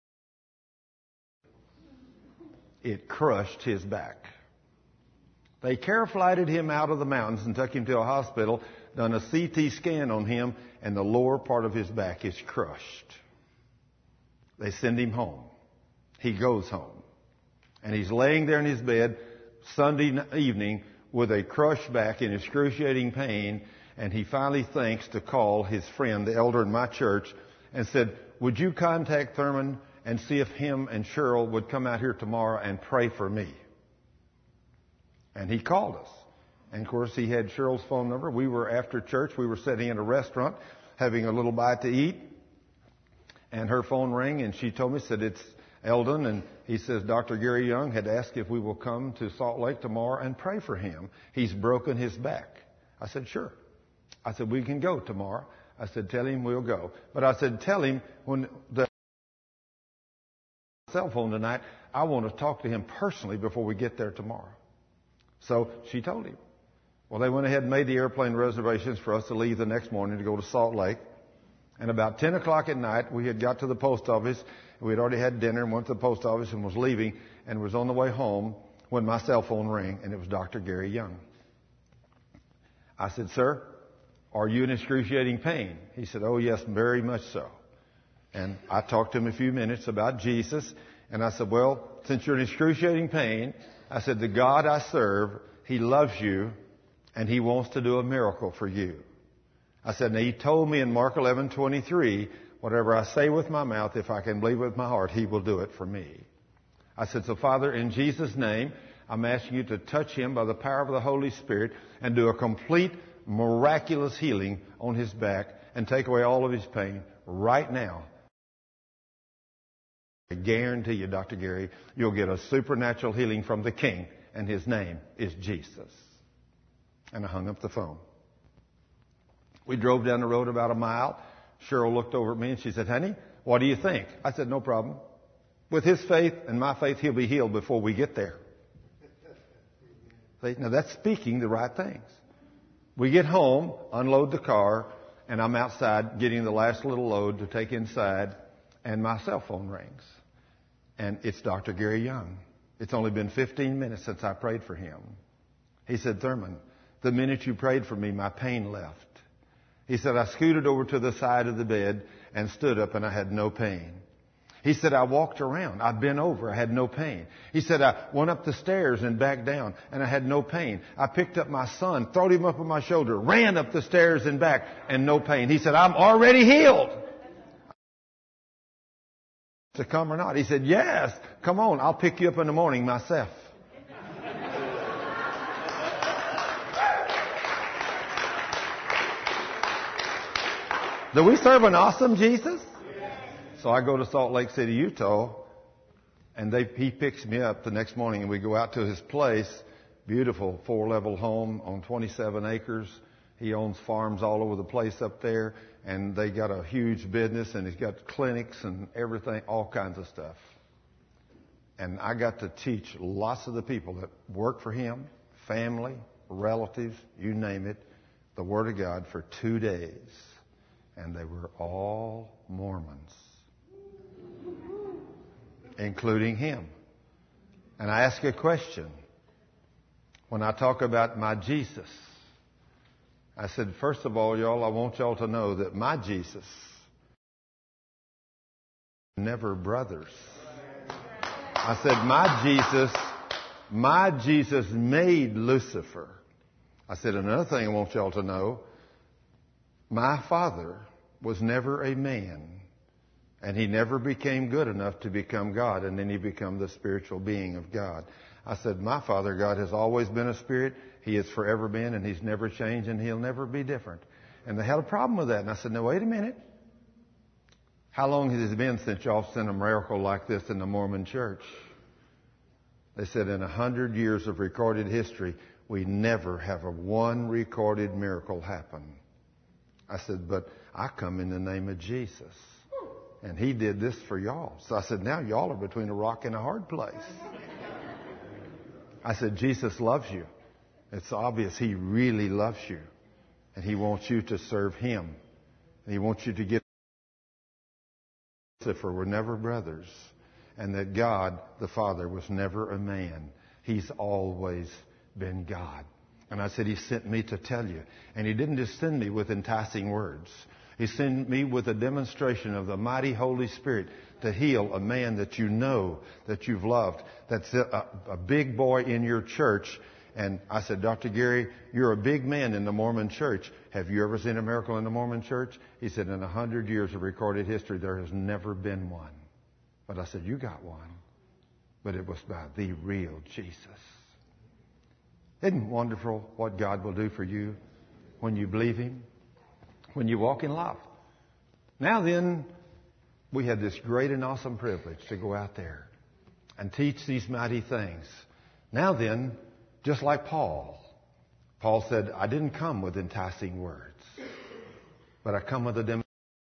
It crushed his back. They care flighted him out of the mountains and took him to a hospital, done a CT scan on him, and the lower part of his back is crushed. They send him home. He goes home. And he's laying there in his bed Sunday evening with a crushed back in excruciating pain, and he finally thinks to call his friend, the elder in my church, and said, "Would you contact Thurman and see if him and Cheryl would come out here tomorrow and pray for me?" And he called us. And of course, he had Cheryl's phone number. We were after church. We were sitting in a restaurant having a little bite to eat. And her phone rang and she told me, said, "It's Eldon." And he says, "Dr. Gary Young had asked if we will come to Salt Lake tomorrow and pray for him. He's broken his back." I said, "Sure." I said, "We can go tomorrow." I said, "Tell him we'll go." But I said, "Tell him when the cell phone tonight, I want to talk to him personally before we get there tomorrow." So she told him. Well, they went ahead and made the airplane reservations for us to leave the next morning to go to Salt Lake. And about 10 o'clock at night, we had got to the post office. We had already had dinner and went to the post office and was leaving and was on the way home when my cell phone rang, and it was Dr. Gary Young. I said, "Sir, are you in excruciating pain?" He said, "Oh, yes, very much so." And I talked to him a few minutes about Jesus. And I said, "Well, since you're in excruciating pain," I said, "the God I serve, He loves you, and He wants to do a miracle for you." I said, "Now, He told me in Mark 11:23, whatever I say with my mouth, if I can believe with my heart, He will do it for me." I said, "So, Father, in Jesus' name, I'm asking you to touch him by the power of the Holy Spirit and do a complete, miraculous healing on his back and take away all of his pain right now. I guarantee you, Dr. Gary, you'll get a supernatural healing from the King, and his name is Jesus." And I hung up the phone. We drove down the road about a mile. Cheryl looked over at me and she said, "Honey, what do you think?" I said, "No problem. With his faith and my faith, he'll be healed before we get there." See, now that's speaking the right things. We get home, unload the car, and I'm outside getting the last little load to take inside, and my cell phone rings. And it's Dr. Gary Young. It's only been 15 minutes since I prayed for him. He said, "Thurman, the minute you prayed for me, my pain left." He said, "I scooted over to the side of the bed and stood up, and I had no pain." He said, "I walked around. I bent over. I had no pain." He said, "I went up the stairs and back down, and I had no pain. I picked up my son, throwed him up on my shoulder, ran up the stairs and back, and no pain." He said, "I'm already healed." To come or not? He said, "Yes, come on. I'll pick you up in the morning myself." Do we serve an awesome Jesus? So I go to Salt Lake City, Utah, and he picks me up the next morning, and we go out to his place, beautiful 4-level home on 27 acres. He owns farms all over the place up there, and they got a huge business, and he's got clinics and everything, all kinds of stuff. And I got to teach lots of the people that work for him, family, relatives, you name it, the Word of God for 2 days. And they were all Mormons, including him. And I ask a question. When I talk about my Jesus, I said, first of all, y'all, I want y'all to know that my Jesus, never brothers. I said, my Jesus made Lucifer. I said, another thing I want y'all to know, my Father was never a man, and he never became good enough to become God, and then he became the spiritual being of God. I said, my Father God has always been a spirit. He has forever been, and he's never changed, and he'll never be different. And they had a problem with that. And I said, no, wait a minute. How long has it been since y'all seen a miracle like this in the Mormon church? They said in 100 years of recorded history, we never have a one recorded miracle happen. I said, but I come in the name of Jesus. And he did this for y'all. So I said, now y'all are between a rock and a hard place. I said, Jesus loves you. It's obvious he really loves you. And he wants you to serve him. And he wants you to get Lucifer were never brothers. And that God, the Father, was never a man. He's always been God. And I said, he sent me to tell you. And he didn't just send me with enticing words. He sent me with a demonstration of the mighty Holy Spirit to heal a man that you know, that you've loved, that's a big boy in your church. And I said, Dr. Gary, you're a big man in the Mormon church. Have you ever seen a miracle in the Mormon church? He said, in 100 years of recorded history, there has never been one. But I said, you got one. But it was by the real Jesus. Isn't it wonderful what God will do for you when you believe him? When you walk in love. Now then, we had this great and awesome privilege to go out there and teach these mighty things. Now then, just like Paul said, I didn't come with enticing words, but I come with a demonstration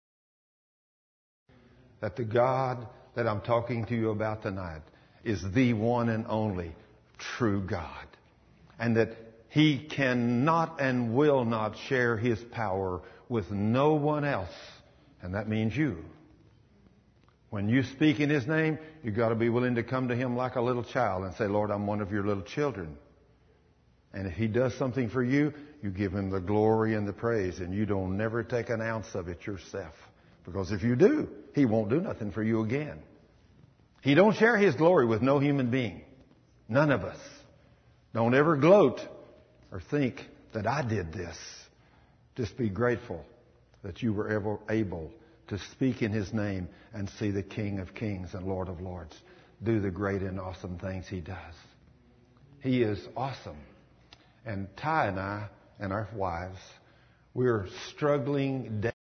that the God that I'm talking to you about tonight is the one and only true God. And that he cannot and will not share his power with no one else. And that means you. When you speak in his name, you've got to be willing to come to him like a little child and say, Lord, I'm one of your little children. And if he does something for you, you give him the glory and the praise. And you don't never take an ounce of it yourself. Because if you do, he won't do nothing for you again. He don't share his glory with no human being. None of us. Don't ever gloat or think that I did this. Just be grateful that you were ever able to speak in his name and see the King of Kings and Lord of Lords do the great and awesome things he does. He is awesome. And Ty and I and our wives, we're struggling down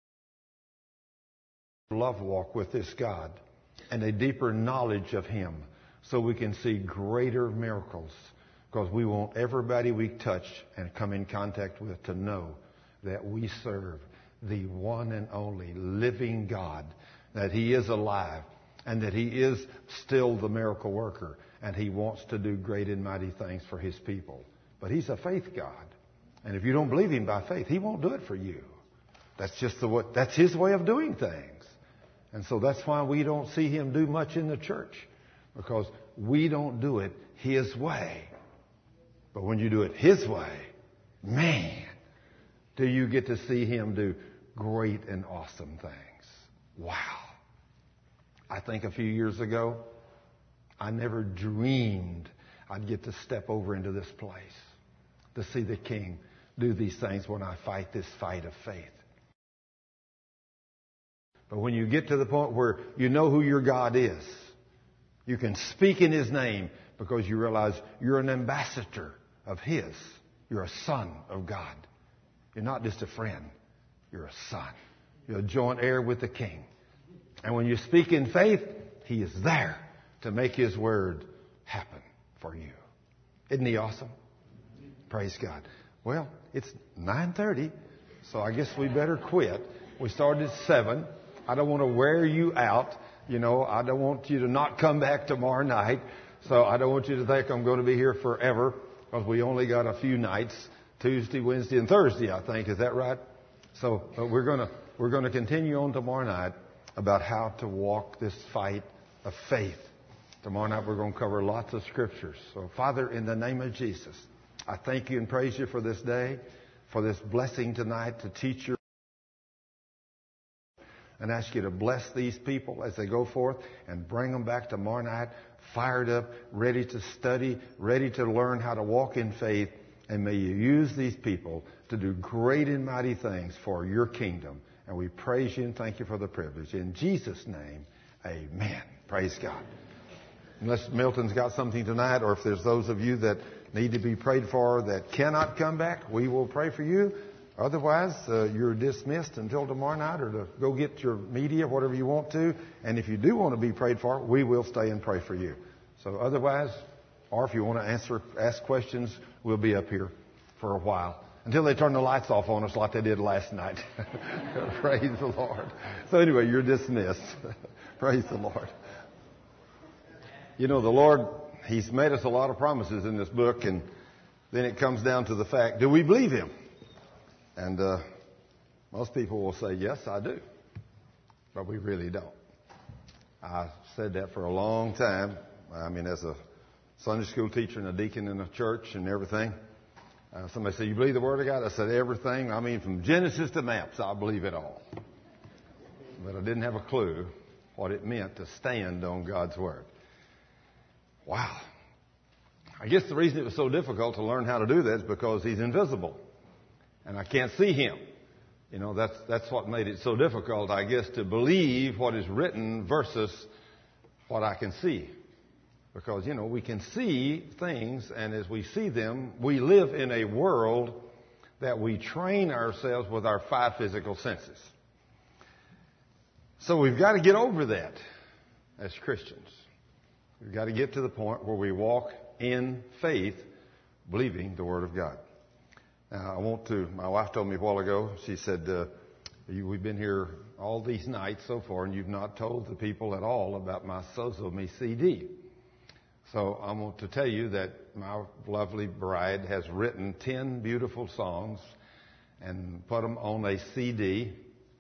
love walk with this God and a deeper knowledge of him so we can see greater miracles, because we want everybody we touch and come in contact with to know that we serve the one and only living God, that he is alive and that he is still the miracle worker, and he wants to do great and mighty things for his people. But he's a faith God. And if you don't believe him by faith, he won't do it for you. That's just that's his way of doing things. And so that's why we don't see him do much in the church, because we don't do it his way. But when you do it his way, man, do you get to see him do great and awesome things. Wow. I think a few years ago, I never dreamed I'd get to step over into this place to see the King do these things when I fight this fight of faith. But when you get to the point where you know who your God is, you can speak in his name because you realize you're an ambassador of his. You're a son of God. You're not just a friend. You're a son. You're a joint heir with the King. And when you speak in faith, He is there to make His word happen for you. Isn't He awesome? Praise God. Well, it's 9:30, so I guess we better quit. We started at 7. I don't want to wear you out. You know, I don't want you to not come back tomorrow night. So I don't want you to think I'm going to be here forever, because we only got a few nights, Tuesday, Wednesday, and Thursday, I think. Is that right? So we're going to continue on tomorrow night about how to walk this fight of faith. Tomorrow night we're going to cover lots of scriptures. So Father, in the name of Jesus, I thank you and praise you for this day, for this blessing tonight to teach your and ask you to bless these people as they go forth and bring them back tomorrow night fired up, ready to study, ready to learn how to walk in faith. And may you use these people to do great and mighty things for your kingdom. And we praise you and thank you for the privilege. In Jesus' name, amen. Praise God. Unless Milton's got something tonight, or if there's those of you that need to be prayed for that cannot come back, we will pray for you. Otherwise, you're dismissed until tomorrow night, or to go get your media, whatever you want to. And if you do want to be prayed for, we will stay and pray for you. So otherwise, or if you want to ask questions, we'll be up here for a while until they turn the lights off on us like they did last night. Praise the Lord. So anyway, you're dismissed. Praise the Lord. You know, the Lord, He's made us a lot of promises in this book, and then it comes down to the fact, do we believe Him? And most people will say, yes, I do. But we really don't. I said that for a long time. I mean, as a Sunday school teacher and a deacon in a church and everything. Somebody said, you believe the Word of God? I said, everything. I mean, from Genesis to maps, I believe it all. But I didn't have a clue what it meant to stand on God's Word. Wow. I guess the reason it was so difficult to learn how to do that is because He's invisible. And I can't see Him. You know, that's what made it so difficult, I guess, to believe what is written versus what I can see. Because, you know, we can see things, and as we see them, we live in a world that we train ourselves with our 5 physical senses. So we've got to get over that as Christians. We've got to get to the point where we walk in faith, believing the Word of God. Now, my wife told me a while ago, she said, we've been here all these nights so far, and you've not told the people at all about my Sozo Me CD. So I want to tell you that my lovely bride has written 10 beautiful songs and put them on a CD.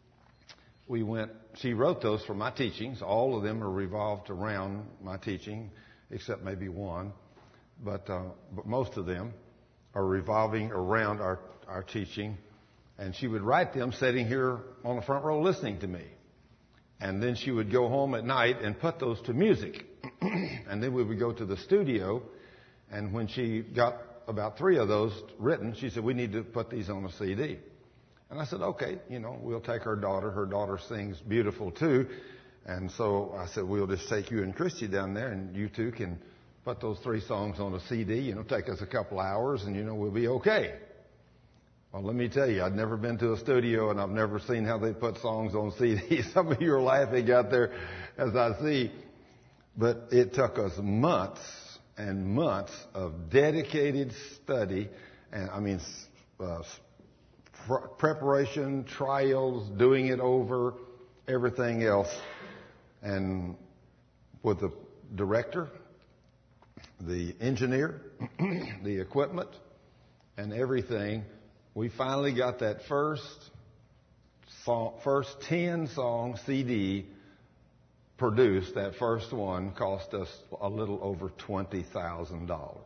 She wrote those for my teachings. All of them are revolved around my teaching, except maybe one. But most of them are revolving around our teaching. And she would write them sitting here on the front row listening to me. And then she would go home at night and put those to music. And then we would go to the studio. And when she got about 3 of those written, she said, we need to put these on a CD. And I said, okay, we'll take our daughter. Her daughter sings beautiful too. And so I said, we'll just take you and Christy down there, and you two can put those 3 songs on a CD. Take us a couple hours, and we'll be okay. Well, let me tell you, I'd never been to a studio, and I've never seen how they put songs on CDs. Some of you are laughing out there as I see. But it took us months and months of dedicated study, and preparation, trials, doing it over, everything else. And with the director, the engineer, the equipment, and everything, we finally got that first 10-song CD produced. That first one cost us a little over $20,000.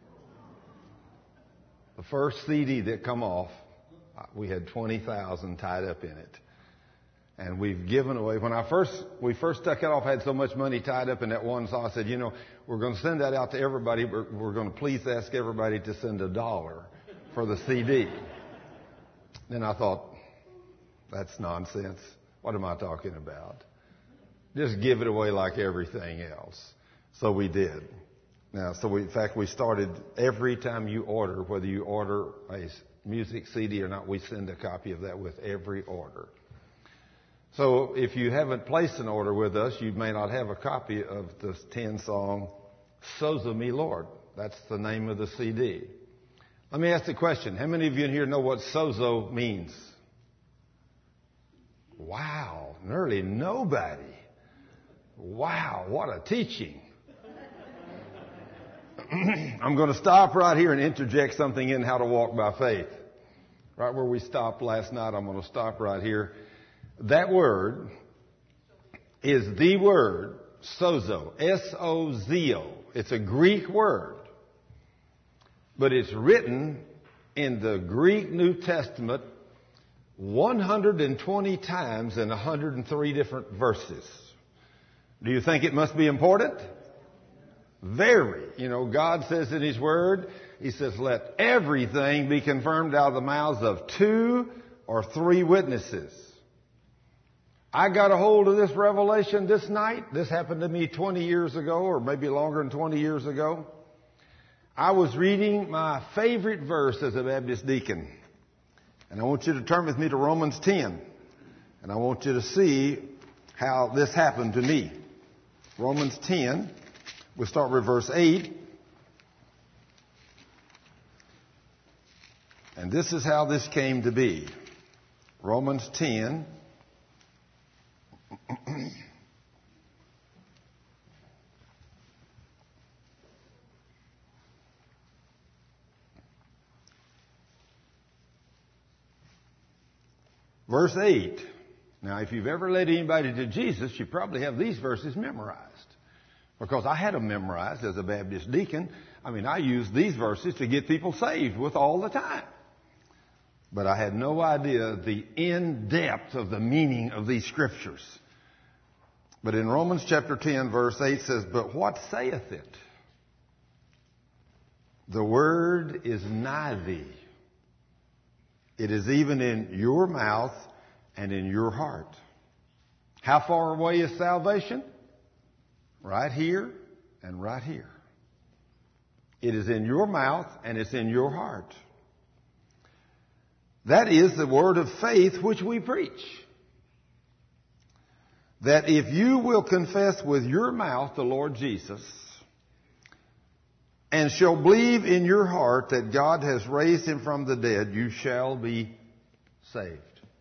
The first CD that come off, we had $20,000 tied up in it. And we've given away. When we first took it off, I had so much money tied up in that one song. I said, we're going to send that out to everybody. We're going to please ask everybody to send $1 for the CD. Then I thought, that's nonsense. What am I talking about? Just give it away like everything else. So we did. Now, in fact, we started every time you order, whether you order a music CD or not, we send a copy of that with every order. So if you haven't placed an order with us, you may not have a copy of the 10 song, Sozo Me Lord. That's the name of the CD. Let me ask the question. How many of you in here know what sozo means? Wow, nearly nobody. Wow, what a teaching. I'm going to stop right here and interject something in how to walk by faith. Right where we stopped last night, I'm going to stop right here. That word is the word sozo, S-O-Z-O. It's a Greek word. But it's written in the Greek New Testament 120 times in 103 different verses. Do you think it must be important? Very. You know, God says in His Word, He says, let everything be confirmed out of the mouths of 2 or 3 witnesses. I got a hold of this revelation this night. This happened to me 20 years ago, or maybe longer than 20 years ago. I was reading my favorite verse as a Baptist deacon. And I want you to turn with me to Romans 10. And I want you to see how this happened to me. Romans 10, we'll start with verse 8. And this is how this came to be. Romans 10. Verse 8. Now, if you've ever led anybody to Jesus, you probably have these verses memorized. Because I had them memorized as a Baptist deacon. I used these verses to get people saved with all the time. But I had no idea the in-depth of the meaning of these scriptures. But in Romans chapter 10, verse 8 says, but what saith it? The word is nigh thee. It is even in your mouth and in your heart. How far away is salvation? Right here and right here. It is in your mouth and it's in your heart. That is the word of faith which we preach. That if you will confess with your mouth the Lord Jesus, and shall believe in your heart that God has raised Him from the dead, you shall be saved.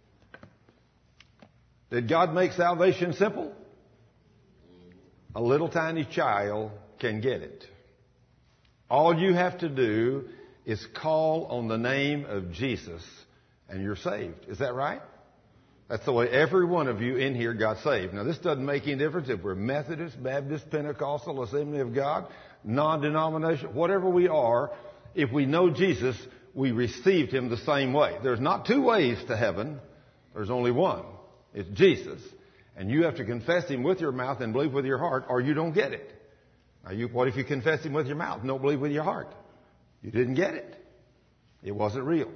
Did God make salvation simple? A little tiny child can get it. All you have to do is call on the name of Jesus and you're saved. Is that right? That's the way every one of you in here got saved. Now, this doesn't make any difference if we're Methodist, Baptist, Pentecostal, Assembly of God, non-denominational, whatever we are. If we know Jesus, we received Him the same way. There's not 2 ways to heaven. There's only one. It's Jesus. And you have to confess Him with your mouth and believe with your heart, or you don't get it. Now, what if you confess Him with your mouth and don't believe with your heart? You didn't get it. It wasn't real.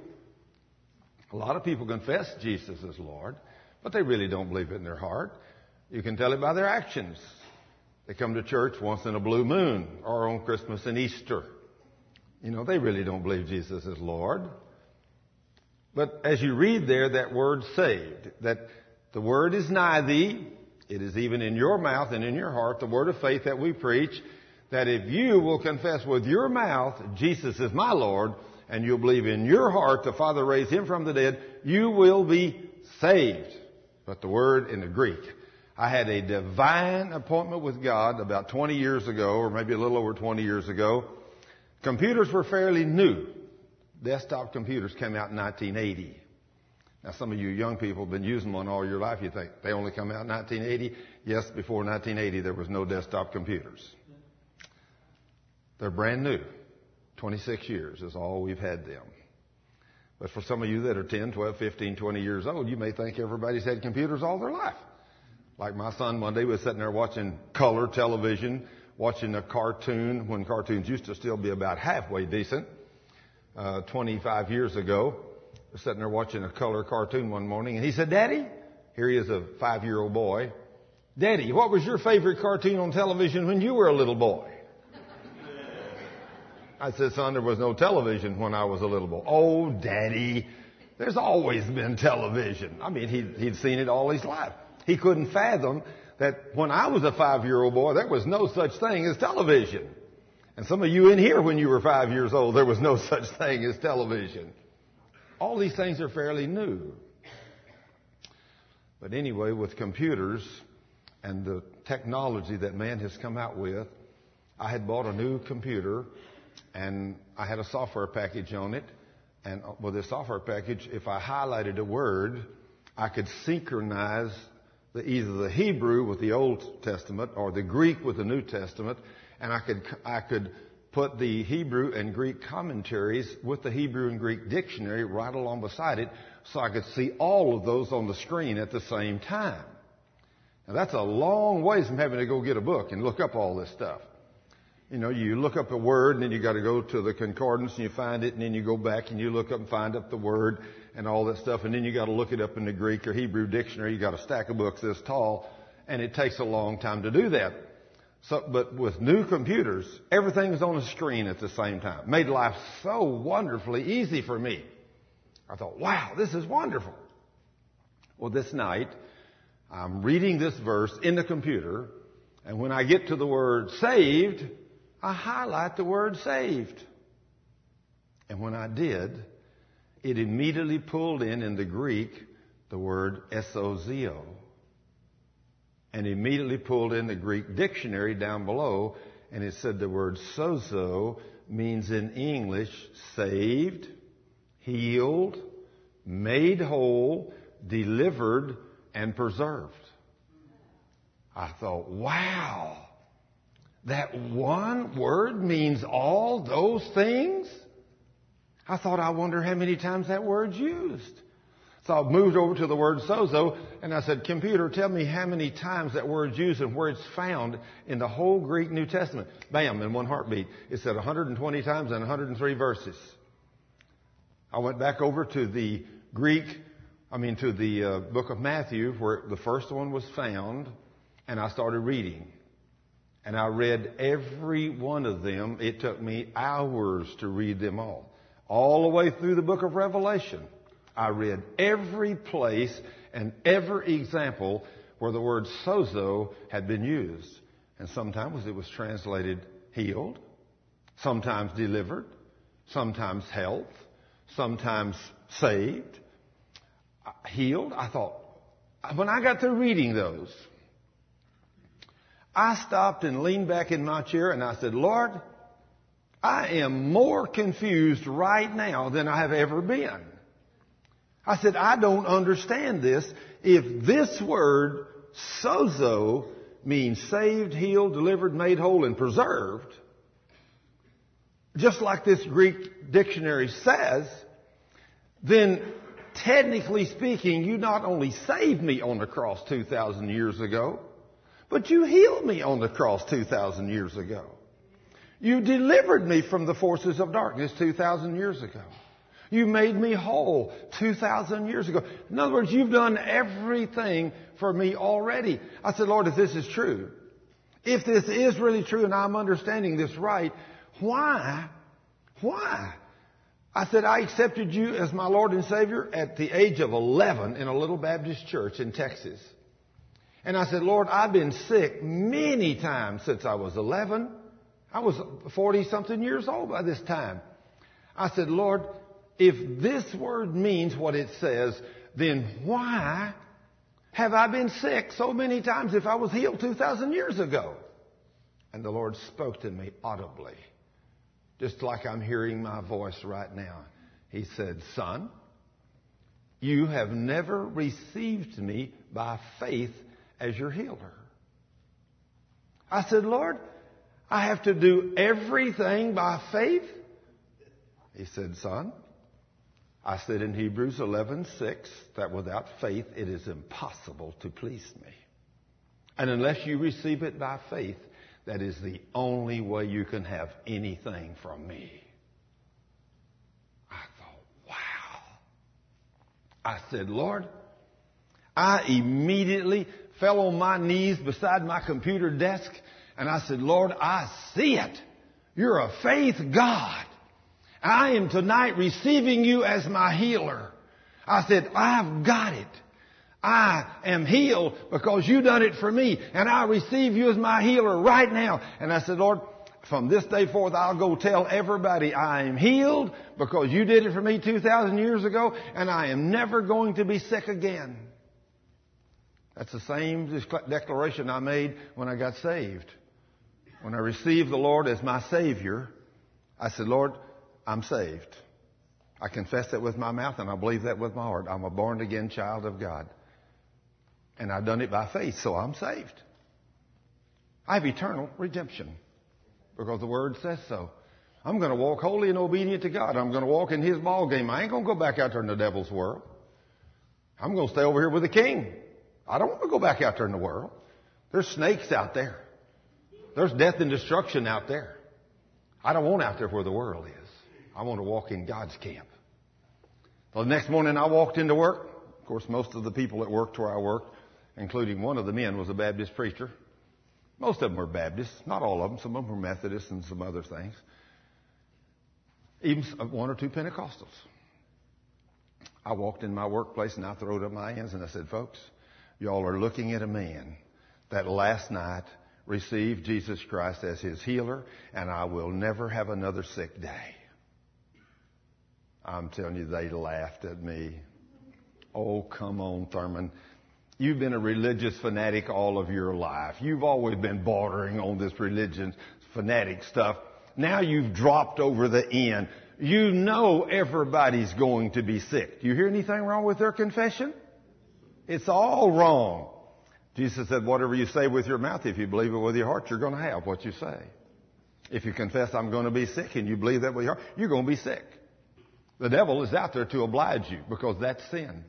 A lot of people confess Jesus as Lord, but they really don't believe it in their heart. You can tell it by their actions. They come to church once in a blue moon or on Christmas and Easter. They really don't believe Jesus is Lord. But as you read there, that word saved, that the word is nigh thee, it is even in your mouth and in your heart, the word of faith that we preach, that if you will confess with your mouth, Jesus is my Lord, and you'll believe in your heart the Father raised Him from the dead, you will be saved. But the word in the Greek. I had a divine appointment with God about 20 years ago, or maybe a little over 20 years ago. Computers were fairly new. Desktop computers came out in 1980. Now, some of you young people have been using one all your life. You think they only come out in 1980? Yes, before 1980, there was no desktop computers. They're brand new. 26 years is all we've had them. But for some of you that are 10, 12, 15, 20 years old, you may think everybody's had computers all their life. Like my son one day was sitting there watching color television, watching a cartoon when cartoons used to still be about halfway decent. 25 years ago, was sitting there watching a color cartoon one morning, and he said, Daddy, here he is, a 5-year-old boy, Daddy, what was your favorite cartoon on television when you were a little boy? I said, son, there was no television when I was a little boy. Oh, Daddy, there's always been television. He'd seen it all his life. He couldn't fathom that when I was a 5-year-old boy, there was no such thing as television. And some of you in here, when you were 5 years old, there was no such thing as television. All these things are fairly new. But anyway, with computers and the technology that man has come out with, I had bought a new computer, and I had a software package on it. And with this software package, if I highlighted a word, I could synchronize either the Hebrew with the Old Testament or the Greek with the New Testament, and I could put the Hebrew and Greek commentaries with the Hebrew and Greek dictionary right along beside it, so I could see all of those on the screen at the same time. Now that's a long ways from having to go get a book and look up all this stuff. You know, you look up a word and then you got to go to the concordance and you find it, and then you go back and you look up and find up the word and all that stuff, and then you got to look it up in the Greek or Hebrew dictionary. You got a stack of books this tall, and it takes a long time to do that. But with new computers, everything is on the screen at the same time. Made life so wonderfully easy for me. I thought, wow, this is wonderful. Well, this night, I'm reading this verse in the computer, and when I get to the word saved, I highlight the word saved. And when I did, it immediately pulled in the Greek, the word esozeo. And immediately pulled in the Greek dictionary down below, and it said the word sozo means in English saved, healed, made whole, delivered, and preserved. I thought, wow, that one word means all those things? I thought, I wonder how many times that word's used. So I moved over to the word sozo, and I said, computer, tell me how many times that word's used and where it's found in the whole Greek New Testament. Bam, in one heartbeat. It said 120 times and 103 verses. I went back over to the book of Matthew, where the first one was found, and I started reading. And I read every one of them. It took me hours to read them all. All the way through the book of Revelation. I read every place and every example where the word sozo had been used. And sometimes it was translated healed, sometimes delivered, sometimes health, sometimes saved, healed. I thought, when I got through reading those, I stopped and leaned back in my chair and I said, Lord, I am more confused right now than I have ever been. I said, I don't understand this. If this word, sozo, means saved, healed, delivered, made whole, and preserved, just like this Greek dictionary says, then technically speaking, you not only saved me on the cross 2,000 years ago, but you healed me on the cross 2,000 years ago. You delivered me from the forces of darkness 2,000 years ago. You made me whole 2,000 years ago. In other words, you've done everything for me already. I said, Lord, if this is true, if this is really true and I'm understanding this right, why? I said, I accepted you as my Lord and Savior at the age of 11 in a little Baptist church in Texas. And I said, Lord, I've been sick many times since I was 11. I was 40-something years old by this time. I said, Lord, if this word means what it says, then why have I been sick so many times if I was healed 2,000 years ago? And the Lord spoke to me audibly, just like I'm hearing my voice right now. He said, son, you have never received me by faith as your healer. I said, Lord, I have to do everything by faith? He said, son, I said in Hebrews 11:6 that without faith it is impossible to please me. And unless you receive it by faith, that is the only way you can have anything from me. I thought, wow. I said, Lord, I immediately fell on my knees beside my computer desk and I said, Lord, I see it. You're a faith God. I am tonight receiving you as my healer. I said, I've got it. I am healed because you done it for me, and I receive you as my healer right now. And I said, Lord, from this day forth, I'll go tell everybody I am healed because you did it for me 2,000 years ago, and I am never going to be sick again. That's the same declaration I made when I got saved. When I received the Lord as my Savior, I said, Lord, I'm saved. I confess that with my mouth and I believe that with my heart. I'm a born-again child of God. And I've done it by faith, so I'm saved. I have eternal redemption because the Word says so. I'm going to walk holy and obedient to God. I'm going to walk in His ball game. I ain't going to go back out there in the devil's world. I'm going to stay over here with the King. I don't want to go back out there in the world. There's snakes out there. There's death and destruction out there. I don't want out there where the world is. I want to walk in God's camp. Well, the next morning I walked into work. Of course, most of the people that worked where I worked, including one of the men, was a Baptist preacher. Most of them were Baptists. Not all of them. Some of them were Methodists and some other things. Even one or two Pentecostals. I walked in my workplace and I throwed up my hands and I said, folks, y'all are looking at a man that last night received Jesus Christ as his healer, and I will never have another sick day. I'm telling you, they laughed at me. Oh, come on, Thurman. You've been a religious fanatic all of your life. You've always been bordering on this religion fanatic stuff. Now you've dropped over the end. You know everybody's going to be sick. Do you hear anything wrong with their confession? It's all wrong. Jesus said, whatever you say with your mouth, if you believe it with your heart, you're going to have what you say. If you confess I'm going to be sick and you believe that with your heart, you're going to be sick. The devil is out there to oblige you because that's sin.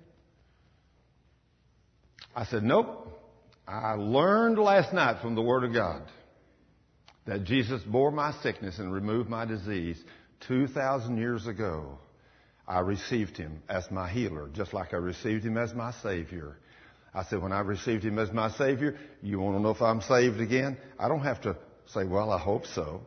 I said, nope. I learned last night from the Word of God that Jesus bore my sickness and removed my disease 2,000 years ago. I received Him as my healer, just like I received Him as my Savior. I said, when I received Him as my Savior, you want to know if I'm saved again? I don't have to say, well, I hope so.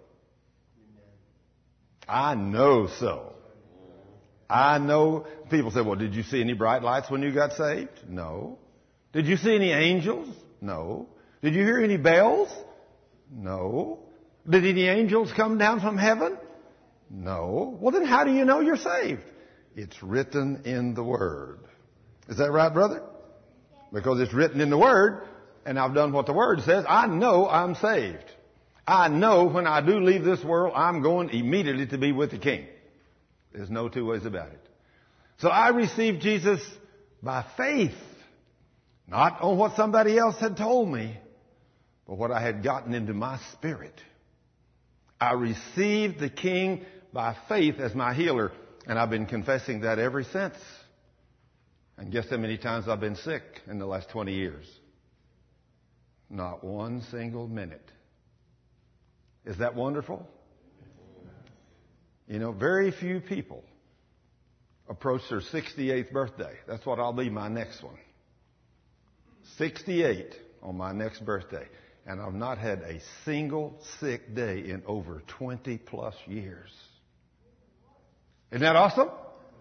I know so. I know. People say, well, did you see any bright lights when you got saved? No. Did you see any angels? No. Did you hear any bells? No. Did any angels come down from heaven? No. Well, then how do you know you're saved? It's written in the Word. Is that right, brother? Because it's written in the Word, and I've done what the Word says. I know I'm saved. I know when I do leave this world, I'm going immediately to be with the King. There's no two ways about it. So I received Jesus by faith, not on what somebody else had told me, but what I had gotten into my spirit. I received the King by faith as my healer, and I've been confessing that ever since. And guess how many times I've been sick in the last 20 years? Not one single minute. Is that wonderful? You know, very few people approach their 68th birthday. That's what I'll be my next one. 68 on my next birthday. And I've not had a single sick day in over 20 plus years. Isn't that awesome?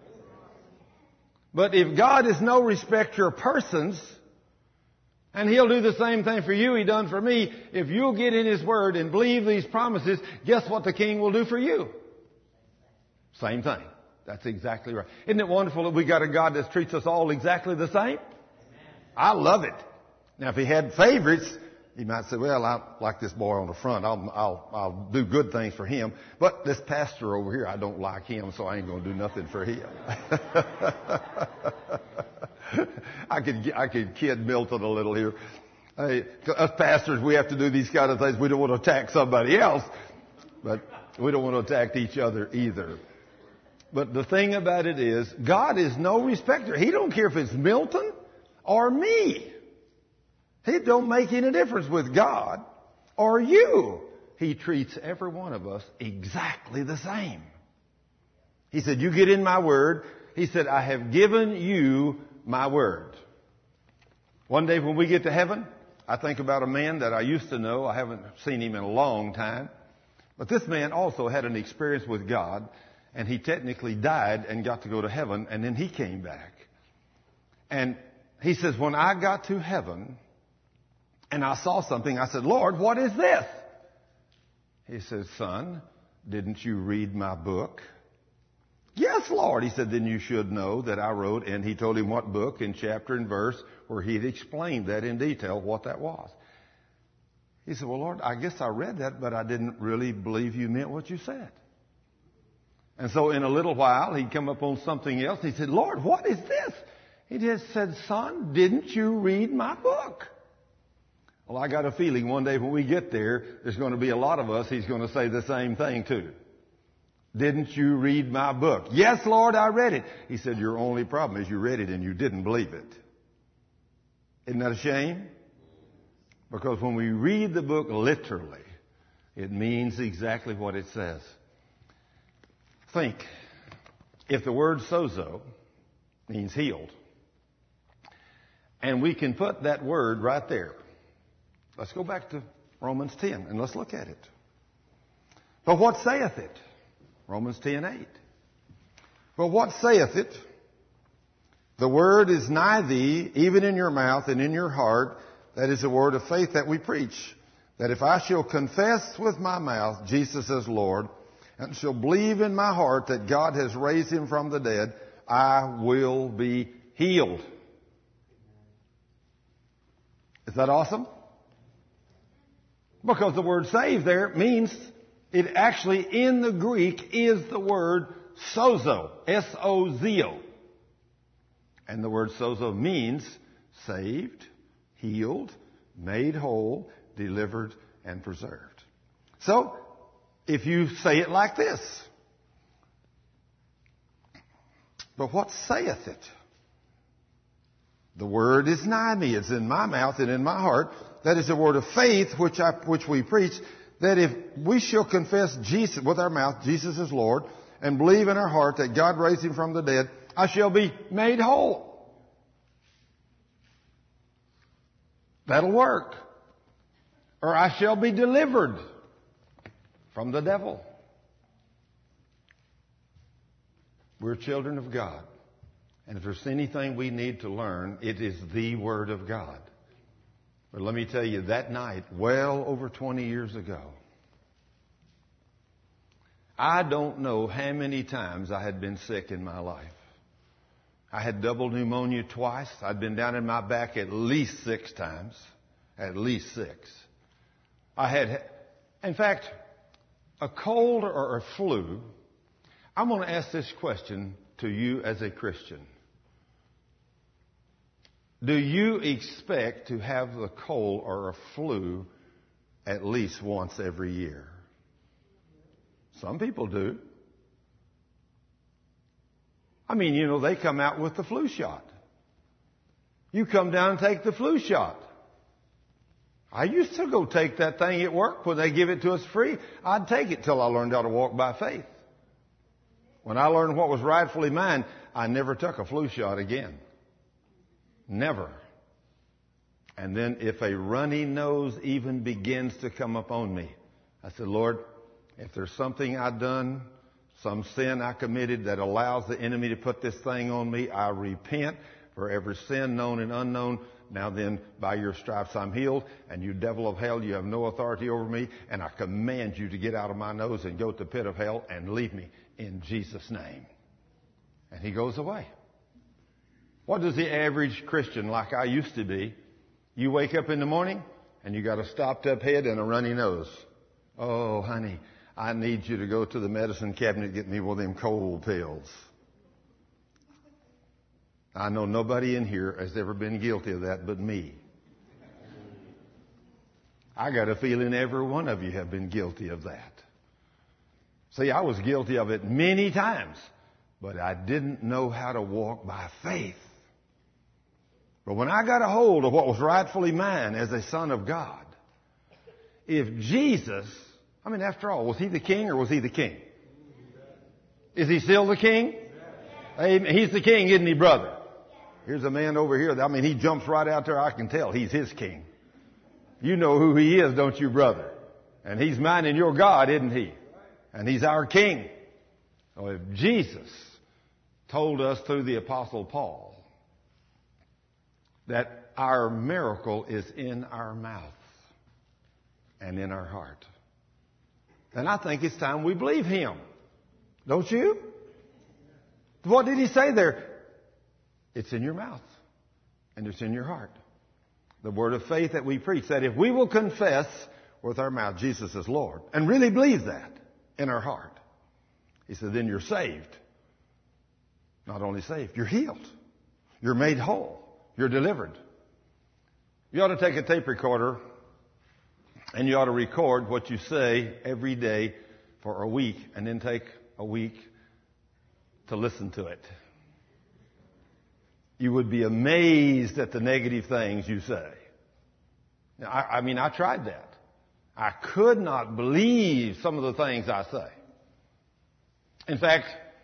But if God is no respecter of persons, and He'll do the same thing for you He done for me, if you'll get in His Word and believe these promises, guess what the King will do for you? Same thing. That's exactly right. Isn't it wonderful that we got a God that treats us all exactly the same? I love it. Now, if He had favorites, He might say, well, I like this boy on the front. I'll do good things for him. But this pastor over here, I don't like him, so I ain't going to do nothing for him. I could kid Milton a little here. Hey, us pastors, we have to do these kind of things. We don't want to attack somebody else, but we don't want to attack each other either. But the thing about it is, God is no respecter. He don't care if it's Milton or me. It don't make any difference with God or you. He treats every one of us exactly the same. He said, you get in my word. He said, I have given you my word. One day when we get to heaven, I think about a man that I used to know. I haven't seen him in a long time. But this man also had an experience with God, and he technically died and got to go to heaven, and then he came back. And He says, when I got to heaven and I saw something, I said, Lord, what is this? He says, son, didn't you read my book? Yes, Lord. He said, then you should know that I wrote, and he told him what book and chapter and verse where he'd explained that in detail what that was. He said, well, Lord, I guess I read that, but I didn't really believe you meant what you said. And so in a little while, he'd come up on something else. He said, Lord, what is this? He just said, son, didn't you read my book? Well, I got a feeling one day when we get there, there's going to be a lot of us he's going to say the same thing to. Didn't you read my book? Yes, Lord, I read it. He said, your only problem is you read it and you didn't believe it. Isn't that a shame? Because when we read the book literally, it means exactly what it says. Think, if the word sozo means healed, and we can put that word right there. Let's go back to Romans 10 and let's look at it. But what saith it? Romans 10:8. But what saith it? The word is nigh thee, even in your mouth and in your heart. That is the word of faith that we preach. That if I shall confess with my mouth Jesus as Lord, and shall believe in my heart that God has raised him from the dead, I will be healed. Is that awesome? Because the word save there means, it actually in the Greek is the word sozo, S-O-Z-O. And the word sozo means saved, healed, made whole, delivered, and preserved. So, if you say it like this, but what saith it? The word is nigh me, it's in my mouth and in my heart. That is the word of faith which we preach, that if we shall confess Jesus with our mouth, Jesus is Lord, and believe in our heart that God raised him from the dead, I shall be made whole. That'll work. Or I shall be delivered from the devil. We're children of God. And if there's anything we need to learn, it is the Word of God. But let me tell you, that night, well over 20 years ago, I don't know how many times I had been sick in my life. I had double pneumonia twice. I'd been down in my back at least 6 times. At least 6. I had, in fact, a cold or a flu. I'm going to ask this question to you as a Christian. Do you expect to have the cold or a flu at least once every year? Some people do. I mean, you know, they come out with the flu shot. You come down and take the flu shot. I used to go take that thing at work when they give it to us free. I'd take it till I learned how to walk by faith. When I learned what was rightfully mine, I never took a flu shot again. Never. And then if a runny nose even begins to come up on me, I said, Lord, if there's something I've done, some sin I committed that allows the enemy to put this thing on me, I repent for every sin known and unknown. Now then, by your stripes I'm healed, and you devil of hell, you have no authority over me, and I command you to get out of my nose and go to the pit of hell and leave me in Jesus' name. And he goes away. What does the average Christian, like I used to be, you wake up in the morning and you got a stopped up head and a runny nose. Oh, honey, I need you to go to the medicine cabinet and get me one of them cold pills. I know nobody in here has ever been guilty of that but me. I got a feeling every one of you have been guilty of that. See, I was guilty of it many times, but I didn't know how to walk by faith. But when I got a hold of what was rightfully mine as a son of God, if Jesus, I mean, after all, was he the king or was he the king? Is he still the king? Amen. He's the king, isn't he, brother? Here's a man over here. I mean, he jumps right out there. I can tell he's his king. You know who he is, don't you, brother? And he's mine and your God, isn't he? And he's our king. So if Jesus told us through the Apostle Paul that our miracle is in our mouth and in our heart. And I think it's time we believe Him. Don't you? What did He say there? It's in your mouth and it's in your heart. The word of faith that we preach, that if we will confess with our mouth Jesus is Lord and really believe that in our heart, He said, then you're saved. Not only saved, you're healed. You're made whole. You're delivered. You ought to take a tape recorder and you ought to record what you say every day for a week and then take a week to listen to it. You would be amazed at the negative things you say. Now, I tried that. I could not believe some of the things I say. In fact,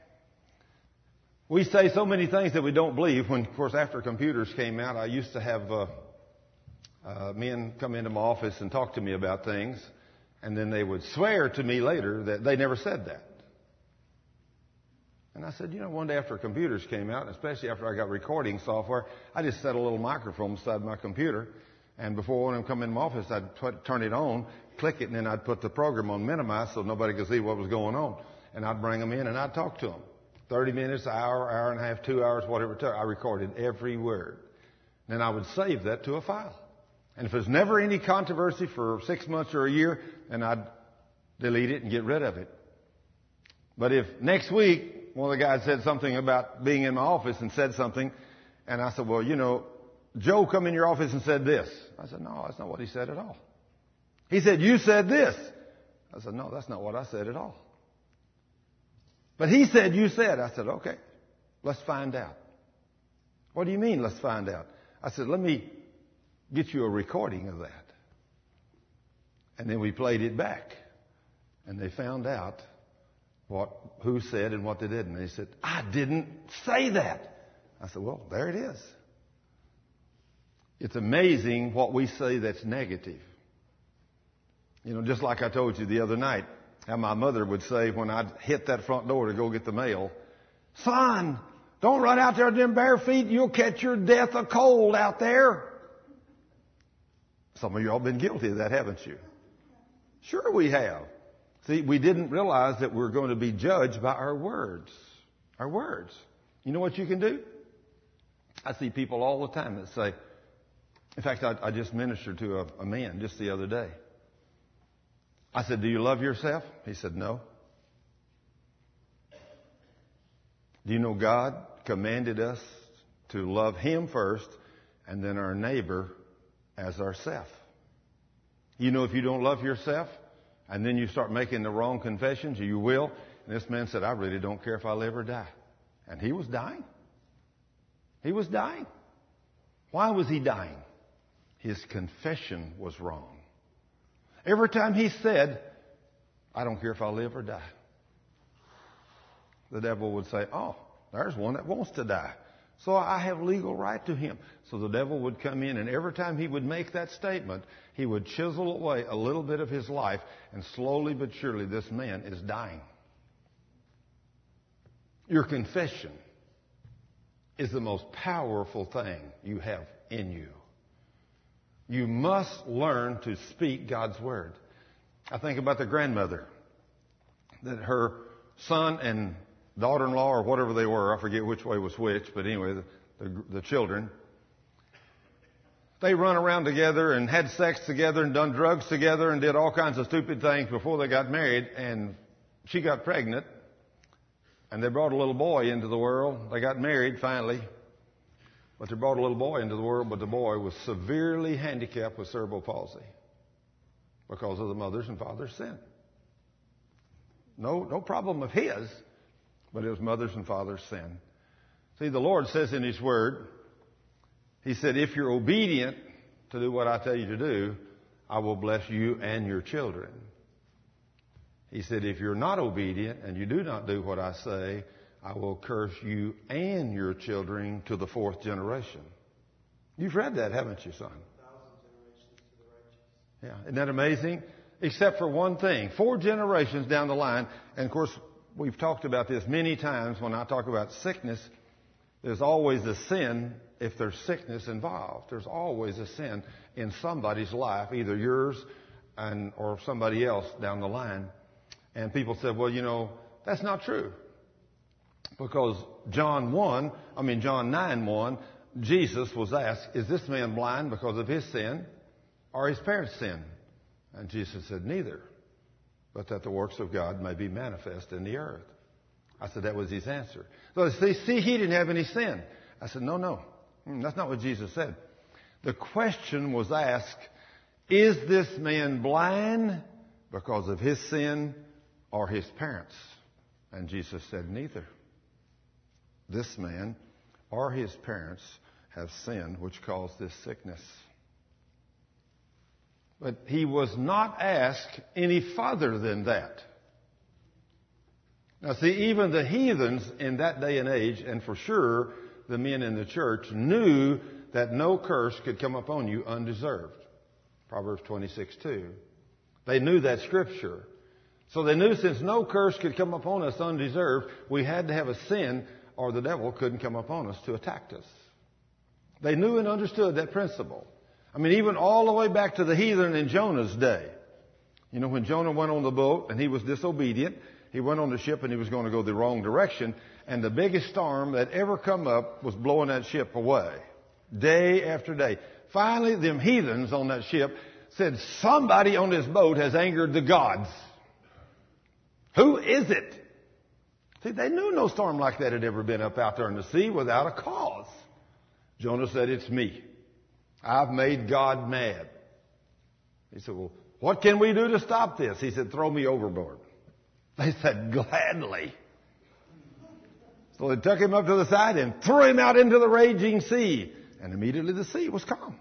we say so many things that we don't believe. When, of course, after computers came out, I used to have men come into my office and talk to me about things, and then they would swear to me later that they never said that. And I said, one day after computers came out, especially after I got recording software, I just set a little microphone beside my computer, and before one of them come in my office, I'd turn it on, click it, and then I'd put the program on minimize so nobody could see what was going on. And I'd bring them in and I'd talk to them. 30 minutes, hour and a half, 2 hours, whatever it took. I recorded every word. Then I would save that to a file. And if there's never any controversy for 6 months or a year, then I'd delete it and get rid of it. But if next week one of the guys said something about being in my office and said something, and I said, well, Joe come in your office and said this. I said, no, that's not what he said at all. He said, you said this. I said, no, that's not what I said at all. But he said, you said. I said, okay, let's find out. What do you mean, let's find out? I said, let me get you a recording of that. And then we played it back. And they found out who said and what they didn't. And they said, I didn't say that. I said, well, there it is. It's amazing what we say that's negative. Just like I told you the other night, how my mother would say when I'd hit that front door to go get the mail, son, don't run out there with them bare feet. You'll catch your death of cold out there. Some of you all been guilty of that, haven't you? Sure we have. See, we didn't realize that we're going to be judged by our words. Our words. You know what you can do? I see people all the time that say, in fact, I just ministered to a man just the other day. I said, do you love yourself? He said, no. Do you know God commanded us to love Him first and then our neighbor as ourself? If you don't love yourself and then you start making the wrong confessions, you will. And this man said, I really don't care if I'll ever die. And he was dying. He was dying. Why was he dying? His confession was wrong. Every time he said, I don't care if I live or die, the devil would say, oh, there's one that wants to die. So I have legal right to him. So the devil would come in, and every time he would make that statement, he would chisel away a little bit of his life, and slowly but surely this man is dying. Your confession is the most powerful thing you have in you. You must learn to speak God's Word. I think about the grandmother, that her son and daughter-in-law, or whatever they were, I forget which way was which, but anyway, the children, they run around together and had sex together and done drugs together and did all kinds of stupid things before they got married, and she got pregnant, and they brought a little boy into the world. They got married finally. But they brought a little boy into the world, but the boy was severely handicapped with cerebral palsy because of the mother's and father's sin. No problem of his, but it was mother's and father's sin. See, the Lord says in His Word, He said, if you're obedient to do what I tell you to do, I will bless you and your children. He said, if you're not obedient and you do not do what I say, I will curse you and your children to the 4th generation. You've read that, haven't you, son? 1,000 generations to the righteous. Yeah, isn't that amazing? Except for one thing. 4 generations down the line, and of course, we've talked about this many times when I talk about sickness. There's always a sin if there's sickness involved. There's always a sin in somebody's life, either yours or somebody else down the line. And people said, well, that's not true. Because John 9:1, Jesus was asked, is this man blind because of his sin or his parents' sin? And Jesus said, neither, but that the works of God may be manifest in the earth. I said, that was his answer. So see, he didn't have any sin. I said, no, that's not what Jesus said. The question was asked, is this man blind because of his sin or his parents? And Jesus said, neither. This man or his parents have sinned, which caused this sickness. But he was not asked any further than that. Now see, even the heathens in that day and age, and for sure the men in the church, knew that no curse could come upon you undeserved. Proverbs 26:2. They knew that scripture. So they knew since no curse could come upon us undeserved, we had to have a sin or the devil couldn't come upon us to attack us. They knew and understood that principle. Even all the way back to the heathen in Jonah's day. When Jonah went on the boat and he was disobedient, he went on the ship and he was going to go the wrong direction. And the biggest storm that ever come up was blowing that ship away. Day after day. Finally, them heathens on that ship said, somebody on this boat has angered the gods. Who is it? See, they knew no storm like that had ever been up out there in the sea without a cause. Jonah said, it's me. I've made God mad. He said, well, what can we do to stop this? He said, throw me overboard. They said, gladly. So they took him up to the side and threw him out into the raging sea. And immediately the sea was calm.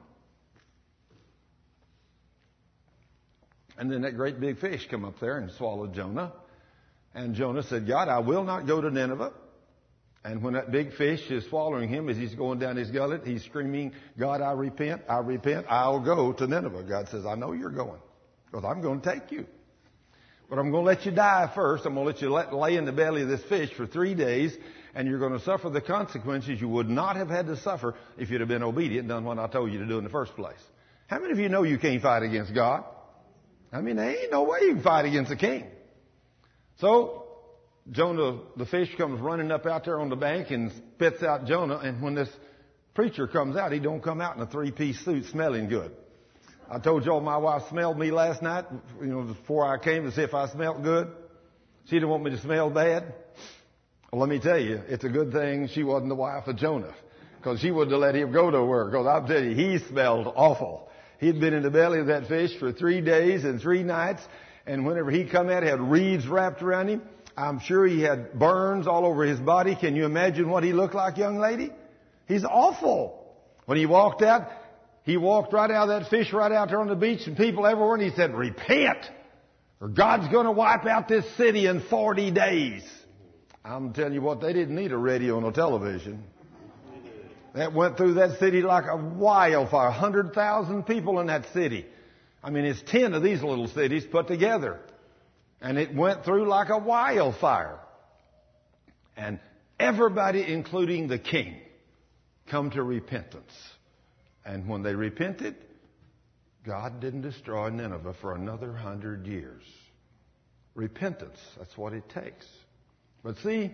And then that great big fish come up there and swallowed Jonah. And Jonah said, God, I will not go to Nineveh. And when that big fish is swallowing him, as he's going down his gullet, he's screaming, God, I repent, I'll go to Nineveh. God says, I know you're going, because I'm going to take you. But I'm going to let you die first. I'm going to let you lay in the belly of this fish for 3 days, and you're going to suffer the consequences you would not have had to suffer if you'd have been obedient and done what I told you to do in the first place. How many of you know you can't fight against God? There ain't no way you can fight against a king. So Jonah, the fish, comes running up out there on the bank and spits out Jonah. And when this preacher comes out, he don't come out in a 3-piece suit smelling good. I told y'all my wife smelled me last night, before I came to see if I smelled good. She didn't want me to smell bad. Well, let me tell you, it's a good thing she wasn't the wife of Jonah, because she wouldn't have let him go nowhere. Because I'll tell you, he smelled awful. He'd been in the belly of that fish for 3 days and 3 nights. And whenever he come out, he had reeds wrapped around him. I'm sure he had burns all over his body. Can you imagine what he looked like, young lady? He's awful. When he walked out, he walked right out of that fish right out there on the beach, and people everywhere, and he said, repent, or God's going to wipe out this city in 40 days. I'm telling you what, they didn't need a radio and a television. That went through that city like a wildfire. 100,000 people in that city. It's 10 of these little cities put together. And it went through like a wildfire. And everybody, including the king, come to repentance. And when they repented, God didn't destroy Nineveh for another 100 years. Repentance, that's what it takes. But see,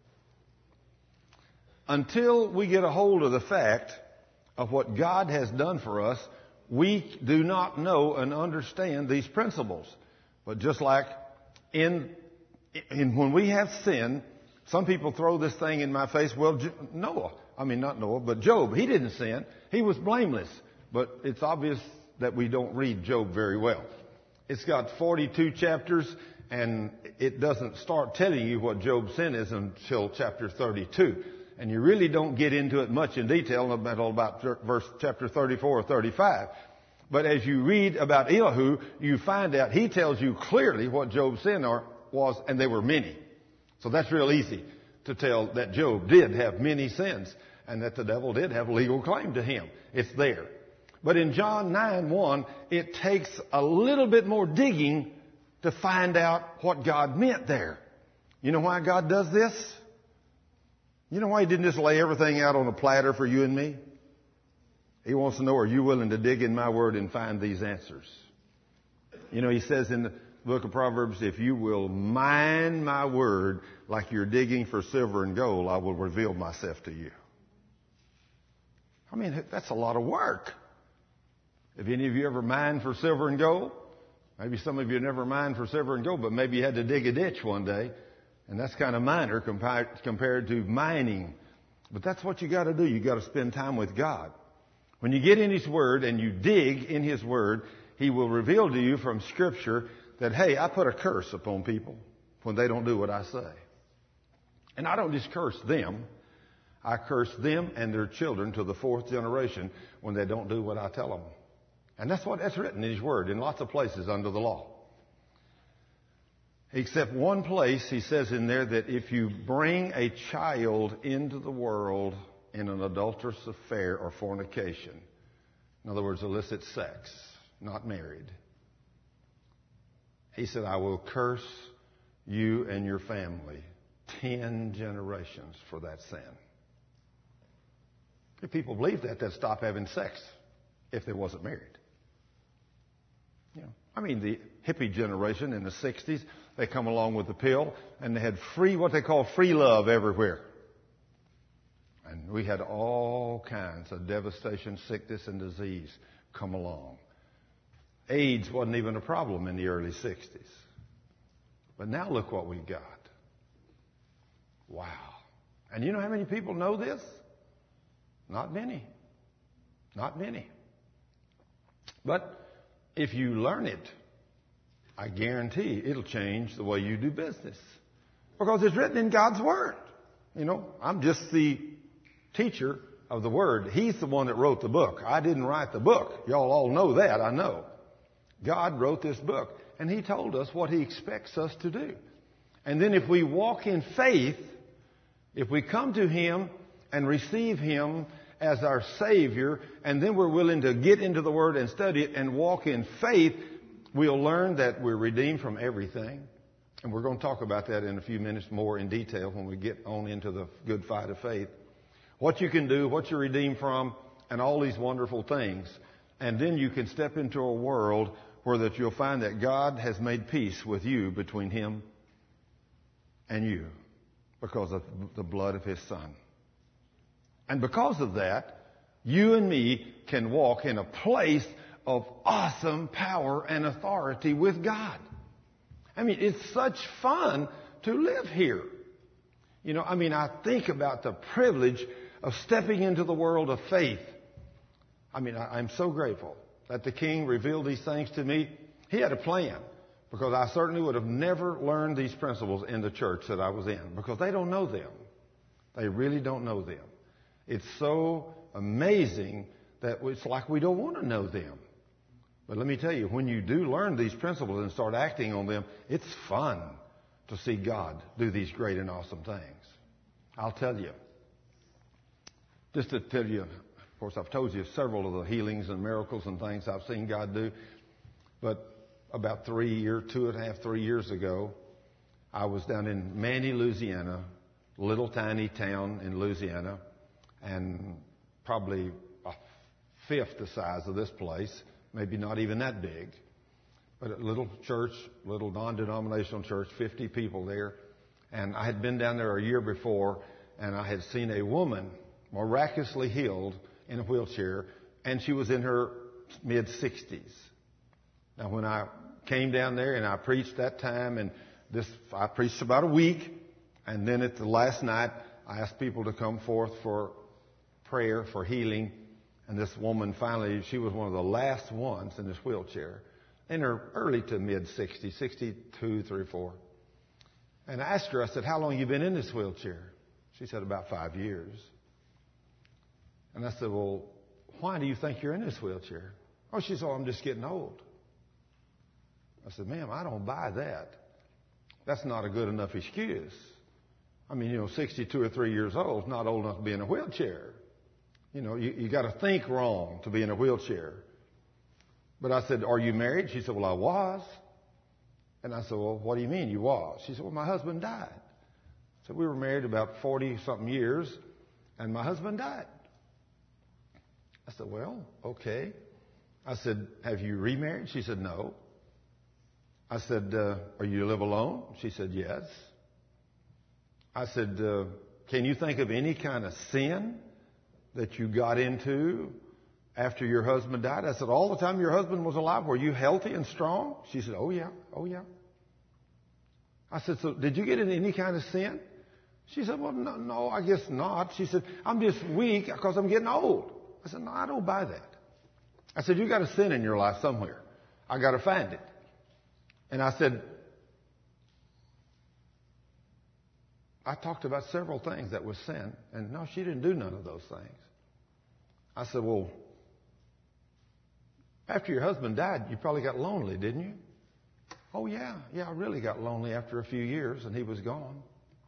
until we get a hold of the fact of what God has done for us, we do not know and understand these principles. But just like when we have sin, some people throw this thing in my face. Well, not Noah, but Job, he didn't sin. He was blameless. But it's obvious that we don't read Job very well. It's got 42 chapters, and it doesn't start telling you what Job's sin is until chapter 32. And you really don't get into it much in detail until about chapter 34 or 35. But as you read about Elihu, you find out he tells you clearly what Job's sin was, and they were many. So that's real easy to tell that Job did have many sins, and that the devil did have legal claim to him. It's there. But in John 9:1, it takes a little bit more digging to find out what God meant there. You know why God does this? You know why He didn't just lay everything out on a platter for you and me? He wants to know, are you willing to dig in my word and find these answers? You know, He says in the book of Proverbs, if you will mine my word like you're digging for silver and gold, I will reveal myself to you. I mean, that's a lot of work. Have any of you ever mined for silver and gold? Maybe some of you never mined for silver and gold, but maybe you had to dig a ditch one day. And that's kind of minor compared to mining. But that's what you got to do. You got to spend time with God. When you get in His Word and you dig in His Word, He will reveal to you from Scripture that, hey, I put a curse upon people when they don't do what I say. And I don't just curse them. I curse them and their children to the 4th generation when they don't do what I tell them. And that's written in His Word in lots of places under the law. Except one place, He says in there that if you bring a child into the world in an adulterous affair or fornication, in other words, illicit sex, not married, He said, I will curse you and your family 10 generations for that sin. If people believed that, they'd stop having sex if they wasn't married. You know, I mean, the hippie generation in the 60s, they come along with the pill, and they had what they call free love everywhere. And we had all kinds of devastation, sickness, and disease come along. AIDS wasn't even a problem in the early 60s. But now look what we've got. Wow. And you know how many people know this? Not many. Not many. But if you learn it, I guarantee it'll change the way you do business. Because it's written in God's Word. You know, I'm just the teacher of the Word. He's the one that wrote the book. I didn't write the book. Y'all all know that, I know. God wrote this book. And He told us what He expects us to do. And then if we walk in faith, if we come to Him and receive Him as our Savior, and then we're willing to get into the Word and study it and walk in faith, we'll learn that we're redeemed from everything. And we're going to talk about that in a few minutes more in detail when we get on into the good fight of faith. What you can do, what you're redeemed from, and all these wonderful things. And then you can step into a world where that you'll find that God has made peace with you, between Him and you, because of the blood of His Son. And because of that, you and me can walk in a place of awesome power and authority with God. I mean, it's such fun to live here. You know, I mean, I think about the privilege of stepping into the world of faith. I mean, I'm so grateful that the King revealed these things to me. He had a plan, because I certainly would have never learned these principles in the church that I was in, because they don't know them. They really don't know them. It's so amazing that it's like we don't want to know them. But let me tell you, when you do learn these principles and start acting on them, it's fun to see God do these great and awesome things. I'll tell you. Just to tell you, of course, I've told you several of the healings and miracles and things I've seen God do. But about 3 years ago, I was down in Mandy, Louisiana, a little tiny town in Louisiana, and probably a fifth the size of this place, maybe not even that big. But a little church, little non-denominational church, 50 people there. And I had been down there a year before, and I had seen a woman miraculously healed in a wheelchair, and she was in her mid-60s. Now, when I came down there and I preached that time, and I preached about a week, and then at the last night, I asked people to come forth for prayer for healing, and this woman finally, she was one of the last ones in this wheelchair, in her early to mid-60s, 62, 34. And I asked her, I said, how long have you been in this wheelchair? She said, about 5 years. And I said, well, why do you think you're in this wheelchair? Oh, she said, I'm just getting old. I said, ma'am, I don't buy that. That's not a good enough excuse. I mean, 62 or 3 years old is not old enough to be in a wheelchair. You got to think wrong to be in a wheelchair. But I said, are you married? She said, well, I was. And I said, well, what do you mean you was? She said, well, my husband died. So we were married about 40-something years, and my husband died. I said, well, okay. I said, have you remarried? She said, no. I said, are you live alone? She said, yes. I said, can you think of any kind of sin that you got into after your husband died? I said, all the time your husband was alive, were you healthy and strong? She said, oh yeah, oh yeah. I said, so did you get into any kind of sin? She said, well, no, I guess not. She said, I'm just weak because I'm getting old. I said, no, I don't buy that. I said, you got a sin in your life somewhere. I got to find it. And I said, I talked about several things that was sin, and no, she didn't do none of those things. I said, well, after your husband died, you probably got lonely, didn't you? Oh, yeah, I really got lonely after a few years, and he was gone.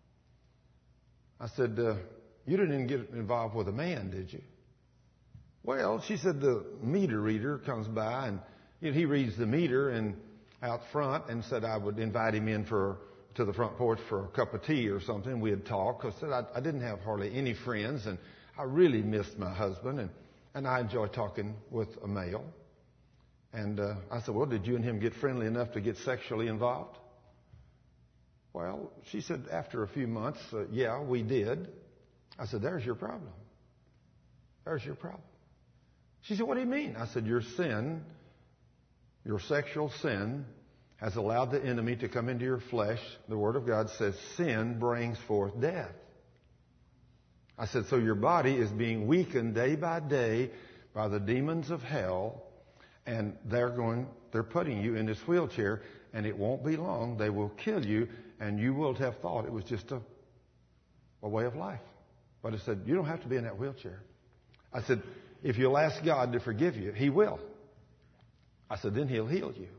I said, you didn't get involved with a man, did you? Well, she said the meter reader comes by, and he reads the meter and out front, and said I would invite him in to the front porch for a cup of tea or something. We'd talk, because I didn't have hardly any friends, and I really missed my husband, and I enjoy talking with a male. And I said, well, did you and him get friendly enough to get sexually involved? Well, she said after a few months, yeah, we did. I said, there's your problem. There's your problem. She said, what do you mean? I said, your sin, your sexual sin, has allowed the enemy to come into your flesh. The Word of God says sin brings forth death. I said, so your body is being weakened day by day by the demons of hell, and they're putting you in this wheelchair, and it won't be long. They will kill you, and you will have thought it was just a way of life. But I said, you don't have to be in that wheelchair. I said, if you'll ask God to forgive you, He will. I said, then He'll heal you.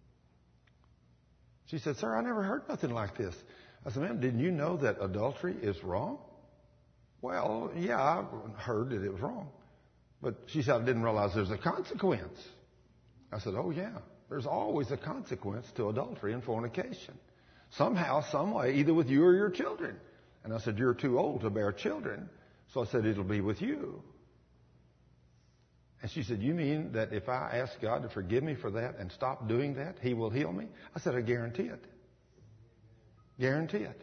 She said, sir, I never heard nothing like this. I said, ma'am, didn't you know that adultery is wrong? Well, yeah, I heard that it was wrong. But she said, I didn't realize there's a consequence. I said, oh, yeah, there's always a consequence to adultery and fornication. Somehow, some way, either with you or your children. And I said, you're too old to bear children. So I said, it'll be with you. And she said, you mean that if I ask God to forgive me for that and stop doing that, He will heal me? I said, I guarantee it. Guarantee it.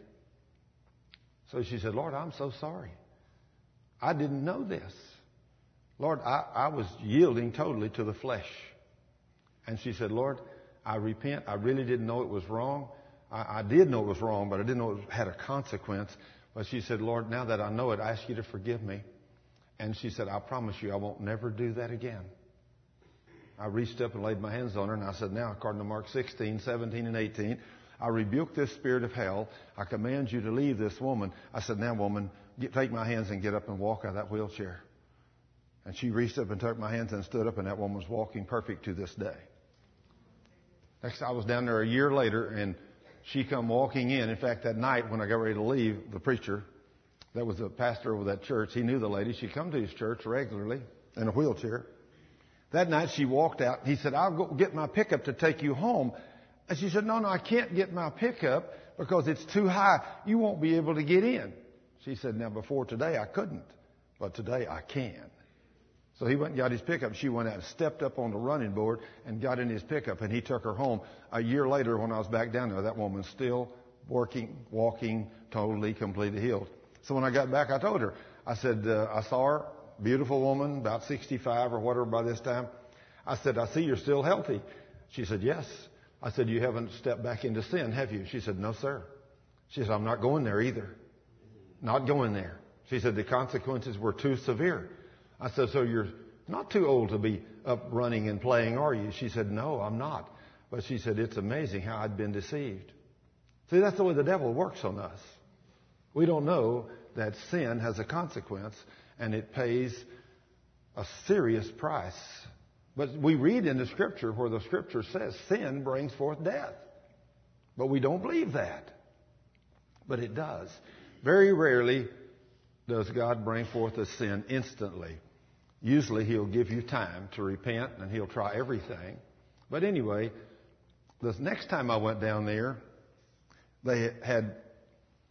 So she said, Lord, I'm so sorry. I didn't know this. Lord, I was yielding totally to the flesh. And she said, Lord, I repent. I really didn't know it was wrong. I did know it was wrong, but I didn't know it had a consequence. But she said, Lord, now that I know it, I ask you to forgive me. And she said, I promise you I won't never do that again. I reached up and laid my hands on her, and I said, now, according to Mark 16, 17, and 18, I rebuke this spirit of hell. I command you to leave this woman. I said, now, woman, take my hands and get up and walk out of that wheelchair. And she reached up and took my hands and stood up, and that woman was walking perfect to this day. Next, I was down there a year later, and she come walking in. In fact, that night when I got ready to leave, the preacher, that was the pastor over that church, he knew the lady. She come to his church regularly in a wheelchair. That night she walked out. He said, I'll go get my pickup to take you home. And she said, no, I can't get my pickup because it's too high. You won't be able to get in. She said, now before today I couldn't, but today I can. So he went and got his pickup. She went out and stepped up on the running board and got in his pickup, and he took her home. A year later, when I was back down there, that woman's still working, walking, totally, completely healed. So when I got back, I told her, I said, I saw her, beautiful woman, about 65 or whatever by this time. I said, I see you're still healthy. She said, yes. I said, you haven't stepped back into sin, have you? She said, no, sir. She said, I'm not going there either. Not going there. She said, the consequences were too severe. I said, so you're not too old to be up running and playing, are you? She said, no, I'm not. But she said, it's amazing how I'd been deceived. See, that's the way the devil works on us. We don't know that sin has a consequence, and it pays a serious price. But we read in the Scripture where the Scripture says sin brings forth death. But we don't believe that. But it does. Very rarely does God bring forth a sin instantly. Usually He'll give you time to repent, and He'll try everything. But anyway, the next time I went down there, they had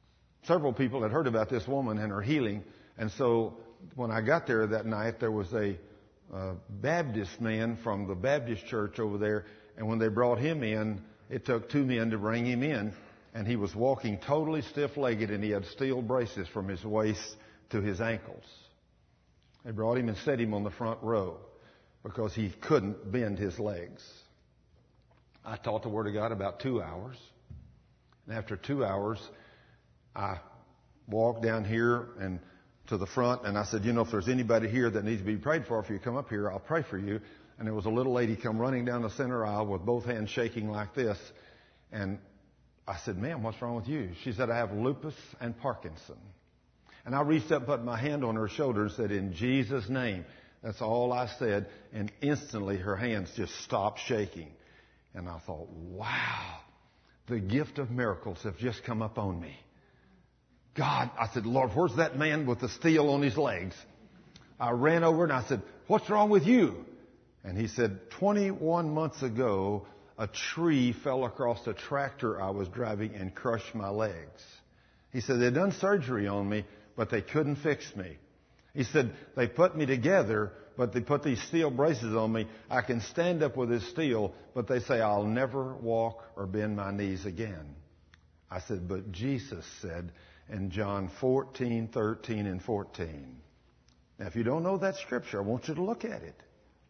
several people had heard about this woman and her healing. And so when I got there that night, there was a Baptist man from the Baptist church over there. And when they brought him in, it took 2 men to bring him in. And he was walking totally stiff-legged, and he had steel braces from his waist to his ankles. They brought him and set him on the front row because he couldn't bend his legs. I taught the Word of God about 2 hours. And after 2 hours, I walked down here and to the front, and I said, if there's anybody here that needs to be prayed for, if you come up here, I'll pray for you. And there was a little lady come running down the center aisle with both hands shaking like this. And I said, ma'am, what's wrong with you? She said, I have lupus and Parkinson. And I reached up, put my hand on her shoulder and said, in Jesus' name. That's all I said. And instantly her hands just stopped shaking. And I thought, wow, the gift of miracles have just come up on me. God, I said, Lord, where's that man with the steel on his legs? I ran over and I said, what's wrong with you? And he said, 21 months ago, a tree fell across the tractor I was driving and crushed my legs. He said, they'd done surgery on me, but they couldn't fix me. He said, they put me together, but they put these steel braces on me. I can stand up with this steel, but they say I'll never walk or bend my knees again. I said, but Jesus said in John 14, 13, and 14. Now, if you don't know that scripture, I want you to look at it.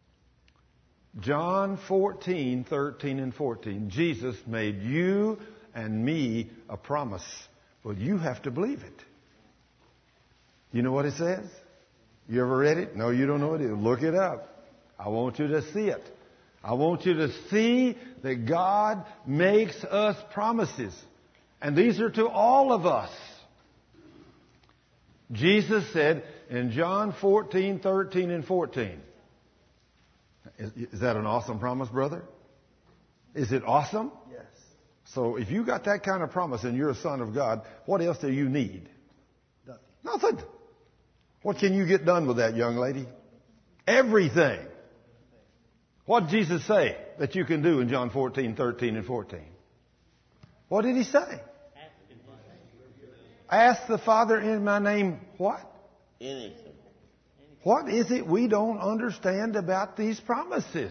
John 14, 13, and 14. Jesus made you and me a promise. Well, you have to believe it. You know what it says? You ever read it? No, you don't know what it is. Look it up. I want you to see it. I want you to see that God makes us promises. And these are to all of us. Jesus said in John 14, 13, and 14. Is that an awesome promise, brother? Is it awesome? Yes. So if you got that kind of promise and you're a son of God, what else do you need? Nothing. What can you get done with that, young lady? Everything. What did Jesus say that you can do in John 14, 13, and 14? What did he say? Ask the Father in my name what? Anything. What is it we don't understand about these promises?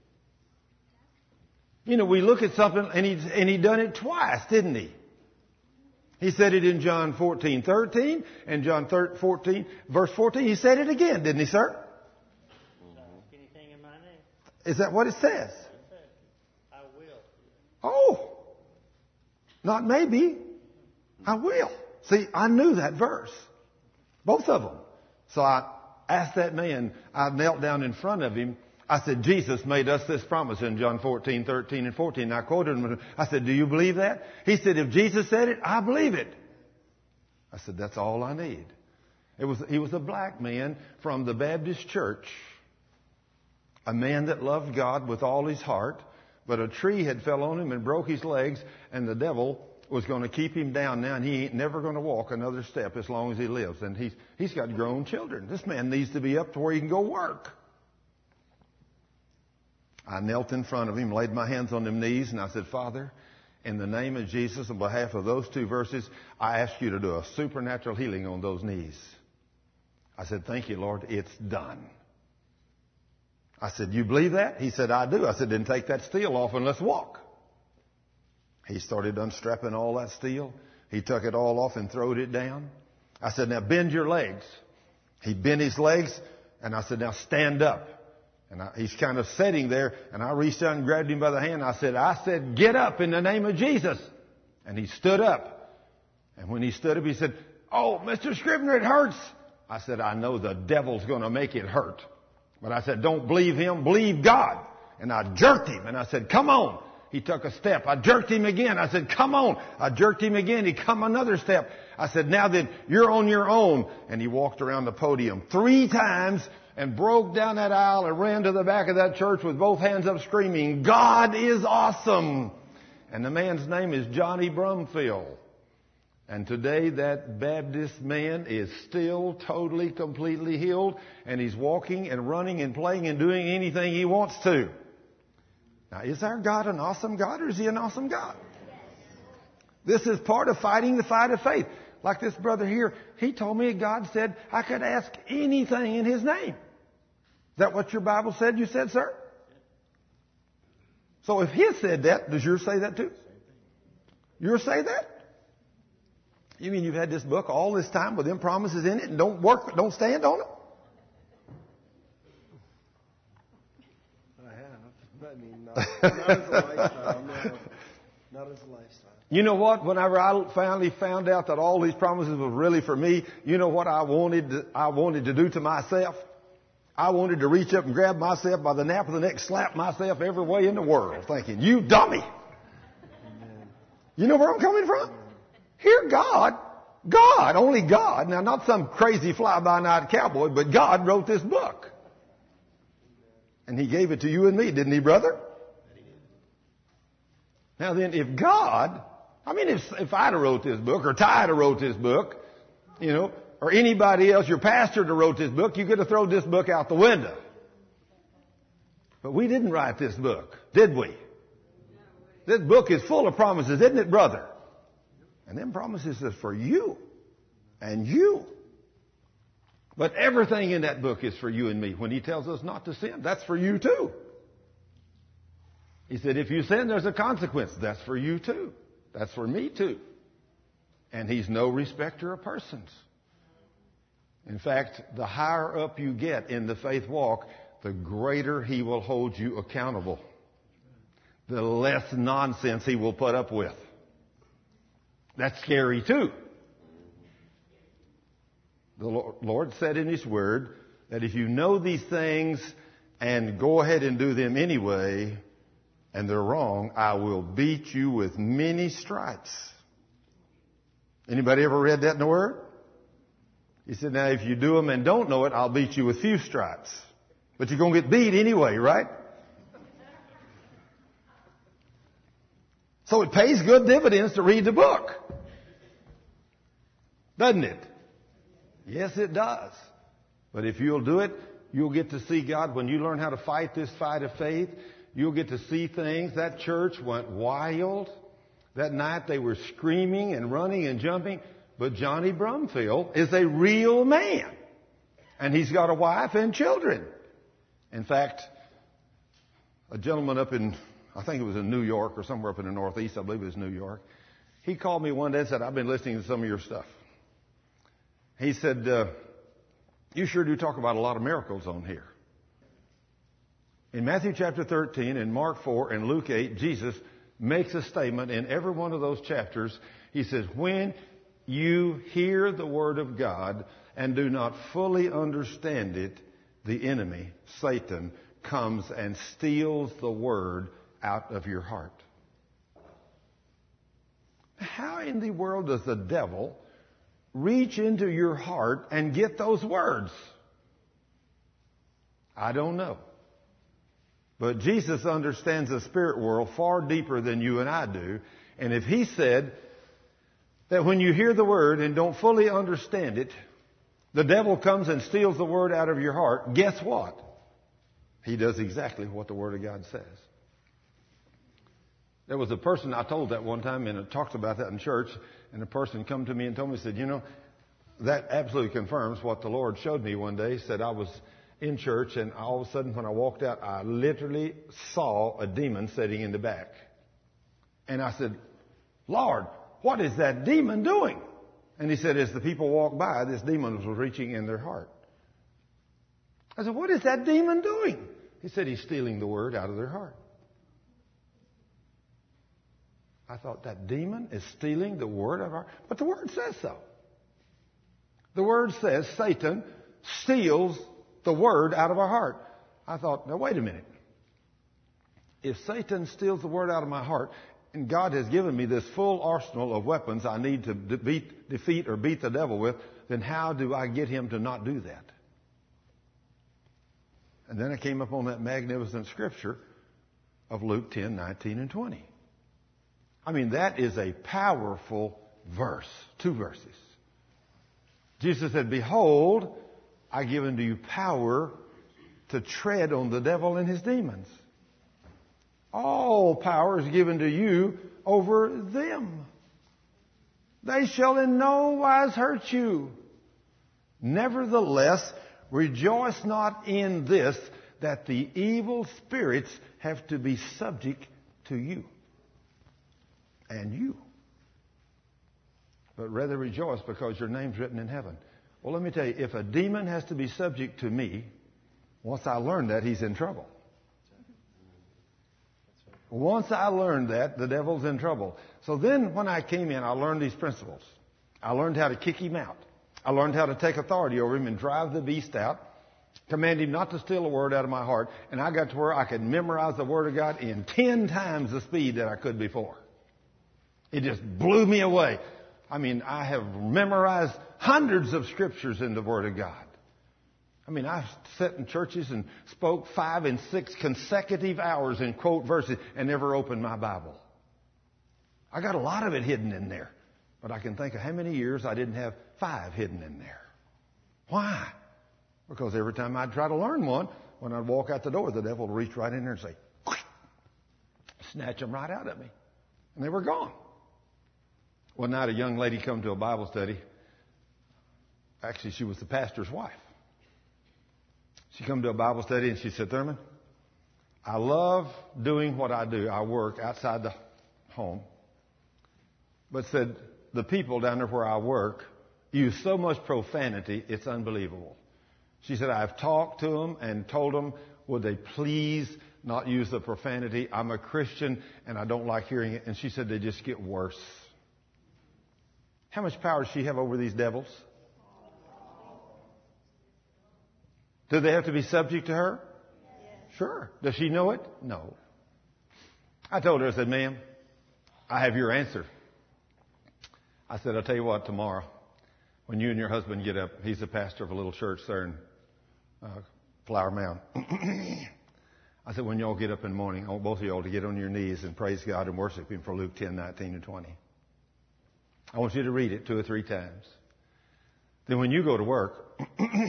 We look at something and he done it twice, didn't he? He said it in John 14, 13 and John 14, verse 14. He said it again, didn't he, sir? Anything in my name. Is that what it says? I will. Oh, not maybe. I will. See, I knew that verse. Both of them. So I asked that man, I knelt down in front of him. I said, Jesus made us this promise in John 14, 13, and 14. And I quoted him. I said, do you believe that? He said, if Jesus said it, I believe it. I said, that's all I need. He was a black man from the Baptist church. A man that loved God with all his heart. But a tree had fell on him and broke his legs. And the devil was going to keep him down now, and he ain't never going to walk another step as long as he lives. And he's got grown children. This man needs to be up to where he can go work. I knelt in front of him, laid my hands on them knees, and I said, Father, in the name of Jesus, on behalf of those 2 verses, I ask you to do a supernatural healing on those knees. I said, thank you, Lord, it's done. I said, you believe that? He said, I do. I said, then take that steel off and let's walk. He started unstrapping all that steel. He took it all off and throwed it down. I said, now bend your legs. He bent his legs, and I said, now stand up. And he's kind of sitting there, and I reached out and grabbed him by the hand. I said, get up in the name of Jesus. And he stood up. And when he stood up, he said, oh, Mr. Scribner, it hurts. I said, I know the devil's going to make it hurt. But I said, don't believe him, believe God. And I jerked him, and I said, come on. He took a step. I jerked him again. I said, come on. I jerked him again. He come another step. I said, now then, you're on your own. And he walked around the podium 3 times and broke down that aisle and ran to the back of that church with both hands up screaming, God is awesome. And the man's name is Johnny Brumfield. And today that Baptist man is still totally, completely healed. And he's walking and running and playing and doing anything he wants to. Now, is our God an awesome God, or is he an awesome God? This is part of fighting the fight of faith. Like this brother here, he told me God said I could ask anything in His name. Is that what your Bible said you said, sir? So if His said that, does yours say that too? Yours say that? You mean you've had this book all this time with them promises in it and don't work, don't stand on it? I have. I mean, not as a lifestyle. No. Not as a lifestyle. You know what? Whenever I finally found out that all these promises were really for me, you know what I wanted to do to myself? I wanted to reach up and grab myself by the nape of the neck, slap myself every way in the world, thinking, you dummy. Amen. You know where I'm coming from? Here God, only God, now not some crazy fly-by-night cowboy, but God wrote this book. And He gave it to you and me, didn't He, brother? Now then, if God, if I'd have wrote this book, or Ty have wrote this book, you know, or anybody else, your pastor to wrote this book, you could have thrown this book out the window. But we didn't write this book, did we? This book is full of promises, isn't it, brother? And them promises is for you and you. But everything in that book is for you and me. When He tells us not to sin, that's for you too. He said, if you sin, there's a consequence. That's for you too. That's for me too. And He's no respecter of persons. In fact, the higher up you get in the faith walk, the greater He will hold you accountable. The less nonsense He will put up with. That's scary too. The Lord said in His Word that if you know these things and go ahead and do them anyway, and they're wrong, I will beat you with many stripes. Anybody ever read that in the Word? He said, now if you do them and don't know it, I'll beat you with few stripes. But you're going to get beat anyway, right? So it pays good dividends to read the book. Doesn't it? Yes, it does. But if you'll do it, you'll get to see God. When you learn how to fight this fight of faith, you'll get to see things. That church went wild. That night they were screaming and running and jumping. But Johnny Brumfield is a real man. And he's got a wife and children. In fact, a gentleman up in, I think it was in New York or somewhere up in the Northeast, I believe it was New York. He called me one day and said, I've been listening to some of your stuff. He said, you sure do talk about a lot of miracles on here. In Matthew chapter 13 and Mark 4 and Luke 8, Jesus makes a statement in every one of those chapters. He says, when you hear the word of God and do not fully understand it, the enemy, Satan, comes and steals the word out of your heart. How in the world does the devil reach into your heart and get those words? I don't know. But Jesus understands the spirit world far deeper than you and I do. And if He said that when you hear the word and don't fully understand it, the devil comes and steals the word out of your heart, guess what? He does exactly what the Word of God says. There was a person, I told that one time, and I talked about that in church, and a person come to me and told me, said, you know, that absolutely confirms what the Lord showed me one day. He said, I was in church, and all of a sudden when I walked out, I literally saw a demon sitting in the back. And I said, Lord, what is that demon doing? And he said, as the people walked by, this demon was reaching in their heart. I said, what is that demon doing? He said, he's stealing the word out of their heart. I thought, that demon is stealing the word of our... But the Word says so. The Word says Satan steals the word out of our heart. I thought, now wait a minute. If Satan steals the word out of my heart, and God has given me this full arsenal of weapons I need to defeat or beat the devil with, then how do I get him to not do that? And then I came up on that magnificent scripture of Luke 10, 19, and 20. I mean, that is a powerful verse. 2 verses. Jesus said, behold, I give unto you power to tread on the devil and his demons. All power is given to you over them. They shall in no wise hurt you. Nevertheless, rejoice not in this, that the evil spirits have to be subject to you and you. But rather rejoice because your name's written in heaven. Well, let me tell you, if a demon has to be subject to me, once I learn that, he's in trouble. Once I learned that, the devil's in trouble. So then when I came in, I learned these principles. I learned how to kick him out. I learned how to take authority over him and drive the beast out, command him not to steal a word out of my heart, and I got to where I could memorize the Word of God in 10 times the speed that I could before. It just blew me away. I mean, I have memorized hundreds of scriptures in the Word of God. I mean, I've sat in churches and spoke 5 and 6 consecutive hours and quote verses and never opened my Bible. I got a lot of it hidden in there. But I can think of how many years I didn't have 5 hidden in there. Why? Because every time I'd try to learn one, when I'd walk out the door, the devil would reach right in there and say, snatch them right out of me. And they were gone. One night a young lady come to a Bible study. Actually, she was the pastor's wife. She come to a Bible study and she said, Thurman, I love doing what I do. I work outside the home. But said, the people down there where I work use so much profanity, it's unbelievable. She said, I've talked to them and told them, would they please not use the profanity? I'm a Christian and I don't like hearing it. And she said, they just get worse. How much power does she have over these devils? Do they have to be subject to her? Yes. Sure. Does she know it? No. I told her, I said, ma'am, I have your answer. I said, I'll tell you what, tomorrow, when you and your husband get up, he's the pastor of a little church there in Flower Mound. I said, when y'all get up in the morning, I want both of y'all to get on your knees and praise God and worship Him for Luke 10, 19, and 20. I want you to read it 2 or 3 times. Then when you go to work,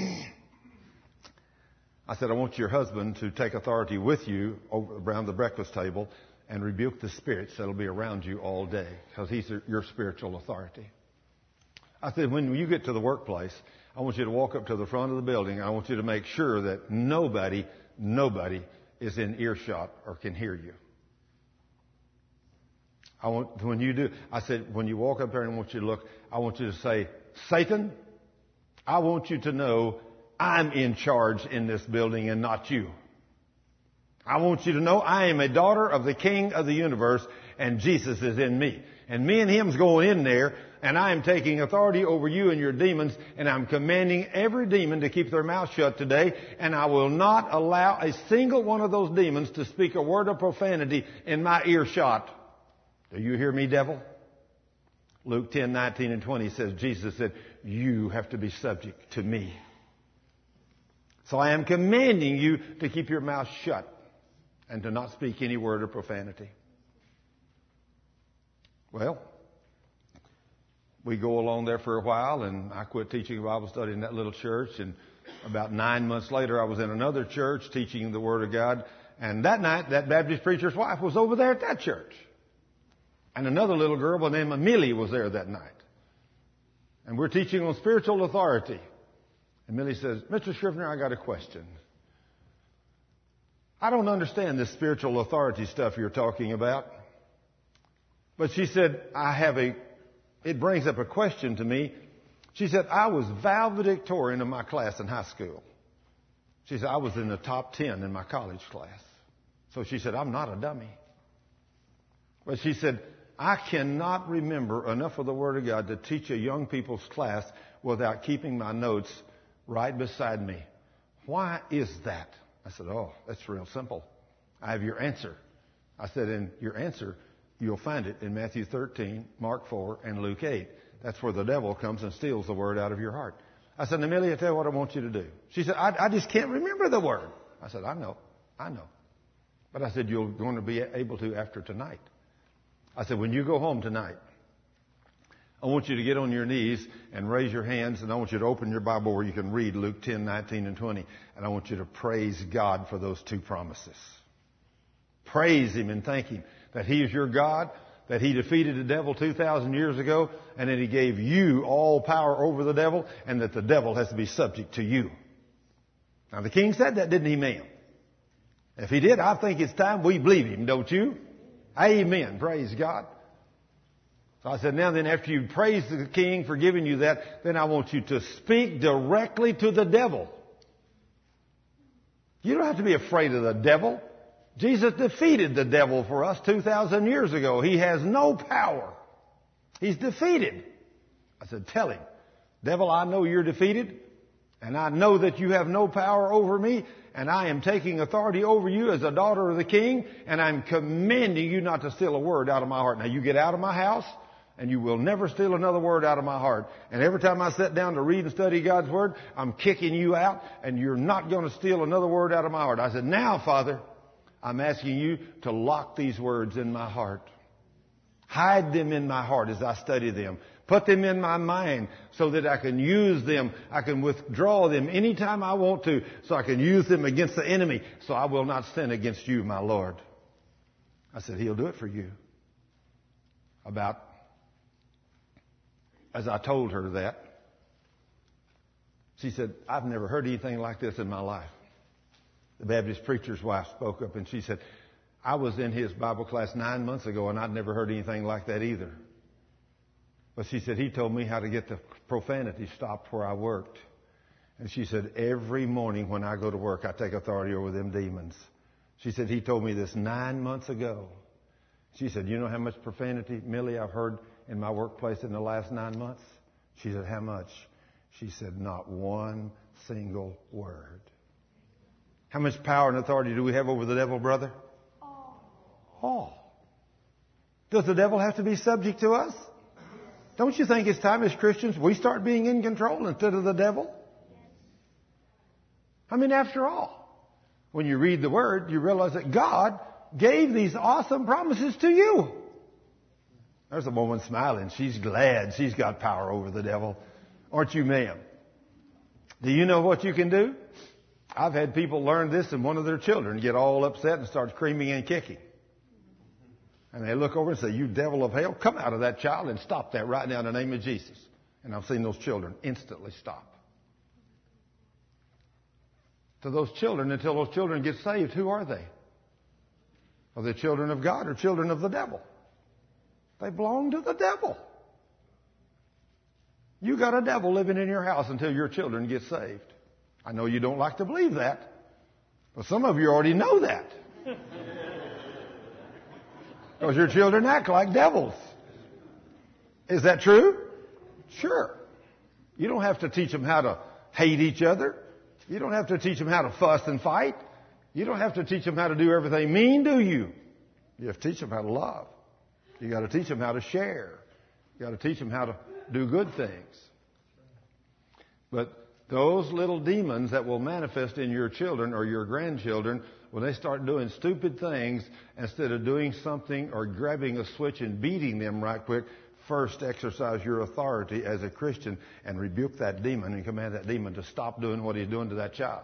I said, I want your husband to take authority with you around the breakfast table and rebuke the spirits that will be around you all day because he's your spiritual authority. I said, when you get to the workplace, I want you to walk up to the front of the building. I want you to make sure that nobody is in earshot or can hear you. When you do, I said, when you walk up there and I want you to look, I want you to say, Satan, I want you to know I'm in charge in this building and not you. I want you to know I am a daughter of the King of the universe and Jesus is in me. And me and Him's going in there and I am taking authority over you and your demons and I'm commanding every demon to keep their mouth shut today and I will not allow a single one of those demons to speak a word of profanity in my earshot. Do you hear me, devil? Luke 10, 19, and 20 says, Jesus said, you have to be subject to me. So I am commanding you to keep your mouth shut and to not speak any word of profanity. Well, we go along there for a while, and I quit teaching Bible study in that little church. And about 9 months later, I was in another church teaching the Word of God. And that night, that Baptist preacher's wife was over there at that church. And another little girl by the name of Millie was there that night. And we're teaching on spiritual authority. And Millie says, Mr. Scrivener, I got a question. I don't understand this spiritual authority stuff you're talking about. But she said, it brings up a question to me. She said, I was valedictorian of my class in high school. She said, I was in the top 10 in my college class. So she said, I'm not a dummy. But she said, I cannot remember enough of the Word of God to teach a young people's class without keeping my notes right beside me. Why is that? I said, oh, that's real simple. I have your answer. I said, in your answer, you'll find it in Matthew 13, Mark 4, and Luke 8. That's where the devil comes and steals the Word out of your heart. I said, Amelia, tell you what I want you to do. She said, I just can't remember the Word. I said, I know. But I said, you're going to be able to after tonight. I said, when you go home tonight, I want you to get on your knees and raise your hands, and I want you to open your Bible where you can read Luke 10, 19, and 20, and I want you to praise God for those 2 promises. Praise Him and thank Him that He is your God, that He defeated the devil 2,000 years ago, and that He gave you all power over the devil, and that the devil has to be subject to you. Now the king said that, didn't he, ma'am? If he did, I think it's time we believe him, don't you? Amen. Praise God. So I said, now then, after you praise the king for giving you that, then I want you to speak directly to the devil. You don't have to be afraid of the devil. Jesus defeated the devil for us 2,000 years ago. He has no power. He's defeated. I said, tell him, devil, I know you're defeated, and I know that you have no power over me, and I am taking authority over you as a daughter of the king, and I'm commanding you not to steal a word out of my heart. Now you get out of my house, and you will never steal another word out of my heart. And every time I sit down to read and study God's word, I'm kicking you out, and you're not going to steal another word out of my heart. I said, now, Father, I'm asking you to lock these words in my heart. Hide them in my heart as I study them. Put them in my mind so that I can use them. I can withdraw them anytime I want to, so I can use them against the enemy, so I will not sin against you, my Lord. I said, He'll do it for you. As I told her that, she said, I've never heard anything like this in my life. The Baptist preacher's wife spoke up and she said, I was in his Bible class 9 months ago and I'd never heard anything like that either. But she said, he told me how to get the profanity stopped where I worked. And she said, every morning when I go to work, I take authority over them demons. She said, he told me this 9 months ago. She said, you know how much profanity, Millie, I've heard in my workplace in the last 9 months? She said, how much? She said, not one single word. How much power and authority do we have over the devil, brother? All. Does the devil have to be subject to us? Don't you think it's time as Christians we start being in control instead of the devil? I mean, after all, when you read the Word, you realize that God gave these awesome promises to you. There's a woman smiling. She's glad she's got power over the devil. Aren't you, ma'am? Do you know what you can do? I've had people learn this and one of their children get all upset and start screaming and kicking. And they look over and say, you devil of hell, come out of that child and stop that right now in the name of Jesus. And I've seen those children instantly stop. To those children, until those children get saved, who are they? Are they children of God or children of the devil? They belong to the devil. You got a devil living in your house until your children get saved. I know you don't like to believe that, but some of you already know that. Because your children act like devils. Is that true? Sure. You don't have to teach them how to hate each other. You don't have to teach them how to fuss and fight. You don't have to teach them how to do everything mean, do you? You have to teach them how to love. You got to teach them how to share. You got to teach them how to do good things. But those little demons that will manifest in your children or your grandchildren, when they start doing stupid things, instead of doing something or grabbing a switch and beating them right quick, first exercise your authority as a Christian and rebuke that demon and command that demon to stop doing what he's doing to that child.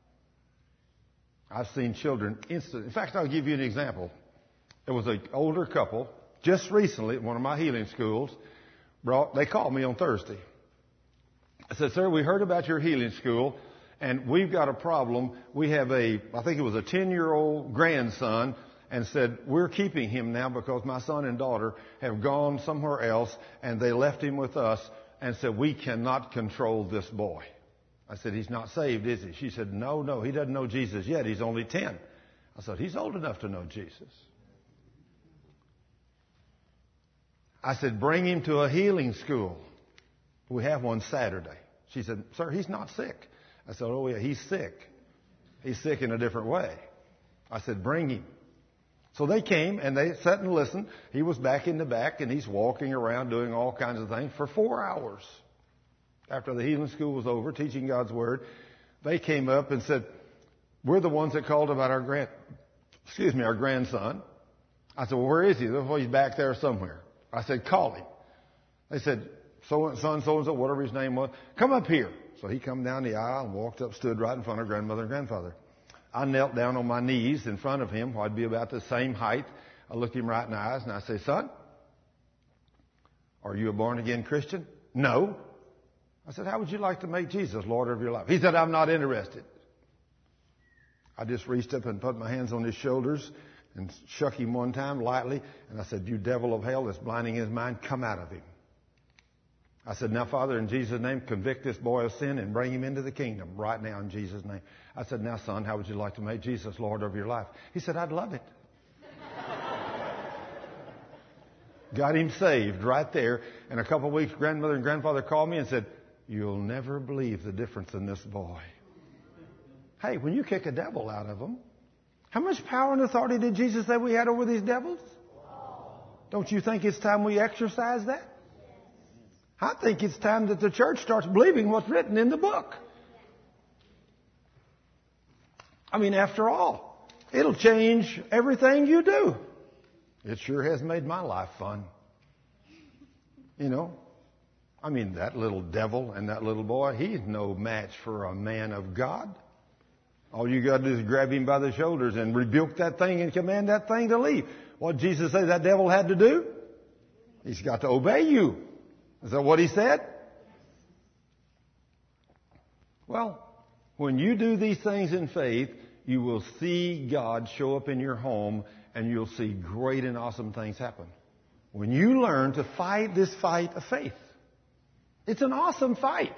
I've seen children instantly. In fact, I'll give you an example. There was an older couple just recently at one of my healing schools. They called me on Thursday. I said, sir, we heard about your healing school, and we've got a problem. We have I think it was a 10-year-old grandson, and said, we're keeping him now because my son and daughter have gone somewhere else, and they left him with us, and said, we cannot control this boy. I said, he's not saved, is he? She said, no, he doesn't know Jesus yet. He's only 10. I said, he's old enough to know Jesus. I said, bring him to a healing school. We have one Saturday. She said, sir, he's not sick. I said, oh, yeah, he's sick. He's sick in a different way. I said, bring him. So they came, and they sat and listened. He was back in the back, and he's walking around doing all kinds of things for 4 hours. After the healing school was over, teaching God's Word, they came up and said, we're the ones that called about our grandson. I said, well, where is he? Well, he's back there somewhere. I said, call him. They said, so-and-so, whatever his name was, come up here. So he come down the aisle and walked up, stood right in front of grandmother and grandfather. I knelt down on my knees in front of him, while I'd be about the same height. I looked him right in the eyes and I said, son, Are you a born-again Christian? No. I said, how would you like to make Jesus Lord of your life? He said, I'm not interested. I just reached up and put my hands on his shoulders and shook him one time lightly. And I said, you devil of hell that's blinding his mind, come out of him. I said, now, Father, in Jesus' name, convict this boy of sin and bring him into the kingdom right now in Jesus' name. I said, now, son, how would you like to make Jesus Lord of your life? He said, I'd love it. Got him saved right there. In a couple of weeks, grandmother and grandfather called me and said, you'll never believe the difference in this boy. Hey, when you kick a devil out of them, how much power and authority did Jesus say we had over these devils? Don't you think it's time we exercise that? I think it's time that the church starts believing what's written in the book. I mean, after all, it'll change everything you do. It sure has made my life fun. You know, I mean, that little devil and that little boy, he's no match for a man of God. All you got to do is grab him by the shoulders and rebuke that thing and command that thing to leave. What did Jesus say that devil had to do? He's got to obey you. Is that what he said? Well, when you do these things in faith, you will see God show up in your home and you'll see great and awesome things happen. When you learn to fight this fight of faith, it's an awesome fight.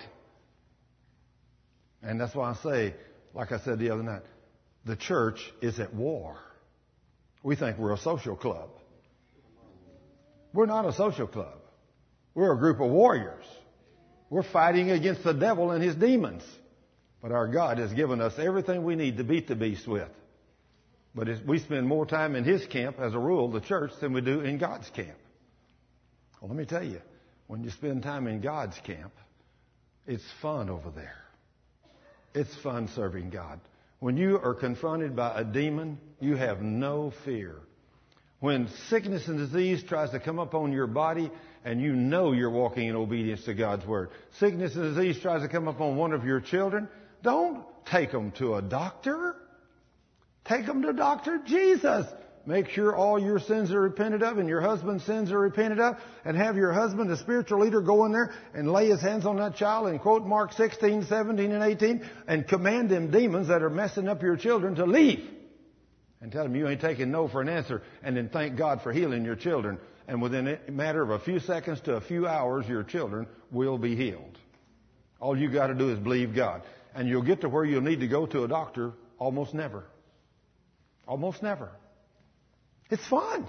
And that's why I say, like I said the other night, the church is at war. We think we're a social club. We're not a social club. We're a group of warriors. We're fighting against the devil and his demons. But our God has given us everything we need to beat the beast with. But we spend more time in his camp, as a rule, the church, than we do in God's camp. Well, let me tell you, when you spend time in God's camp, it's fun over there. It's fun serving God. When you are confronted by a demon, you have no fear. When sickness and disease tries to come up on your body and you know you're walking in obedience to God's word. Sickness and disease tries to come up on one of your children. Don't take them to a doctor. Take them to Dr. Jesus. Make sure all your sins are repented of and your husband's sins are repented of, and have your husband, the spiritual leader, go in there and lay his hands on that child and quote Mark 16, 17, and 18 and command them demons that are messing up your children to leave. And tell them you ain't taking no for an answer, and then thank God for healing your children. And within a matter of a few seconds to a few hours, your children will be healed. All you got to do is believe God. And you'll get to where you'll need to go to a doctor almost never. Almost never. It's fun.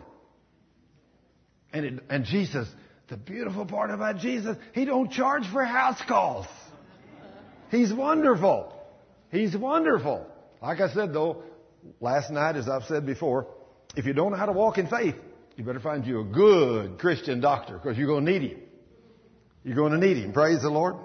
And Jesus, the beautiful part about Jesus, he don't charge for house calls. He's wonderful. He's wonderful. Like I said, though, last night, as I've said before, if you don't know how to walk in faith, you better find you a good Christian doctor, because you're going to need him. You're going to need him. Praise the Lord.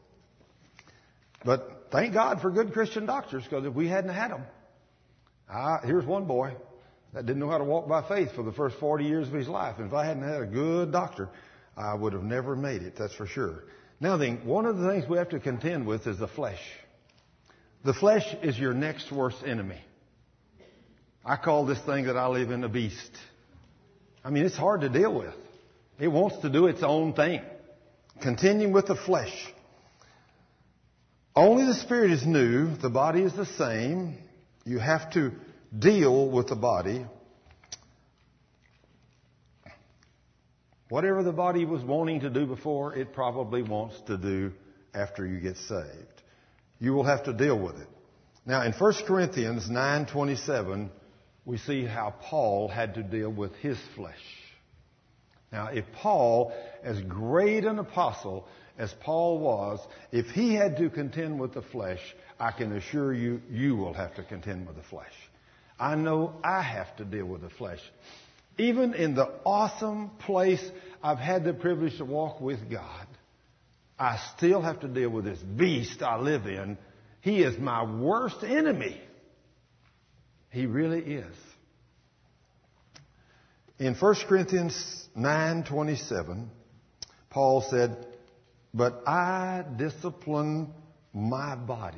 But thank God for good Christian doctors, because if we hadn't had them, here's one boy that didn't know how to walk by faith for the first 40 years of his life. And if I hadn't had a good doctor, I would have never made it, that's for sure. Now then, one of the things we have to contend with is the flesh. The flesh is your next worst enemy. I call this thing that I live in a beast. I mean, it's hard to deal with. It wants to do its own thing. Continuing with the flesh. Only the spirit is new. The body is the same. You have to deal with the body. Whatever the body was wanting to do before, it probably wants to do after you get saved. You will have to deal with it. Now, in 1 Corinthians 9:27, we see how Paul had to deal with his flesh. Now, if Paul, as great an apostle as Paul was, if he had to contend with the flesh, I can assure you, you will have to contend with the flesh. I know I have to deal with the flesh. Even in the awesome place I've had the privilege to walk with God, I still have to deal with this beast I live in. He is my worst enemy. He really is. In 1 Corinthians 9:27, Paul said, "But I discipline my body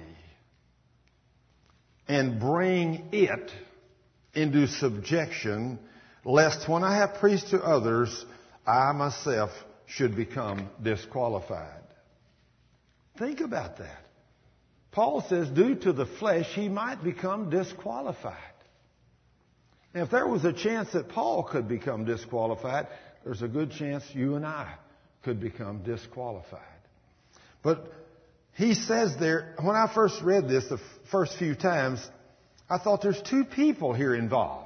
and bring it into subjection, lest when I have preached to others, I myself should become disqualified. Think about that. Paul says, due to the flesh, he might become disqualified. Now, if there was a chance that Paul could become disqualified, there's a good chance you and I could become disqualified. But he says there, when I first read this the first few times, I thought there's two people here involved.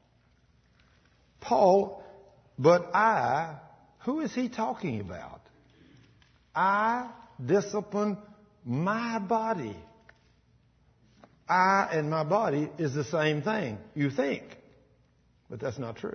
Paul, but I, who is he talking about? I discipline my body. I and my body is the same thing, you think. But that's not true.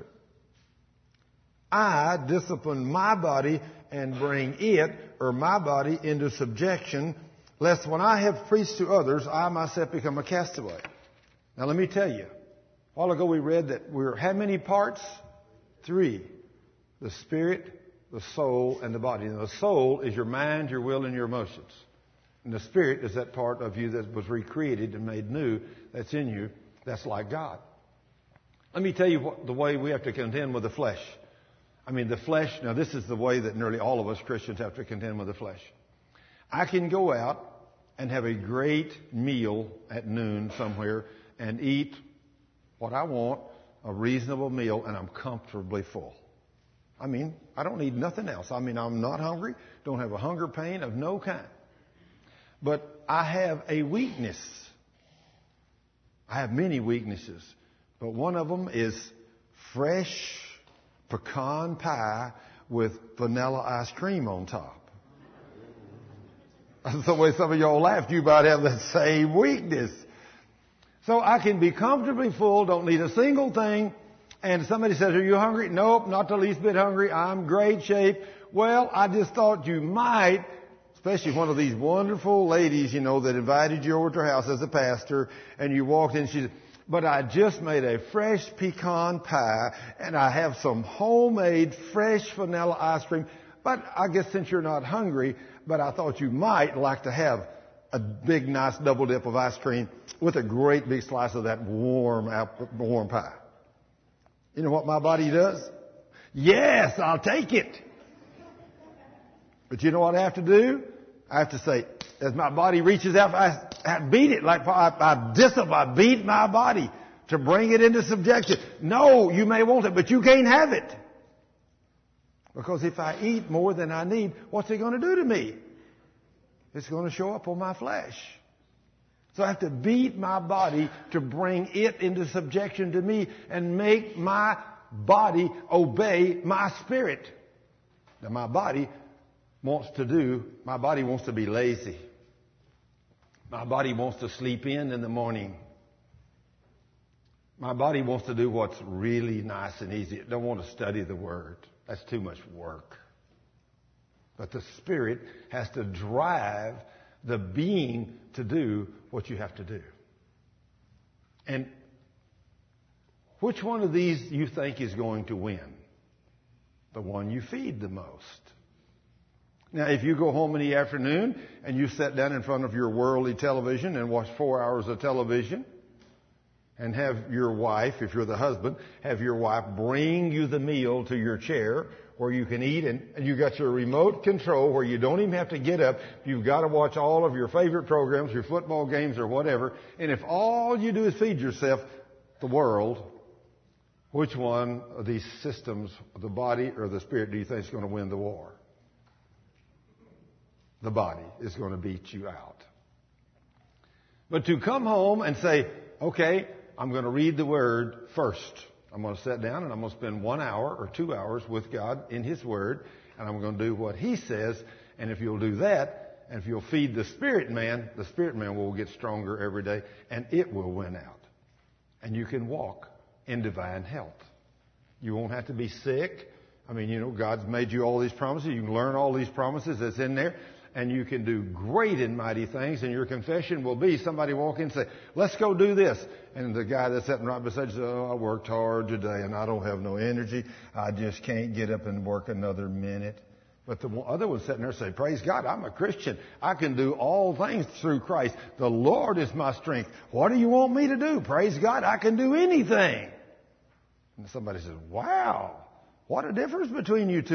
I discipline my body and bring it, or my body, into subjection, lest when I have preached to others, I myself become a castaway. Now let me tell you, a while ago we read that we're how many parts? 3. The spirit, the soul, and the body. And the soul is your mind, your will, and your emotions. And the spirit is that part of you that was recreated and made new, that's in you, that's like God. Let me tell you the way we have to contend with the flesh. I mean, the flesh, now this is the way that nearly all of us Christians have to contend with the flesh. I can go out and have a great meal at noon somewhere and eat what I want, a reasonable meal, and I'm comfortably full. I mean, I don't need nothing else. I mean, I'm not hungry, don't have a hunger pain of no kind. But I have a weakness. I have many weaknesses. But one of them is fresh pecan pie with vanilla ice cream on top. That's the way some of y'all laughed. You might have that same weakness. So I can be comfortably full, don't need a single thing. And somebody says, are you hungry? Nope, not the least bit hungry. I'm great shape. Well, I just thought you might, especially one of these wonderful ladies, you know, that invited you over to her house as a pastor, and you walked in and she said, but I just made a fresh pecan pie, and I have some homemade fresh vanilla ice cream. But I guess since you're not hungry, but I thought you might like to have a big, nice double dip of ice cream with a great big slice of that warm pie. You know what my body does? Yes, I'll take it. But you know what I have to do? I have to say, as my body reaches out, I beat it like I beat my body to bring it into subjection. No, you may want it, but you can't have it. Because if I eat more than I need, what's it going to do to me? It's going to show up on my flesh. So I have to beat my body to bring it into subjection to me and make my body obey my spirit. Now my body wants to be lazy. My body wants to sleep in the morning. My body wants to do what's really nice and easy. It don't want to study the Word. That's too much work. But the Spirit has to drive the being to do what you have to do. And which one of these you think is going to win? The one you feed the most. Now, if you go home in the afternoon and you sit down in front of your worldly television and watch 4 hours of television and have your wife, if you're the husband, have your wife bring you the meal to your chair where you can eat, and you got your remote control where you don't even have to get up. You've got to watch all of your favorite programs, your football games or whatever. And if all you do is feed yourself the world, which one of these systems, the body or the spirit, do you think is going to win the war? The body is going to beat you out. But to come home and say, okay, I'm going to read the Word first. I'm going to sit down and I'm going to spend 1 hour or 2 hours with God in His Word, and I'm going to do what He says. And if you'll do that, and if you'll feed the spirit man will get stronger every day, and it will win out. And you can walk in divine health. You won't have to be sick. I mean, you know, God's made you all these promises. You can learn all these promises that's in there. And you can do great and mighty things, and your confession will be somebody walk in and say, let's go do this. And the guy that's sitting right beside you says, oh, I worked hard today and I don't have no energy. I just can't get up and work another minute. But the other one sitting there say, praise God, I'm a Christian. I can do all things through Christ. The Lord is my strength. What do you want me to do? Praise God, I can do anything. And somebody says, wow, what a difference between you two.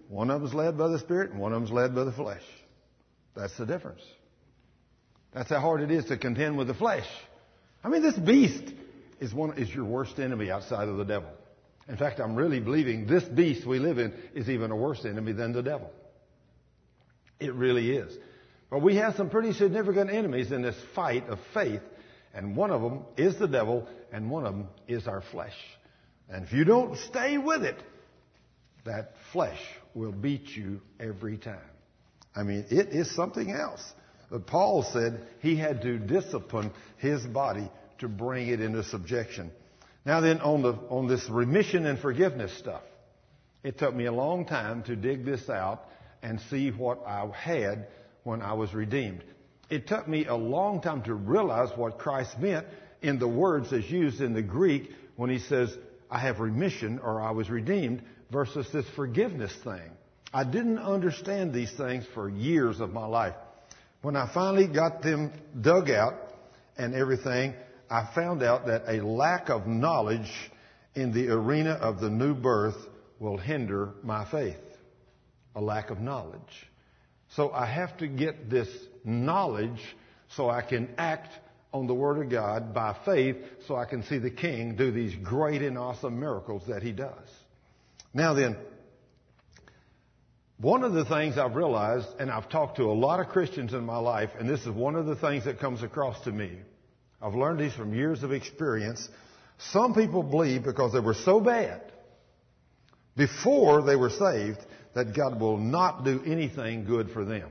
One of them's led by the Spirit and one of them's led by the flesh. That's the difference. That's how hard it is to contend with the flesh. I mean, this beast is your worst enemy outside of the devil. In fact, I'm really believing this beast we live in is even a worse enemy than the devil. It really is. But we have some pretty significant enemies in this fight of faith, and one of them is the devil, and one of them is our flesh. And if you don't stay with it, that flesh will beat you every time. I mean, it is something else. But Paul said he had to discipline his body to bring it into subjection. Now then, on this remission and forgiveness stuff, it took me a long time to dig this out and see what I had when I was redeemed. It took me a long time to realize what Christ meant in the words as used in the Greek when he says, I have remission or I was redeemed, versus this forgiveness thing. I didn't understand these things for years of my life. When I finally got them dug out and everything, I found out that a lack of knowledge in the arena of the new birth will hinder my faith. A lack of knowledge. So I have to get this knowledge so I can act on the Word of God by faith so I can see the King do these great and awesome miracles that He does. Now then, one of the things I've realized, and I've talked to a lot of Christians in my life, and this is one of the things that comes across to me. I've learned these from years of experience. Some people believe because they were so bad before they were saved that God will not do anything good for them.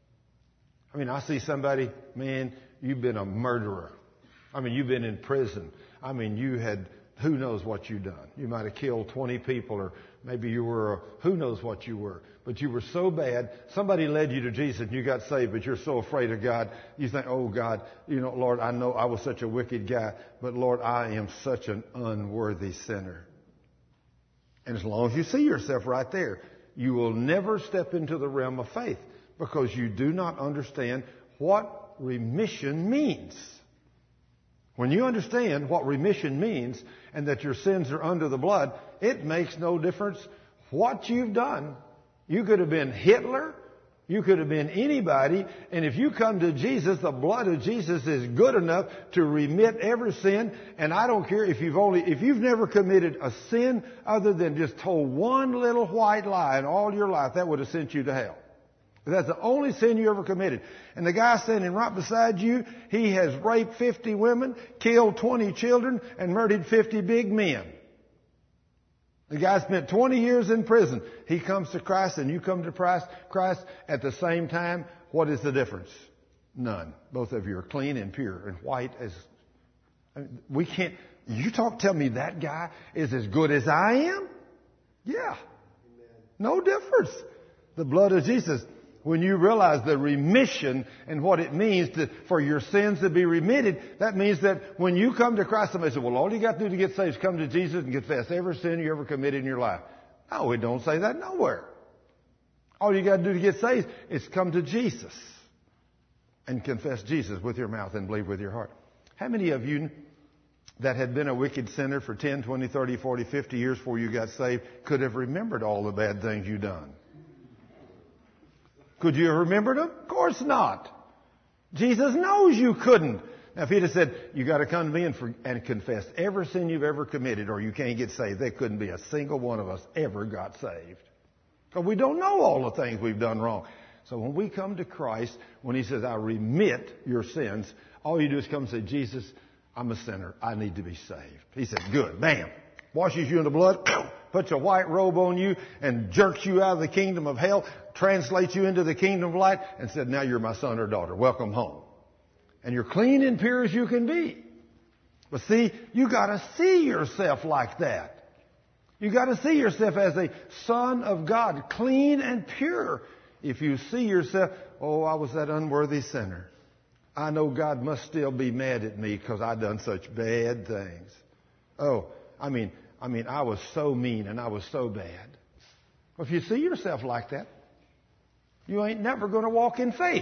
I mean, I see somebody, man, you've been a murderer. I mean, you've been in prison. I mean, you had, who knows what you've done. You might have killed 20 people, or maybe you were, who knows what you were. But you were so bad, somebody led you to Jesus and you got saved, but you're so afraid of God. You think, oh God, you know, Lord, I know I was such a wicked guy, but Lord, I am such an unworthy sinner. And as long as you see yourself right there, you will never step into the realm of faith because you do not understand what remission means. When you understand what remission means and that your sins are under the blood, it makes no difference what you've done. You could have been Hitler. You could have been anybody. And if you come to Jesus, the blood of Jesus is good enough to remit every sin. And I don't care if you've never committed a sin other than just told one little white lie in all your life, that would have sent you to hell. That's the only sin you ever committed. And the guy standing right beside you, he has raped 50 women, killed 20 children, and murdered 50 big men. The guy spent 20 years in prison. He comes to Christ and you come to Christ at the same time. What is the difference? None. Both of you are clean and pure and white as... I mean, tell me that guy is as good as I am? Yeah. No difference. The blood of Jesus. When you realize the remission and what it means for your sins to be remitted, that means that when you come to Christ, somebody says, well, all you got to do to get saved is come to Jesus and confess every sin you ever committed in your life. No, it don't say that nowhere. All you got to do to get saved is come to Jesus and confess Jesus with your mouth and believe with your heart. How many of you that had been a wicked sinner for 10, 20, 30, 40, 50 years before you got saved could have remembered all the bad things you've done? Could you have remembered them? Of course not. Jesus knows you couldn't. Now, if he'd have said, you got to come to me and confess every sin you've ever committed or you can't get saved, there couldn't be a single one of us ever got saved. Because we don't know all the things we've done wrong. So when we come to Christ, when he says, I remit your sins, all you do is come and say, Jesus, I'm a sinner. I need to be saved. He said, good. Bam. Washes you in the blood, puts a white robe on you and jerks you out of the kingdom of hell, translates you into the kingdom of light, and said, now you're my son or daughter. Welcome home. And you're clean and pure as you can be. But see, you got to see yourself like that. You got to see yourself as a son of God, clean and pure. If you see yourself, oh, I was that unworthy sinner. I know God must still be mad at me because I've done such bad things. Oh, I mean, I was so mean and I was so bad. Well, if you see yourself like that, you ain't never going to walk in faith.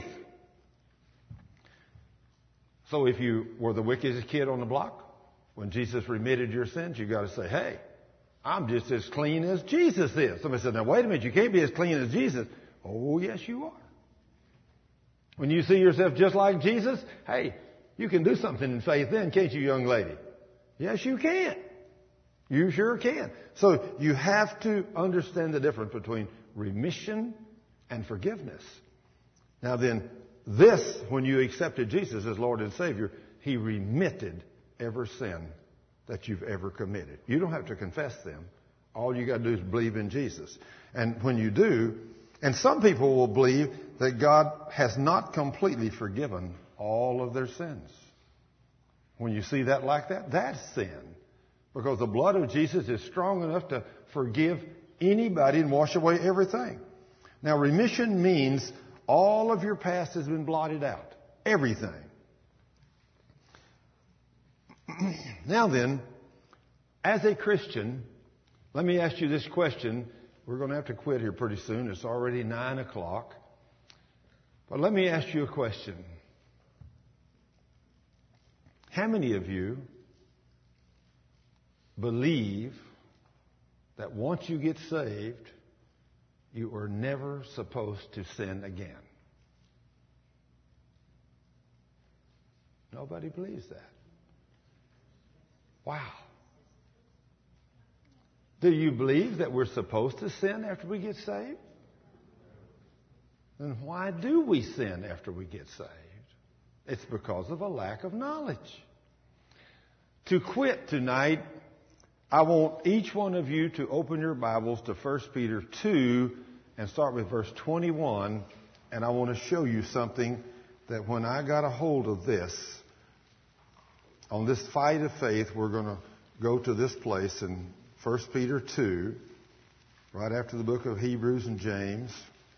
So if you were the wickedest kid on the block, when Jesus remitted your sins, you got to say, hey, I'm just as clean as Jesus is. Somebody said, now wait a minute, you can't be as clean as Jesus. Oh, yes, you are. When you see yourself just like Jesus, hey, you can do something in faith then, can't you, young lady? Yes, you can. You sure can. So you have to understand the difference between remission and forgiveness. Now then, this, when you accepted Jesus as Lord and Savior, He remitted every sin that you've ever committed. You don't have to confess them. All you got to do is believe in Jesus. And when you do, and some people will believe that God has not completely forgiven all of their sins. When you see that like that, that's sin. Because the blood of Jesus is strong enough to forgive anybody and wash away everything. Now, remission means all of your past has been blotted out. Everything. Now then, as a Christian, let me ask you this question. We're going to have to quit here pretty soon. It's already 9 o'clock. But let me ask you a question. How many of you believe that once you get saved, you are never supposed to sin again? Nobody believes that. Wow. Do you believe that we're supposed to sin after we get saved? Then why do we sin after we get saved? It's because of a lack of knowledge. To quit tonight, I want each one of you to open your Bibles to 1 Peter 2 and start with verse 21. And I want to show you something that when I got a hold of this, on this fight of faith, we're going to go to this place in 1 Peter 2, right after the book of Hebrews and James.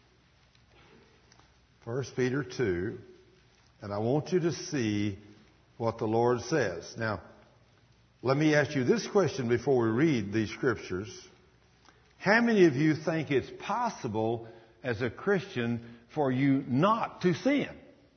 1 Peter 2. And I want you to see what the Lord says. Now, let me ask you this question before we read these scriptures. How many of you think it's possible as a Christian for you not to sin?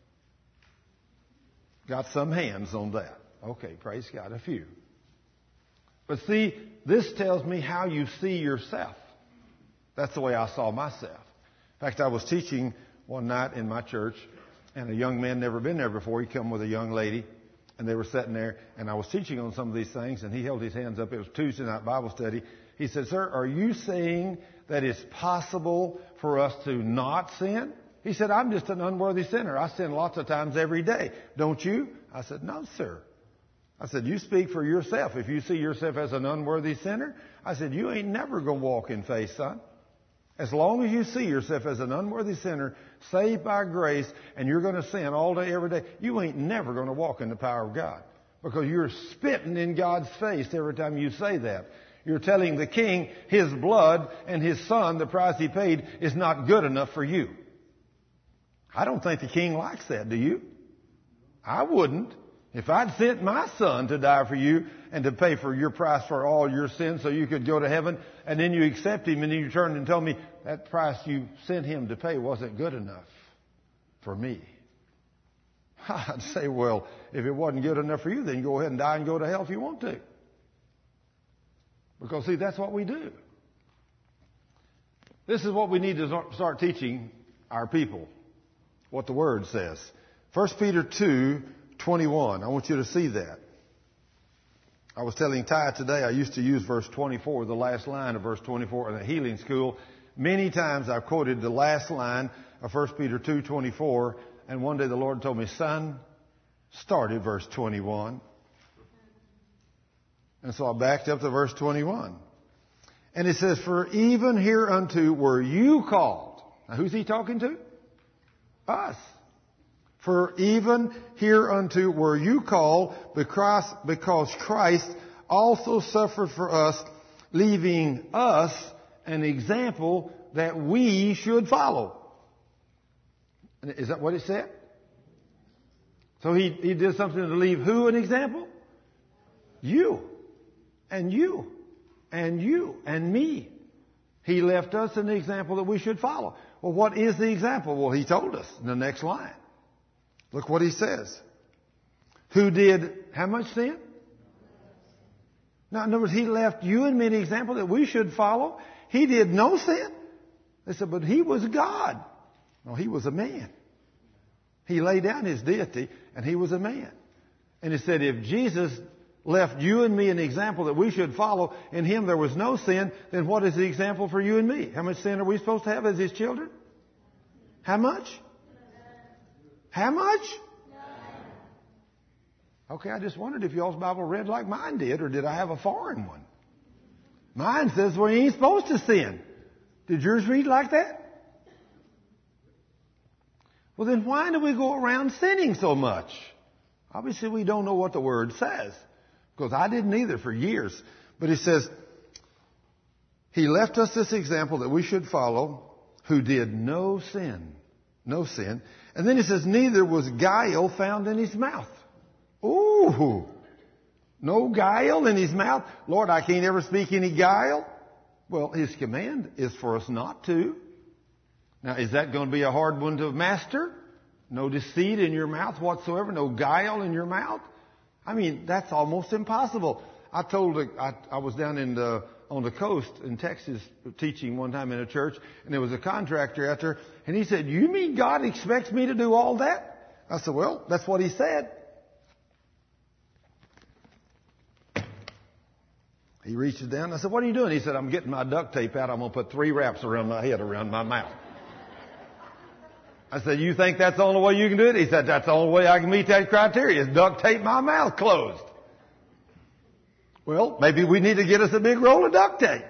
Got some hands on that. Okay, praise God, a few. But see, this tells me how you see yourself. That's the way I saw myself. In fact, I was teaching one night in my church, and a young man never been there before. He come with a young lady, and they were sitting there, and I was teaching on some of these things, and he held his hands up. It was Tuesday night Bible study. He said, "Sir, are you saying that it's possible for us to not sin?" He said, "I'm just an unworthy sinner. I sin lots of times every day. Don't you?" I said, "No, sir." I said, "You speak for yourself. If you see yourself as an unworthy sinner," I said, "you ain't never going to walk in faith, son. As long as you see yourself as an unworthy sinner, saved by grace, and you're going to sin all day, every day, you ain't never going to walk in the power of God. Because you're spitting in God's face every time you say that. You're telling the king his blood and his son, the price he paid, is not good enough for you. I don't think the king likes that, do you? I wouldn't. If I'd sent my son to die for you and to pay for your price for all your sins so you could go to heaven, and then you accept him and then you turned and told me that price you sent him to pay wasn't good enough for me, I'd say, well, if it wasn't good enough for you, then go ahead and die and go to hell if you want to. Because, see, that's what we do. This is what we need to start teaching our people, what the Word says. 1 Peter 2:21. I want you to see that. I was telling Ty today, I used to use verse 24, the last line of verse 24 in the healing school. Many times I've quoted the last line of 1 Peter 2:24, and one day the Lord told me, "Son, start at verse 21. And so I backed up to verse 21. And it says, "For even hereunto were you called." Now who's he talking to? Us. "For even hereunto were you called, because Christ also suffered for us, leaving us an example that we should follow." Is that what it said? So he did something to leave who an example? You. And you. And you. And me. He left us an example that we should follow. Well, what is the example? Well, he told us in the next line. Look what he says. Who did how much sin? Now, in other words, He left you and me an example that we should follow. He did no sin. They said, but He was God. No, He was a man. He laid down His deity, and He was a man. And He said, if Jesus left you and me an example that we should follow, in Him there was no sin, then what is the example for you and me? How much sin are we supposed to have as His children? How much? How much? Okay, I just wondered if y'all's Bible read like mine did, or did I have a foreign one? Mine says we ain't supposed to sin. Did yours read like that? Well, then why do we go around sinning so much? Obviously, we don't know what the Word says, because I didn't either for years. But He says, He left us this example that we should follow, who did no sin. No sin. And then He says, neither was guile found in His mouth. Ooh, no guile in His mouth. Lord, I can't ever speak any guile. Well, His command is for us not to. Now, is that going to be a hard one to master? No deceit in your mouth whatsoever, no guile in your mouth? I mean, that's almost impossible. I was down on the coast in Texas teaching one time in a church, and there was a contractor out there, and he said, you mean God expects me to do all that? I said, well, that's what He said. He reaches down. I said, what are you doing? He said, I'm getting my duct tape out. I'm going to put 3 wraps around my head, around my mouth. I said, you think that's the only way you can do it? He said, that's the only way I can meet that criteria is duct tape my mouth closed. Well, maybe we need to get us a big roll of duct tape.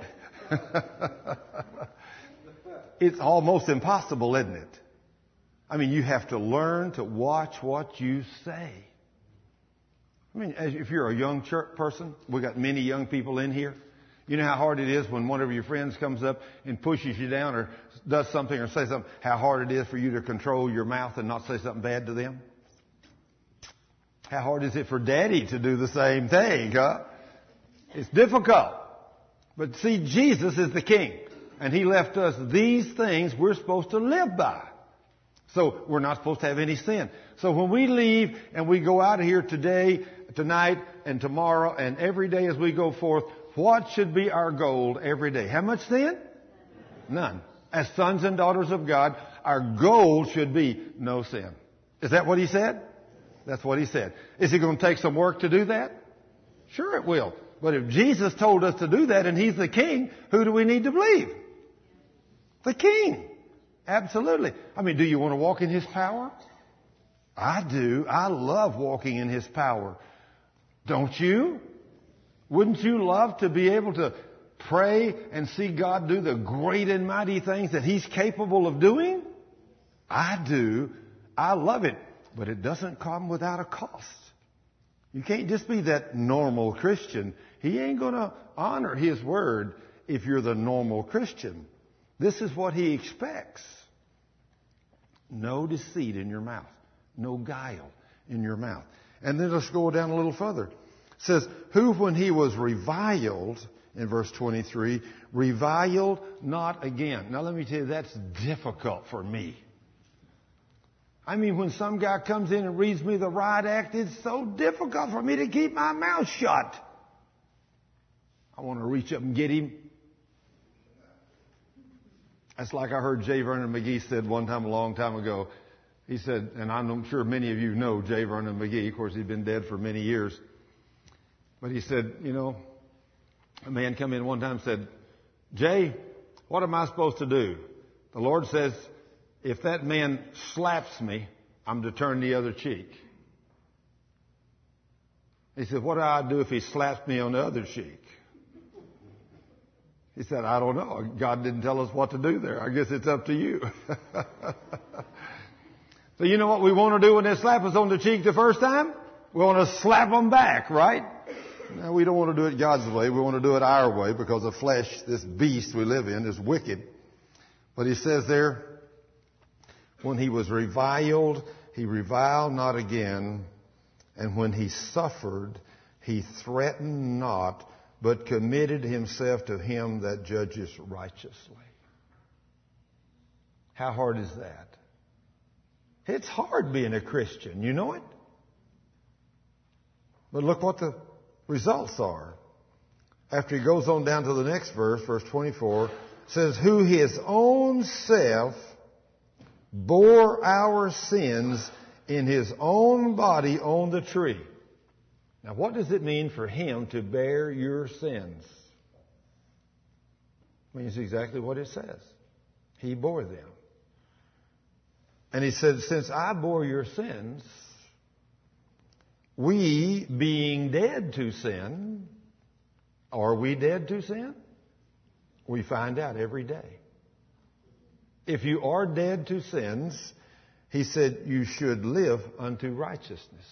It's almost impossible, isn't it? I mean, you have to learn to watch what you say. I mean, if you're a young church person, we got many young people in here. You know how hard it is when one of your friends comes up and pushes you down or does something or says something, how hard it is for you to control your mouth and not say something bad to them? How hard is it for Daddy to do the same thing, huh? It's difficult. But see, Jesus is the King, and He left us these things we're supposed to live by. So we're not supposed to have any sin. So when we leave and we go out of here today, tonight, and tomorrow, and every day as we go forth, what should be our goal every day? How much sin? None. As sons and daughters of God, our goal should be no sin. Is that what He said? That's what He said. Is it going to take some work to do that? Sure it will. But if Jesus told us to do that and He's the King, who do we need to believe? The King. Absolutely. I mean, do you want to walk in His power? I do. I love walking in His power. Don't you? Wouldn't you love to be able to pray and see God do the great and mighty things that He's capable of doing? I do. I love it. But it doesn't come without a cost. You can't just be that normal Christian. He ain't going to honor His word if you're the normal Christian. This is what He expects. No deceit in your mouth. No guile in your mouth. And then let's go down a little further. It says, who when He was reviled, in verse 23, reviled not again. Now let me tell you, that's difficult for me. I mean, when some guy comes in and reads me the riot act, it's so difficult for me to keep my mouth shut. I want to reach up and get him. That's like I heard J. Vernon McGee said one time a long time ago. He said, and I'm sure many of you know J. Vernon McGee. Of course, he's been dead for many years. But he said, you know, a man come in one time and said, Jay, what am I supposed to do? The Lord says, if that man slaps me, I'm to turn the other cheek. He said, what do I do if he slaps me on the other cheek? He said, I don't know. God didn't tell us what to do there. I guess it's up to you. So you know what we want to do when they slap us on the cheek the first time? We want to slap them back, right? No, we don't want to do it God's way. We want to do it our way because the flesh, this beast we live in, is wicked. But he says there, when he was reviled, he reviled not again. And when he suffered, he threatened not, but committed himself to him that judges righteously. How hard is that? It's hard being a Christian, you know it? But look what the results are. after he goes on down to the next verse, verse 24, says, who his own self bore our sins in his own body on the tree. Now, what does it mean for him to bear your sins? It means exactly what it says. He bore them. And he said, since I bore your sins, we being dead to sin, are we dead to sin? We find out every day. If you are dead to sins, he said, you should live unto righteousness.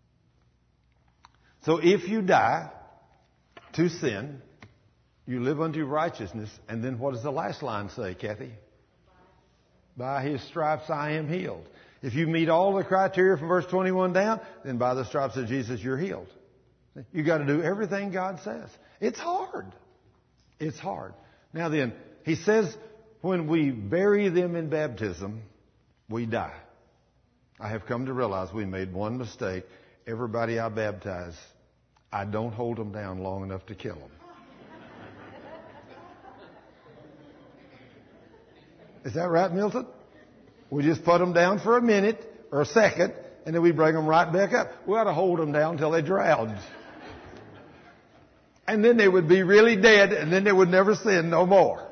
So if you die to sin, you live unto righteousness. And then what does the last line say, Kathy? By his stripes I am healed. If you meet all the criteria from verse 21 down, then by the stripes of Jesus you're healed. You got to do everything God says. It's hard. It's hard. Now then, he says when we bury them in baptism, we die. I have come to realize we made one mistake. Everybody I baptize, I don't hold them down long enough to kill them. Is that right, Milton? We just put them down for a minute or a second, and then we bring them right back up. We ought to hold them down until they drowned. And then they would be really dead, and then they would never sin no more.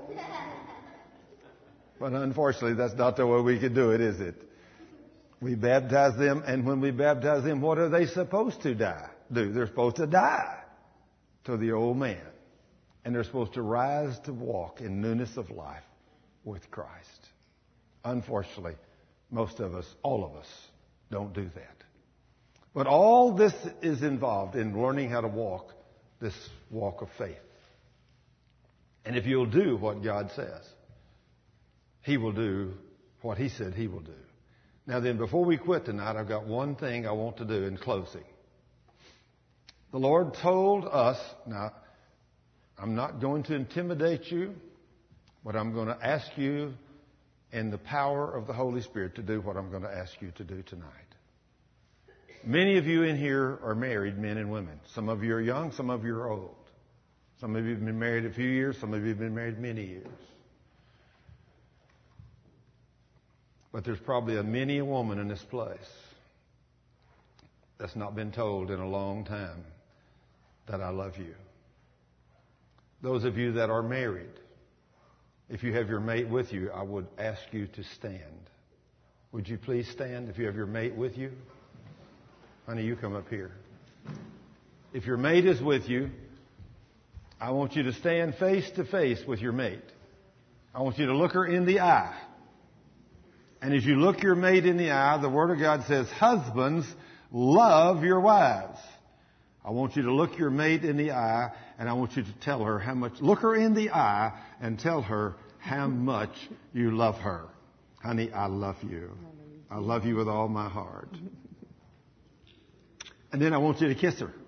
But unfortunately, that's not the way we could do it, is it? We baptize them, and when we baptize them, what are they supposed to do? They're supposed to die to the old man. And they're supposed to rise to walk in newness of life with Christ. Unfortunately, most of us, all of us, don't do that. But all this is involved in learning how to walk this walk of faith. And if you'll do what God says, He will do what He said He will do. Now then, before we quit tonight, I've got one thing I want to do in closing. The Lord told us, now, I'm not going to intimidate you, but I'm going to ask you in the power of the Holy Spirit to do what I'm going to ask you to do tonight. Many of you in here are married men and women. Some of you are young, some of you are old. Some of you have been married a few years, some of you have been married many years. But there's probably many a woman in this place that's not been told in a long time that I love you. Those of you that are married, if you have your mate with you, I would ask you to stand. Would you please stand if you have your mate with you? Honey, you come up here. If your mate is with you, I want you to stand face to face with your mate. I want you to look her in the eye. And as you look your mate in the eye, the Word of God says, husbands, love your wives. I want you to look your mate in the eye, and I want you to tell her how much, look her in the eye and tell her how much you love her. Honey, I love you. I love you with all my heart. And then I want you to kiss her.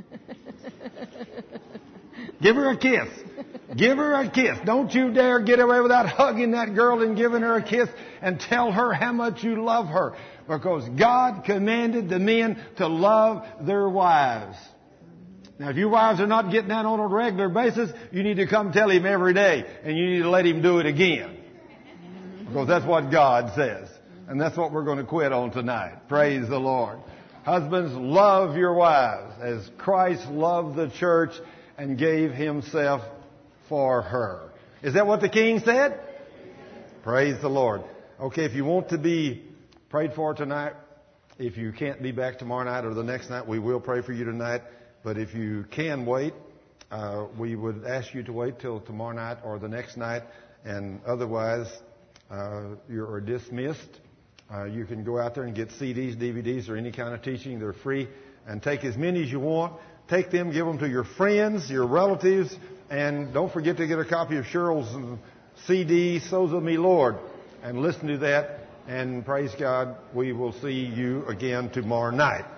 Give her a kiss. Give her a kiss. Don't you dare get away without hugging that girl and giving her a kiss and tell her how much you love her. Because God commanded the men to love their wives. Now, if your wives are not getting that on a regular basis, you need to come tell Him every day. And you need to let Him do it again. Because that's what God says. And that's what we're going to quit on tonight. Praise the Lord. Husbands, love your wives as Christ loved the church and gave Himself for her. Is that what the King said? Praise the Lord. Okay, if you want to be prayed for tonight, if you can't be back tomorrow night or the next night, we will pray for you tonight. But if you can wait, we would ask you to wait till tomorrow night or the next night. And otherwise, you're dismissed. You can go out there and get CDs, DVDs, or any kind of teaching. They're free. And take as many as you want. Take them, give them to your friends, your relatives, and don't forget to get a copy of Cheryl's CD, Sozo Me Lord, and listen to that. And praise God, we will see you again tomorrow night.